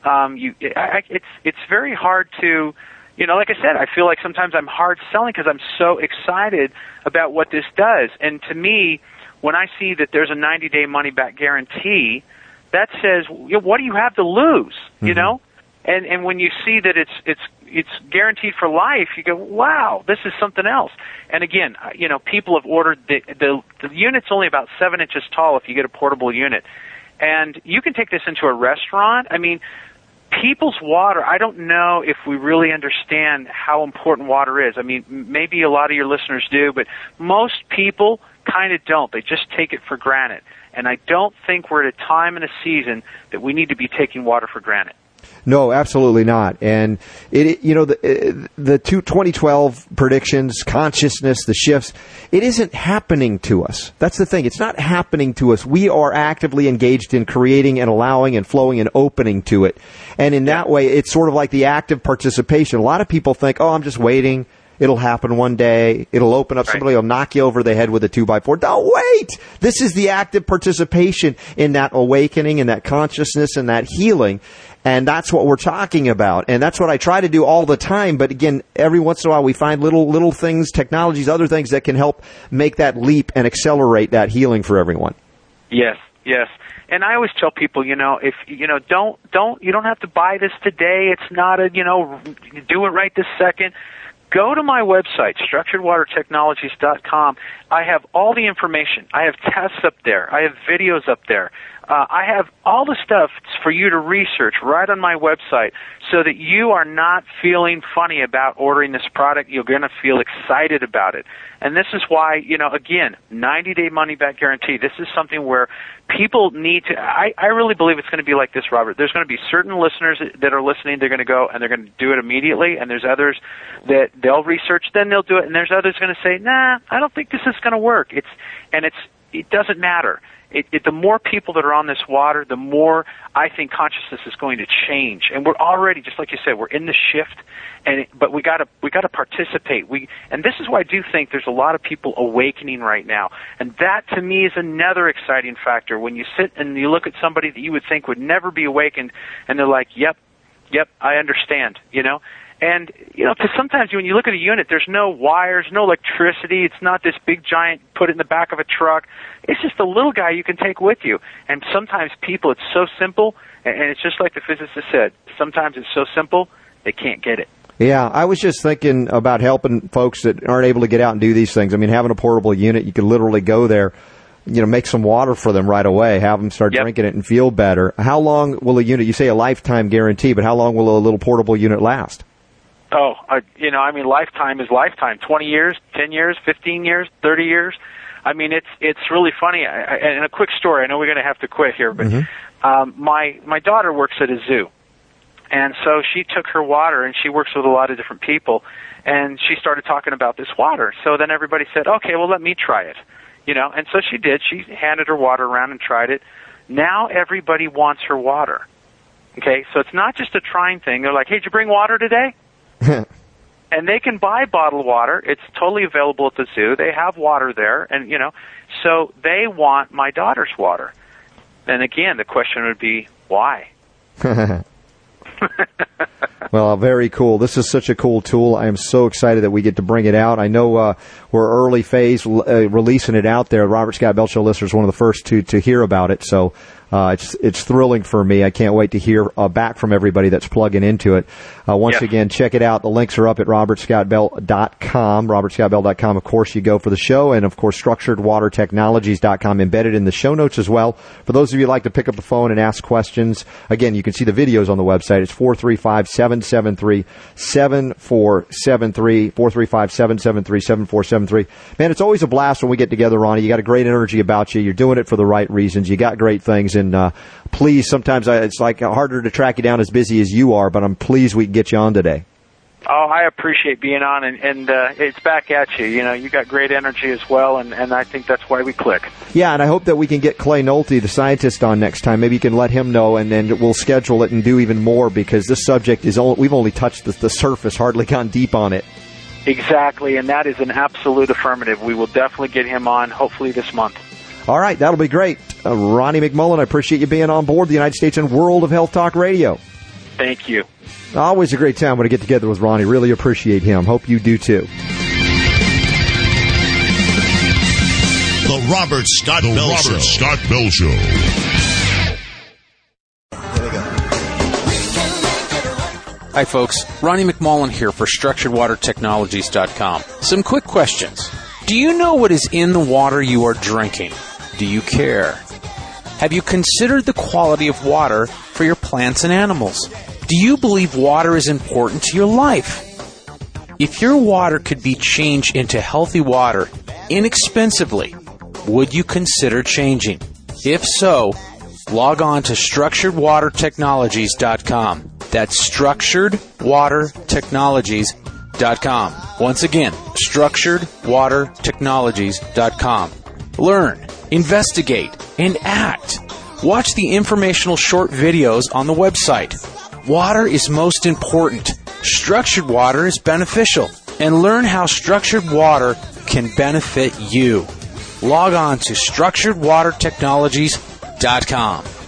It's very hard to, like I said, I feel like sometimes I'm hard selling because I'm so excited about what this does. And to me, when I see that there's a 90-day money-back guarantee, that says, what do you have to lose, you know? And when you see that it's guaranteed for life, you go, wow, this is something else. And again, people have ordered the unit's only about 7 inches tall if you get a portable unit. And you can take this into a restaurant. I mean, people's water, I don't know if we really understand how important water is. I mean, maybe a lot of your listeners do, but most people kind of don't. They just take it for granted. And I don't think we're at a time in a season that we need to be taking water for granted. No, absolutely not. And the 2012 predictions, consciousness, the shifts, it isn't happening to us. That's the thing. It's not happening to us. We are actively engaged in creating and allowing and flowing and opening to it. And in that way, it's sort of like the active participation. A lot of people think, I'm just waiting. It'll happen one day. It'll open up. Right. Somebody will knock you over the head with a 2x4. Don't wait. This is the active participation in that awakening and that consciousness and that healing. And that's what we're talking about. And that's what I try to do all the time. But again, every once in a while we find little things, technologies, other things that can help make that leap and accelerate that healing for everyone. Yes. And I always tell people, if you don't have to buy this today. It's not do it right this second. Go to my website, structuredwatertechnologies.com. I have all the information. I have tests up there. I have videos up there. I have all the stuff for you to research right on my website so that you are not feeling funny about ordering this product. You're going to feel excited about it. And this is why, again, 90-day money-back guarantee. This is something where people need to, I really believe it's going to be like this, Robert. There's going to be certain listeners that are listening, they're going to go and they're going to do it immediately, and there's others that they'll research, then they'll do it, and there's others going to say, nah, I don't think this is going to work. It doesn't matter. The more people that are on this water, the more I think consciousness is going to change. And we're already, just like you said, we're in the shift, but we got to participate. And this is why I do think there's a lot of people awakening right now. And that to me is another exciting factor. When you sit and you look at somebody that you would think would never be awakened, and they're like, "Yep, I understand," And, because sometimes when you look at a unit, there's no wires, no electricity. It's not this big giant, put it in the back of a truck. It's just a little guy you can take with you. And sometimes people, it's so simple, and it's just like the physicist said, sometimes it's so simple, they can't get it. Yeah, I was just thinking about helping folks that aren't able to get out and do these things. I mean, having a portable unit, you could literally go there, make some water for them right away, have them start drinking it and feel better. How long will a unit, you say a lifetime guarantee, but how long will a little portable unit last? Lifetime is lifetime. 20 years, 10 years, 15 years, 30 years. I mean, it's really funny. And a quick story. I know we're going to have to quit here, but my daughter works at a zoo, and so she took her water, and she works with a lot of different people, and she started talking about this water. So then everybody said, "Okay, well, let me try it," And so she did. She handed her water around and tried it. Now everybody wants her water. Okay, so it's not just a trying thing. They're like, "Hey, did you bring water today?" And they can buy bottled water. It's totally available at the zoo. They have water there, and so they want my daughter's water. And again, the question would be, why? Well, very cool. This is such a cool tool. I am so excited that we get to bring it out. I know we're early phase releasing it out there. Robert Scott Bell Show listeners, one of the first to hear about it. So it's thrilling for me. I can't wait to hear back from everybody that's plugging into it. Once again, check it out. The links are up at robertscottbell.com. robertscottbell.com, of course, you go for the show. And, of course, structuredwatertechnologies.com embedded in the show notes as well. For those of you who like to pick up the phone and ask questions, again, you can see the videos on the website. It's 435-773-7473, 435-773-7473. Man, it's always a blast when we get together, Ronnie. You got a great energy about you. You're doing it for the right reasons. You got great things. And please, sometimes it's like harder to track you down as busy as you are, but I'm pleased we can get you on today. Oh, I appreciate being on, and it's back at you. You got great energy as well, and I think that's why we click. Yeah, and I hope that we can get Clay Nolte, the scientist, on next time. Maybe you can let him know, and then we'll schedule it and do even more, because this subject we've only touched the surface, hardly gone deep on it. Exactly, and that is an absolute affirmative. We will definitely get him on, hopefully this month. All right, that'll be great. Ronnie McMullen, I appreciate you being on board the United States and World of Health Talk Radio. Thank you. Always a great time when I get together with Ronnie. Really appreciate him. Hope you do too. The Robert Scott Bell Show. Hi folks, Ronnie McMullen here for StructuredWaterTechnologies.com. Some quick questions. Do you know what is in the water you are drinking? Do you care? Have you considered the quality of water for your plants and animals? Do you believe water is important to your life? If your water could be changed into healthy water inexpensively, would you consider changing? If so, log on to StructuredWaterTechnologies.com. That's StructuredWaterTechnologies.com. Once again, StructuredWaterTechnologies.com. Learn, investigate, and act. Watch the informational short videos on the website. Water is most important. Structured water is beneficial. And learn how structured water can benefit you. Log on to StructuredWaterTechnologies.com.